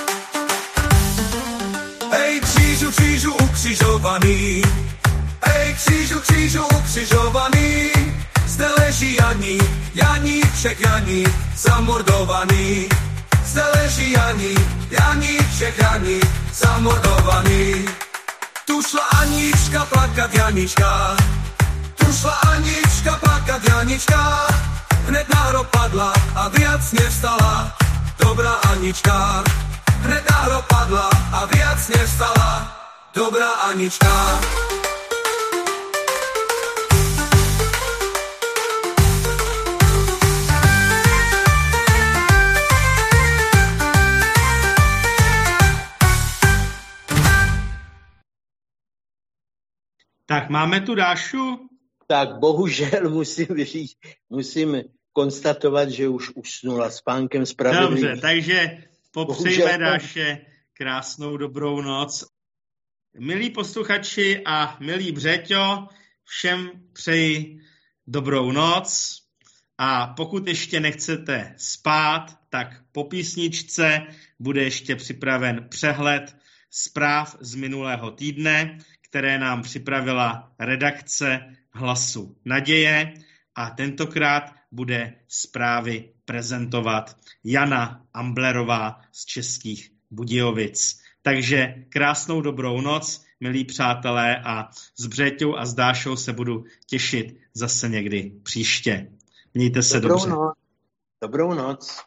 Ej křížu, křížu ukřižovaný, ej křížu, křížu ukřižovaný, zde leží Janík, všech Janík, zamordovaný. Zde leží Janík, všech Janík, zamordovaný. Tu šla Anička plakat Janička, tu šla Anička plakat Janička, hned na hrob padla a viac nevstala. Dobrá Anička, hned na hrob padla a viac nevstala. Dobrá Anička. Tak máme tu Dášu? Tak bohužel musím konstatovat, že už usnula spánkem spravedlivým. Dobře, takže popřejme Dáše krásnou dobrou noc. Milí posluchači a milí Břeťo, všem přeji dobrou noc a pokud ještě nechcete spát, tak po písničce bude ještě připraven přehled zpráv z minulého týdne, které nám připravila redakce Hlasu naděje a tentokrát bude zprávy prezentovat Jana Amblerová z Českých Budějovic. Takže krásnou dobrou noc, milí přátelé, a s Břeťou a s Dášou se budu těšit zase někdy příště. Mějte se dobře. Dobrou noc.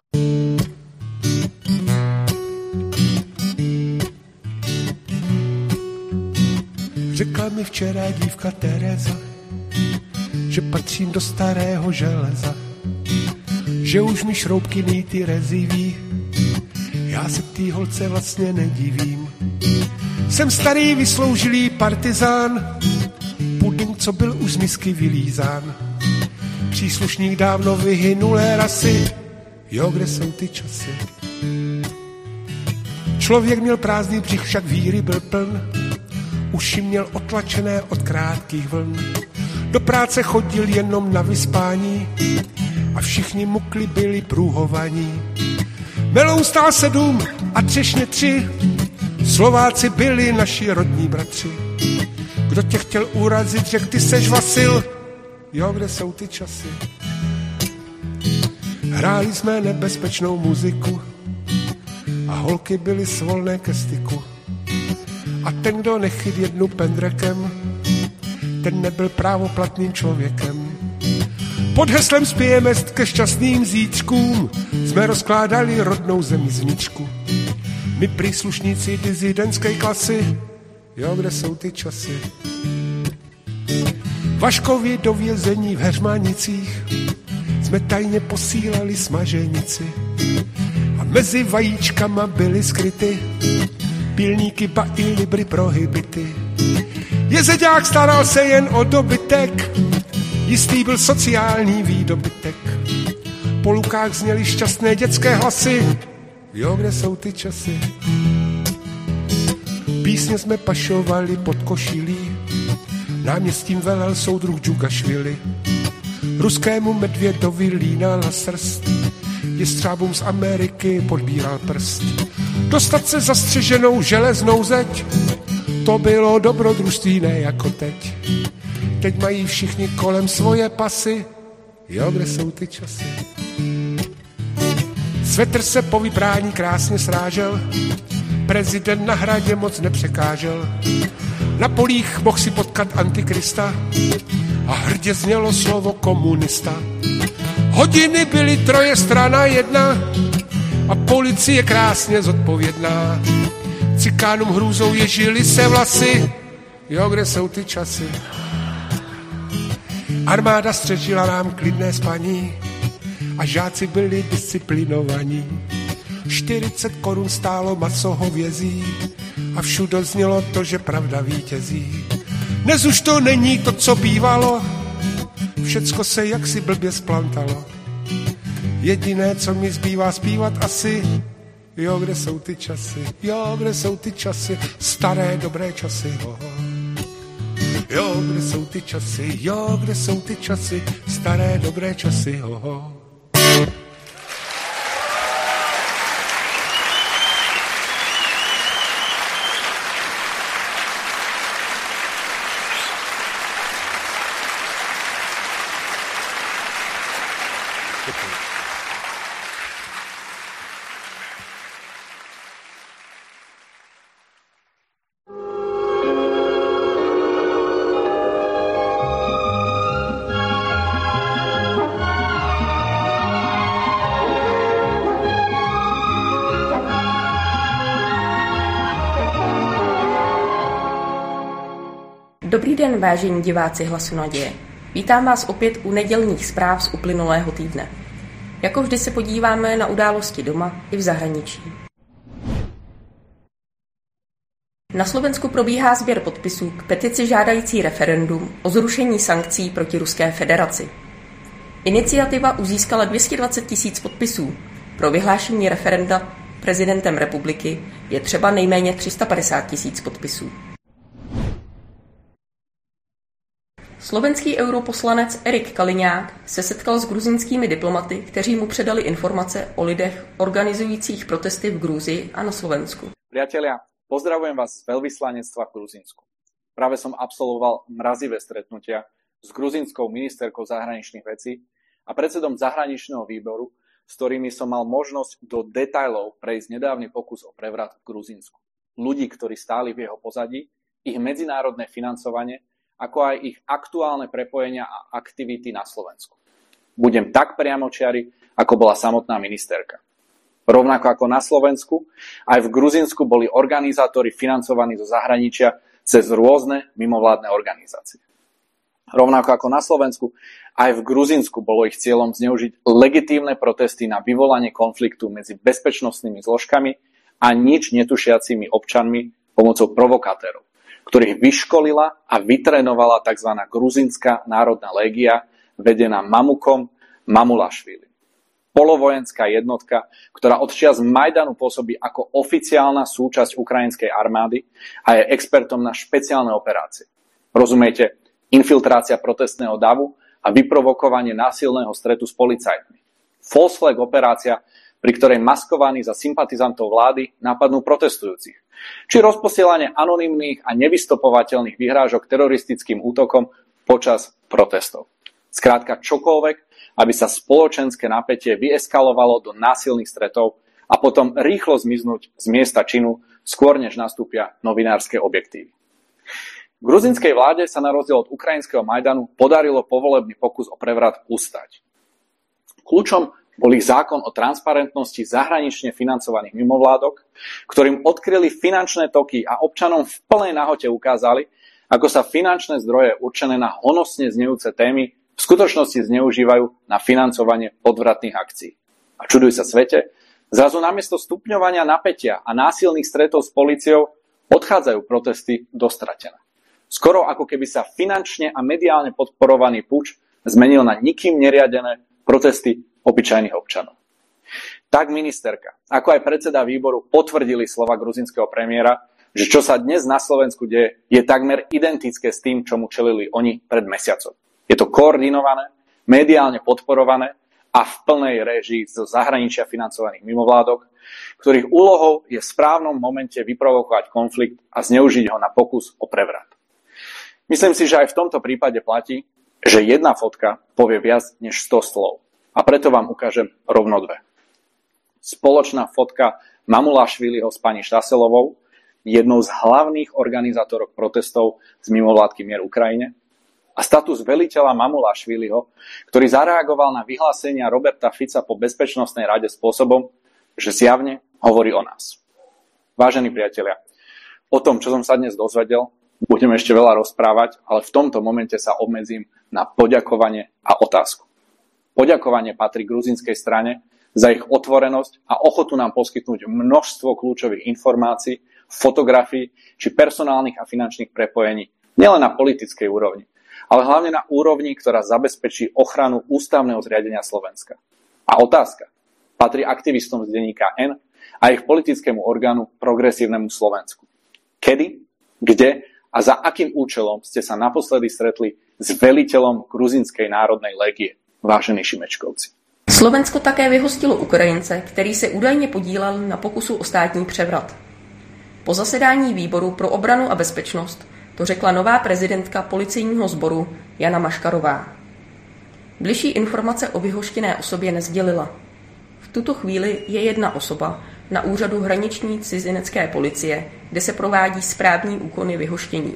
Řekla mi včera dívka Tereza, že patřím do starého železa, že už mi šroubky nýty reziví, já se té holce vlastně nedivím. Jsem starý vysloužilý partizán, puding, co byl už z misky vylízán, příslušník dávno vyhynulé rasy, jo, kde jsou ty časy. Člověk měl prázdný břich, však víry byl pln, uši měl otlačené od krátkých vln. Do práce chodil jenom na vyspání a všichni mukli byli průhovaní. Meloun stál 7 a třešně 3, Slováci byli naši rodní bratři. Kdo tě chtěl urazit, řekl ty seš Vasil, jo, kde jsou ty časy. Hráli jsme nebezpečnou muziku a holky byly svolné ke styku. A ten, kdo nechyt jednu pendrekem, ten nebyl právoplatným člověkem. Pod heslem spějeme ke šťastným zítřkům jsme rozkládali rodnou zemi zvnitřku. My příslušníci dizidentské klasy, jo, kde jsou ty časy. Vaškovi do vězení v Heřmanicích jsme tajně posílali smaženici a mezi vajíčkama byly skryty pilníky, ba i libry prohibity. Jezeďák staral se jen o dobytek, jistý byl sociální výdobytek. Po lukách zněly šťastné dětské hlasy, jo, kde jsou ty časy. Písně jsme pašovali pod košilí, náměstím velel soudruh Džugašvili. Ruskému medvědovi línala srst, jestřábům z Ameriky podbíral prst. Dostat se zastřeženou železnou zeď, to bylo dobrodružství, ne jako teď. Teď mají všichni kolem svoje pasy, jo, kde jsou ty časy. Svetr se po vybrání krásně srážel, prezident na hradě moc nepřekážel. Na polích mohl si potkat antikrista a hrdě znělo slovo komunista. Hodiny byly 3 strana 1 a policie krásně zodpovědná. Cikánům hrůzou ježily se vlasy, jo, kde jsou ty časy. Armáda střežila nám klidné spaní a žáci byli disciplinovaní. 40 korun stálo maso hovězí a všude znělo to, že pravda vítězí. Dnes už to není to, co bývalo, všecko se jaksi blbě splantalo. Jediné, co mi zbývá zpívat asi, jo, kde jsou ty časy, jo, kde jsou ty časy, staré dobré časy, jo, kde jsou ty časy, jo, kde jsou ty časy, staré dobré časy, Dobrý den, vážení diváci Hlasu naděje. Vítám vás opět u nedělních zpráv z uplynulého týdne. Jako vždy se podíváme na události doma i v zahraničí. Na Slovensku probíhá sběr podpisů k petici žádající referendum o zrušení sankcí proti Ruské federaci. Iniciativa už získala 220 000 podpisů. Pro vyhlášení referenda prezidentem republiky je třeba nejméně 350 000 podpisů. Slovenský europoslanec Erik Kaliňák se setkal s gruzínskými diplomaty, kteří mu předali informace o lidech organizujících protesty v Gruzii a na Slovensku. Priatelia, pozdravujem vás z veľvyslanectva v Gruzínsku. Práve som absolvoval mrazivé stretnutia s gruzínskou ministerkou zahraničných vecí a predsedom zahraničného výboru, s ktorými som mal možnosť do detailov prejsť nedávny pokus o prevrat v Gruzínsku. Ľudí, ktorí stáli v jeho pozadí, ich medzinárodné financovanie, ako aj ich aktuálne prepojenia a aktivity na Slovensku. Budem tak priamočiary, ako bola samotná ministerka. Rovnako ako na Slovensku, aj v Gruzínsku boli organizátori financovaní zo zahraničia cez rôzne mimovládne organizácie. Rovnako ako na Slovensku, aj v Gruzínsku bolo ich cieľom zneužiť legitímne protesty na vyvolanie konfliktu medzi bezpečnostnými zložkami a nič netušiacimi občanmi pomocou provokátérov, ktorých vyškolila a vytrénovala tzv. Gruzínska národná légia, vedená Mamukom Mamulašvilim. Polovojenská jednotka, ktorá od čias Majdanu pôsobí ako oficiálna súčasť ukrajinskej armády a je expertom na špeciálne operácie. Rozumiete, infiltrácia protestného davu a vyprovokovanie násilného stretu s policajtmi. False flag operácia, pri ktorej maskovaní za sympatizantov vlády napadnú protestujúcich. Či rozposielanie anonymných a nevystopovateľných vyhrážok teroristickým útokom počas protestov. Skrátka čokoľvek, aby sa spoločenské napätie vyeskalovalo do násilných stretov a potom rýchlo zmiznúť z miesta činu, skôr než nastúpia novinárske objektívy. Gruzínskej vláde sa na rozdiel od ukrajinského Majdanu podarilo povolebný pokus o prevrat ustať. Kľúčom bol ich zákon o transparentnosti zahranične financovaných mimovládok, ktorým odkryli finančné toky a občanom v plnej nahote ukázali, ako sa finančné zdroje určené na honosne znejúce témy v skutočnosti zneužívajú na financovanie podvratných akcií. A čuduj sa svete, zrazu namiesto stupňovania napätia a násilných stretov s políciou odchádzajú protesty dostratené. Skoro ako keby sa finančne a mediálne podporovaný puč zmenil na nikým neriadené protesty obyčajných občanov. Tak ministerka, ako aj predseda výboru potvrdili slova gruzínskeho premiéra, že čo sa dnes na Slovensku deje, je takmer identické s tým, čomu čelili oni pred mesiacom. Je to koordinované, mediálne podporované a v plnej réžii zo zahraničia financovaných mimovládok, ktorých úlohou je v správnom momente vyprovokovať konflikt a zneužiť ho na pokus o prevrat. Myslím si, že aj v tomto prípade platí, že jedna fotka povie viac než 100 slov. A preto vám ukážem rovno dve. Spoločná fotka Mamulašviliho s pani Štaselovou, jednou z hlavných organizátorok protestov z mimovládky Mier Ukrajine, a status veliteľa Mamulašviliho, ktorý zareagoval na vyhlásenia Roberta Fica po Bezpečnostnej rade spôsobom, že zjavne hovorí o nás. Vážení priatelia, o tom, čo som sa dnes dozvedel, budem ešte veľa rozprávať, ale v tomto momente sa obmedzím na poďakovanie a otázku. Poďakovanie patrí gruzínskej strane za ich otvorenosť a ochotu nám poskytnúť množstvo kľúčových informácií, fotografií či personálnych a finančných prepojení nielen na politickej úrovni, ale hlavne na úrovni, ktorá zabezpečí ochranu ústavného zriadenia Slovenska. A otázka patrí aktivistom z denníka N a ich politickému orgánu Progresívnemu Slovensku. Kedy, kde a za akým účelom ste sa naposledy stretli s veliteľom Gruzínskej národnej légie, vážení Šimečkovci? Slovensko také vyhostilo Ukrajince, který se údajně podílel na pokusu o státní převrat. Po zasedání výboru pro obranu a bezpečnost to řekla nová prezidentka policejního sboru Jana Maškarová. Bližší informace o vyhoštěné osobě nesdělila. V tuto chvíli je jedna osoba na úřadu hraniční cizinecké policie, kde se provádí správní úkony vyhoštění.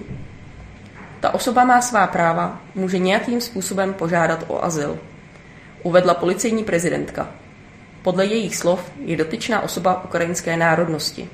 Ta osoba má svá práva, může nějakým způsobem požádat o azyl, uvedla policejní prezidentka. Podle jejich slov je dotyčná osoba ukrajinské národnosti.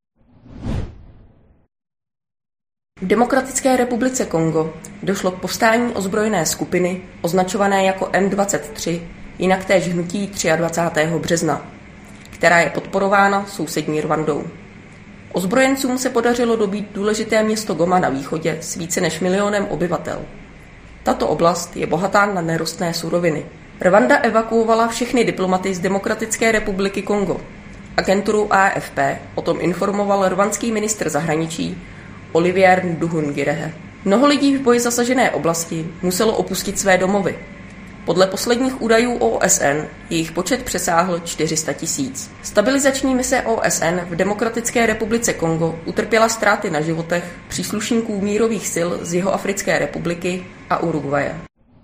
V Demokratické republice Kongo došlo k povstání ozbrojené skupiny označované jako M23, jinak též hnutí 23. března, která je podporována sousední Rwandou. Ozbrojencům se podařilo dobít důležité město Goma na východě s více než 1 milionem obyvatel. Tato oblast je bohatá na nerostné suroviny. Rwanda evakuovala všechny diplomaty z Demokratické republiky Kongo. Agenturu AFP o tom informoval rwandský ministr zahraničí Olivier Nduhungirehe. Mnoho lidí v boji zasažené oblasti muselo opustit své domovy. Podle posledních údajů OSN jejich počet přesáhl 400 000. Stabilizační mise OSN v Demokratické republice Kongo utrpěla ztráty na životech příslušníků mírových sil z Jihoafrické republiky a Uruguaye.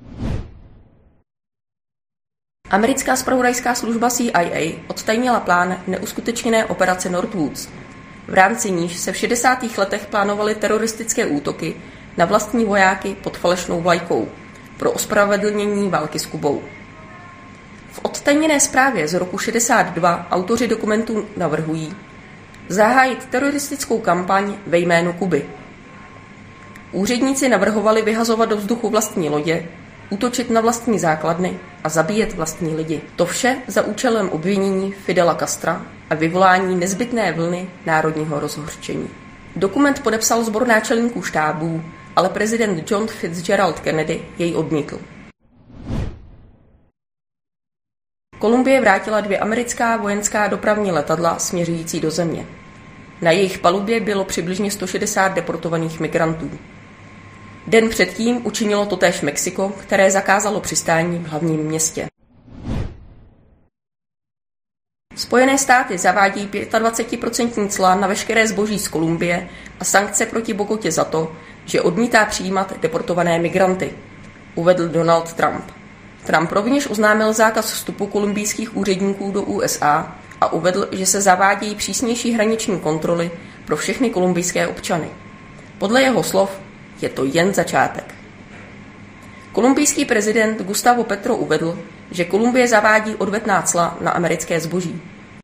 Americká zpravodajská služba CIA odtajnila plán neuskutečněné operace Northwoods, v rámci níž se v 60. letech plánovaly teroristické útoky na vlastní vojáky pod falešnou vlajkou pro ospravedlnění války s Kubou. V odtajněné zprávě z roku 62 autoři dokumentu navrhují zahájit teroristickou kampaň ve jménu Kuby. Úředníci navrhovali vyhazovat do vzduchu vlastní lodě, útočit na vlastní základny a zabíjet vlastní lidi. To vše za účelem obvinění Fidela Castra a vyvolání nezbytné vlny národního rozhořčení. Dokument podepsal sbor náčelníků štábů, ale prezident John Fitzgerald Kennedy jej odmítl. Kolumbie vrátila 2 americká vojenská dopravní letadla směřující do země. Na jejich palubě bylo přibližně 160 deportovaných migrantů. Den předtím učinilo totéž Mexiko, které zakázalo přistání v hlavním městě. Spojené státy zavádí 25% cla na veškeré zboží z Kolumbie a sankce proti Bogotě za to, že odmítá přijímat deportované migranty, uvedl Donald Trump. Trump rovněž oznámil zákaz vstupu kolumbijských úředníků do USA a uvedl, že se zavádějí přísnější hraniční kontroly pro všechny kolumbijské občany. Podle jeho slov je to jen začátek. Kolumbijský prezident Gustavo Petro uvedl, že Kolumbie zavádí odvetná cla na americké zboží.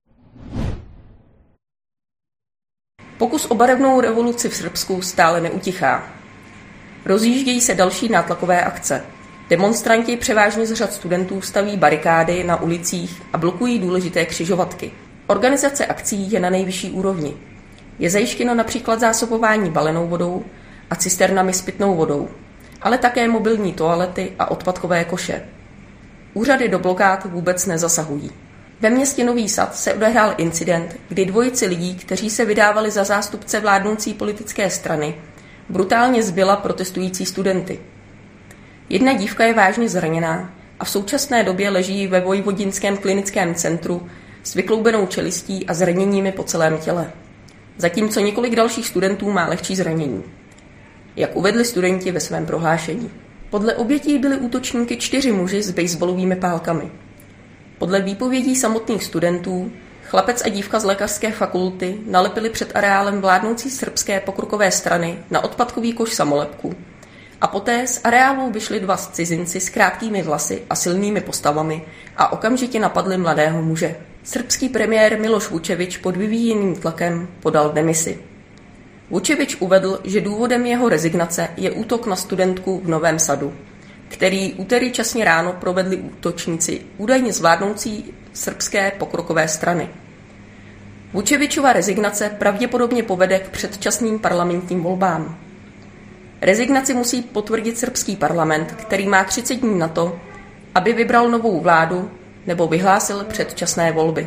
Pokus o barevnou revoluci v Srbsku stále neutichá. Rozjíždějí se další nátlakové akce. Demonstranti převážně z řad studentů staví barikády na ulicích a blokují důležité křižovatky. Organizace akcí je na nejvyšší úrovni. Je zajištěno například zásobování balenou vodou a cisternami s pitnou vodou, ale také mobilní toalety a odpadkové koše. Úřady do blokád vůbec nezasahují. Ve městě Nový Sad se odehrál incident, kdy dvojici lidí, kteří se vydávali za zástupce vládnoucí politické strany, brutálně zbila protestující studenty. Jedna dívka je vážně zraněná a v současné době leží ve Vojvodinském klinickém centru s vykloubenou čelistí a zraněními po celém těle, zatímco několik dalších studentů má lehčí zranění, jak uvedli studenti ve svém prohlášení. Podle obětí byli útočníky 4 muži s baseballovými pálkami. Podle výpovědí samotných studentů chlapec a dívka z lékařské fakulty nalepili před areálem vládnoucí srbské pokrokové strany na odpadkový koš samolepku a poté z areálu vyšli 2 cizinci s krátkými vlasy a silnými postavami a okamžitě napadli mladého muže. Srbský premiér Miloš Vučevič pod vyvíjeným tlakem podal demisi. Vučevič uvedl, že důvodem jeho rezignace je útok na studentku v Novém Sadu, který úterý časně ráno provedli útočníci údajně zvládnoucí srbské pokrokové strany. Vučevičova rezignace pravděpodobně povede k předčasným parlamentním volbám. Rezignaci musí potvrdit srbský parlament, který má 30 dní na to, aby vybral novou vládu nebo vyhlásil předčasné volby.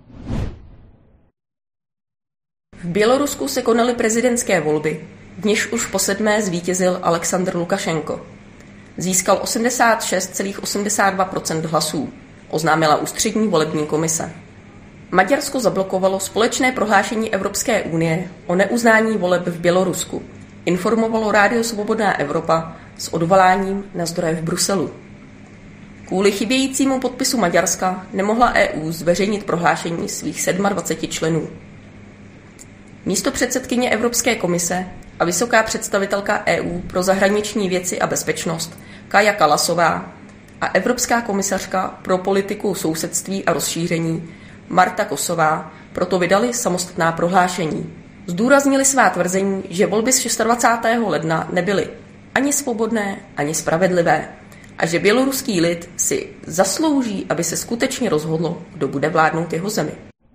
V Bělorusku se konaly prezidentské volby, v nichž už po 7. zvítězil Alexandr Lukašenko. Získal 86,82% hlasů, oznámila ústřední volební komise. Maďarsko zablokovalo společné prohlášení Evropské unie o neuznání voleb v Bělorusku, informovalo Rádio Svobodná Evropa s odvoláním na zdroje v Bruselu. Kvůli chybějícímu podpisu Maďarska nemohla EU zveřejnit prohlášení svých 27 členů. Místopředsedkyně Evropské komise a vysoká představitelka EU pro zahraniční věci a bezpečnost Kaja Kallasová a Evropská komisařka pro politiku sousedství a rozšíření Marta Kosová proto vydali samostatná prohlášení. Zdůraznili svá tvrzení, že volby z 26. ledna nebyly ani svobodné, ani spravedlivé a že běloruský lid si zaslouží, aby se skutečně rozhodlo, kdo bude vládnout jeho zemi.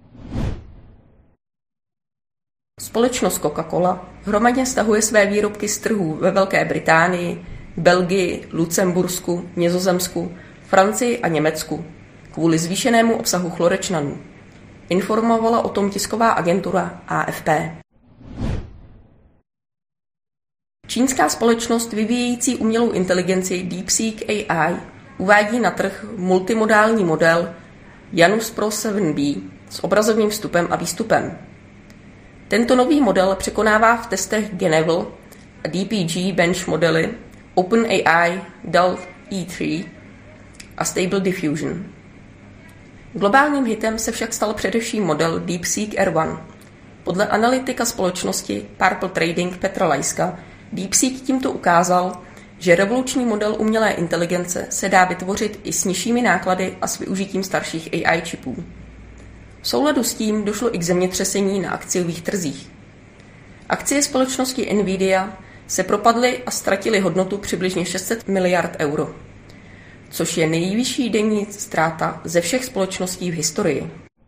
Společnost Coca-Cola hromadně stahuje své výrobky z trhů ve Velké Británii, Belgii, Lucembursku, Nizozemsku, Francii a Německu kvůli zvýšenému obsahu chlorečnanů. Informovala o tom tisková agentura AFP. Čínská společnost vyvíjející umělou inteligenci DeepSeek AI uvádí na trh multimodální model Janus Pro 7B s obrazovým vstupem a výstupem. Tento nový model překonává v testech Genevil a DPG bench modely OpenAI DAL-E3 a Stable Diffusion. Globálním hitem se však stal především model DeepSeek R1. Podle analytika společnosti Purple Trading Petra Lajska DeepSeek tímto ukázal, že revoluční model umělé inteligence se dá vytvořit i s nižšími náklady a s využitím starších AI čipů. V souladu s tím došlo i k zemětřesení na akciových trzích. Akcie společnosti Nvidia se propadly a ztratily hodnotu přibližně 600 miliard euro, což je nejvyšší denní ztráta ze všech společností v historii.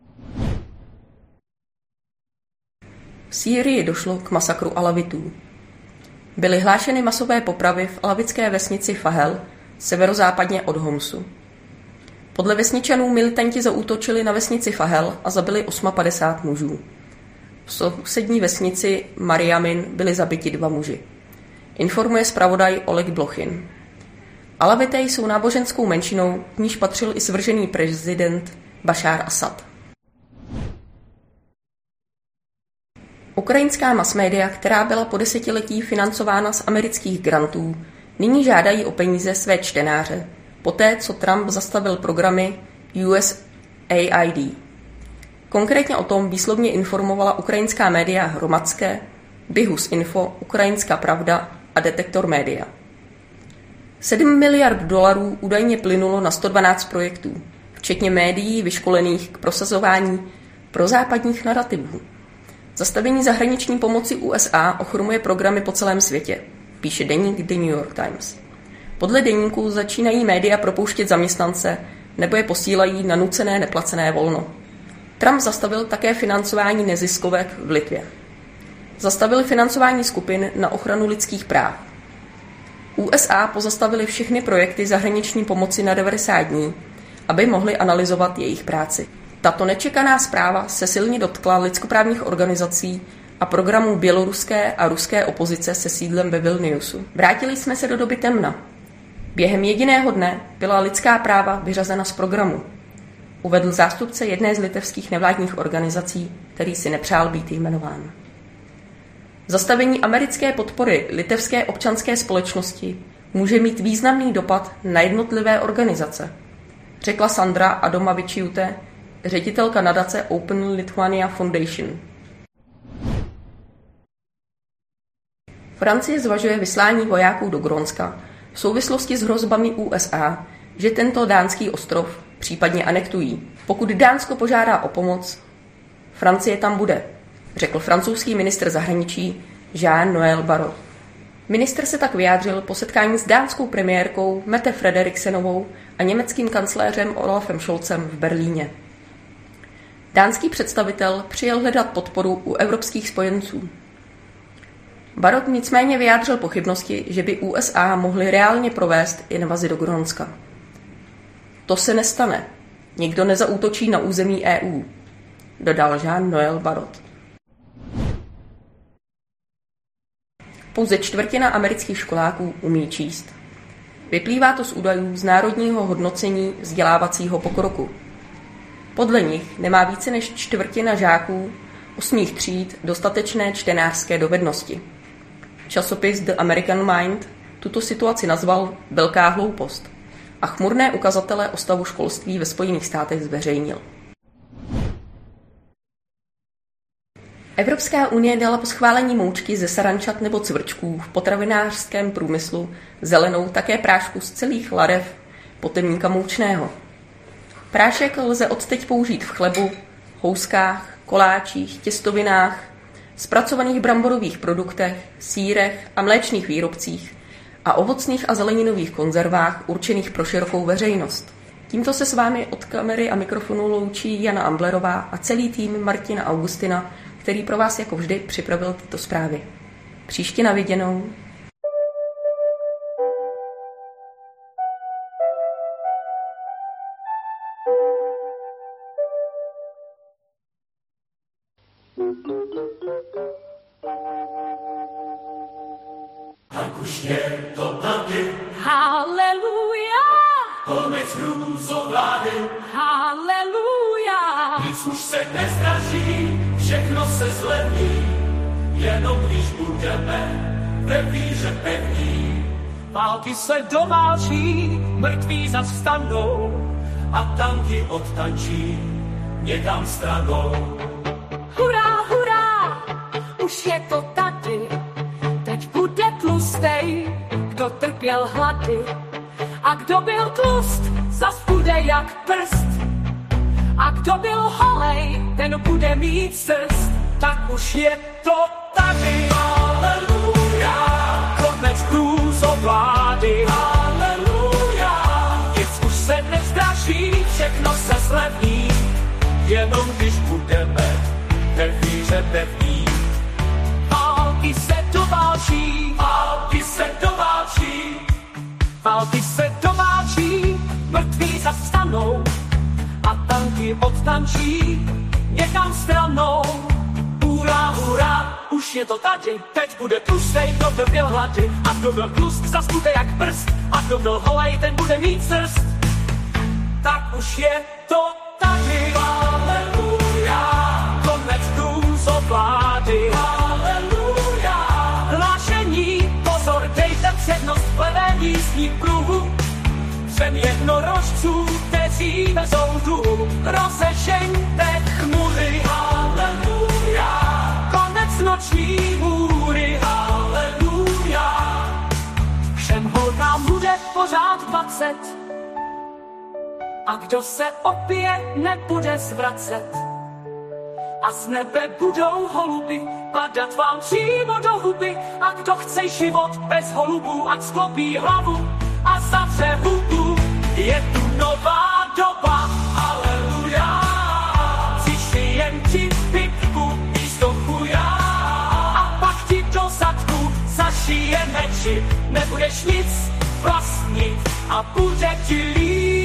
V Sýrii došlo k masakru Alavitů. Byly hlášeny masové popravy v alavitské vesnici Fahel, severozápadně od Homsu. Podle vesničanů militanti zaútočili na vesnici Fahel a zabili 58 mužů. V sousední vesnici Mariamin byli zabiti 2 muži. Informuje zpravodaj Oleg Blochin. Alavité jsou náboženskou menšinou, k níž patřil i svržený prezident Bašár Asad. Ukrajinská masmédia, která byla po desetiletí financována z amerických grantů, nyní žádají o peníze své čtenáře, poté co Trump zastavil programy USAID. Konkrétně o tom výslovně informovala ukrajinská média Hromadské, Bihus Info, Ukrajinská pravda a Detektor Media. 7 miliard dolarů údajně plynulo na 112 projektů, včetně médií vyškolených k prosazování prozápadních narativů. Zastavení zahraniční pomoci USA ochromuje programy po celém světě, píše deník The New York Times. Podle deníku začínají média propouštět zaměstnance nebo je posílají na nucené neplacené volno. Trump zastavil také financování neziskovek v Litvě. Zastavili financování skupin na ochranu lidských práv. USA pozastavili všechny projekty zahraniční pomoci na 90 dní, aby mohli analyzovat jejich práci. Tato nečekaná zpráva se silně dotkla lidskoprávních organizací a programů běloruské a ruské opozice se sídlem ve Vilniusu. Vrátili jsme se do doby temna. Během jediného dne byla lidská práva vyřazena z programu, uvedl zástupce jedné z litevských nevládních organizací, který si nepřál být jmenován. Zastavení americké podpory litevské občanské společnosti může mít významný dopad na jednotlivé organizace, řekla Sandra Adomavičiūtė, ředitelka nadace Open Lithuania Foundation. Francie zvažuje vyslání vojáků do Grónska v souvislosti s hrozbami USA, že tento dánský ostrov případně anektují. Pokud Dánsko požádá o pomoc, Francie tam bude, řekl francouzský ministr zahraničí Jean-Noël Barrot. Ministr se tak vyjádřil po setkání s dánskou premiérkou Mette Frederiksenovou a německým kancléřem Olafem Scholzem v Berlíně. Dánský představitel přijel hledat podporu u evropských spojenců. Barrot nicméně vyjádřil pochybnosti, že by USA mohly reálně provést invazi do Grónska. To se nestane. Nikdo nezaútočí na území EU, dodal Jean-Noël Barrot. Pouze čtvrtina amerických školáků umí číst. Vyplývá to z údajů z národního hodnocení vzdělávacího pokroku. Podle nich nemá více než čtvrtina žáků 8. tříd dostatečné čtenářské dovednosti. Časopis The American Mind tuto situaci nazval velká hloupost a chmurné ukazatele o stavu školství ve Spojených státech zveřejnil. Evropská unie dala po schválení moučky ze sarančat nebo cvrčků v potravinářském průmyslu zelenou také prášku z celých larev potemníka moučného. Prášek lze odteď použít v chlebu, houskách, koláčích, těstovinách, zpracovaných bramborových produktech, sýrech a mléčných výrobcích a ovocných a zeleninových konzervách určených pro širokou veřejnost. Tímto se s vámi od kamery a mikrofonu loučí Jana Amblerová a celý tým Martina Augustina, který pro vás jako vždy připravil tyto zprávy. Příště na viděnou. je to tady. Haleluja, Konec hrůzovlády. haleluja. Nic už se nezdraží, všechno se zlevní, jenom když budeme ve víře pevní. Války se doválčí, mrtví zas vstanou a tanky odtančí někam stranou. Hurá, hurá, už je to tady. Teď bude tlustej, kdo trpěl hlady. A kdo byl tlust, zas bude jak prst. A kdo byl holej, ten bude mít srst. Tak už je to tady. Haleluja, Konec hrůzovlády. haleluja, Nic už se nezdraží, všechno se zlevní. jenom když budeme ve víře pevní. Války se doválčí, Války se doválčí, války se doválčí, mrtví zas vstanou a tanky odtančí někam stranou. hurá, hurá, Už je to tady, teď bude tlustej, kdo trpěl hlady. A kdo byl tlust, zas bude jak prst. A kdo byl holej, ten bude mít srst. Tak už je to tady. haleluja, Konec hrůzovlády. haleluja, Hlášení, pozor, dejte přednost plevé jízdní pruhu. Všem jednorožců, kteří vezou důl, rozežeňte chmury. haleluja, Konec noční můry. haleluja, Všem horám bude pořád 20. A kdo se opije, nebude zvracet. A z nebe budou holuby padat vám přímo do huby. A kdo chce život bez holubů, ať sklopí hlavu a zavře hubu. Je tu nová doba, haleluja, přišijem ti pitku místo chuja. A pak ti do zadku zašijeme čip, nebudeš nic vlastnit a bude ti líp.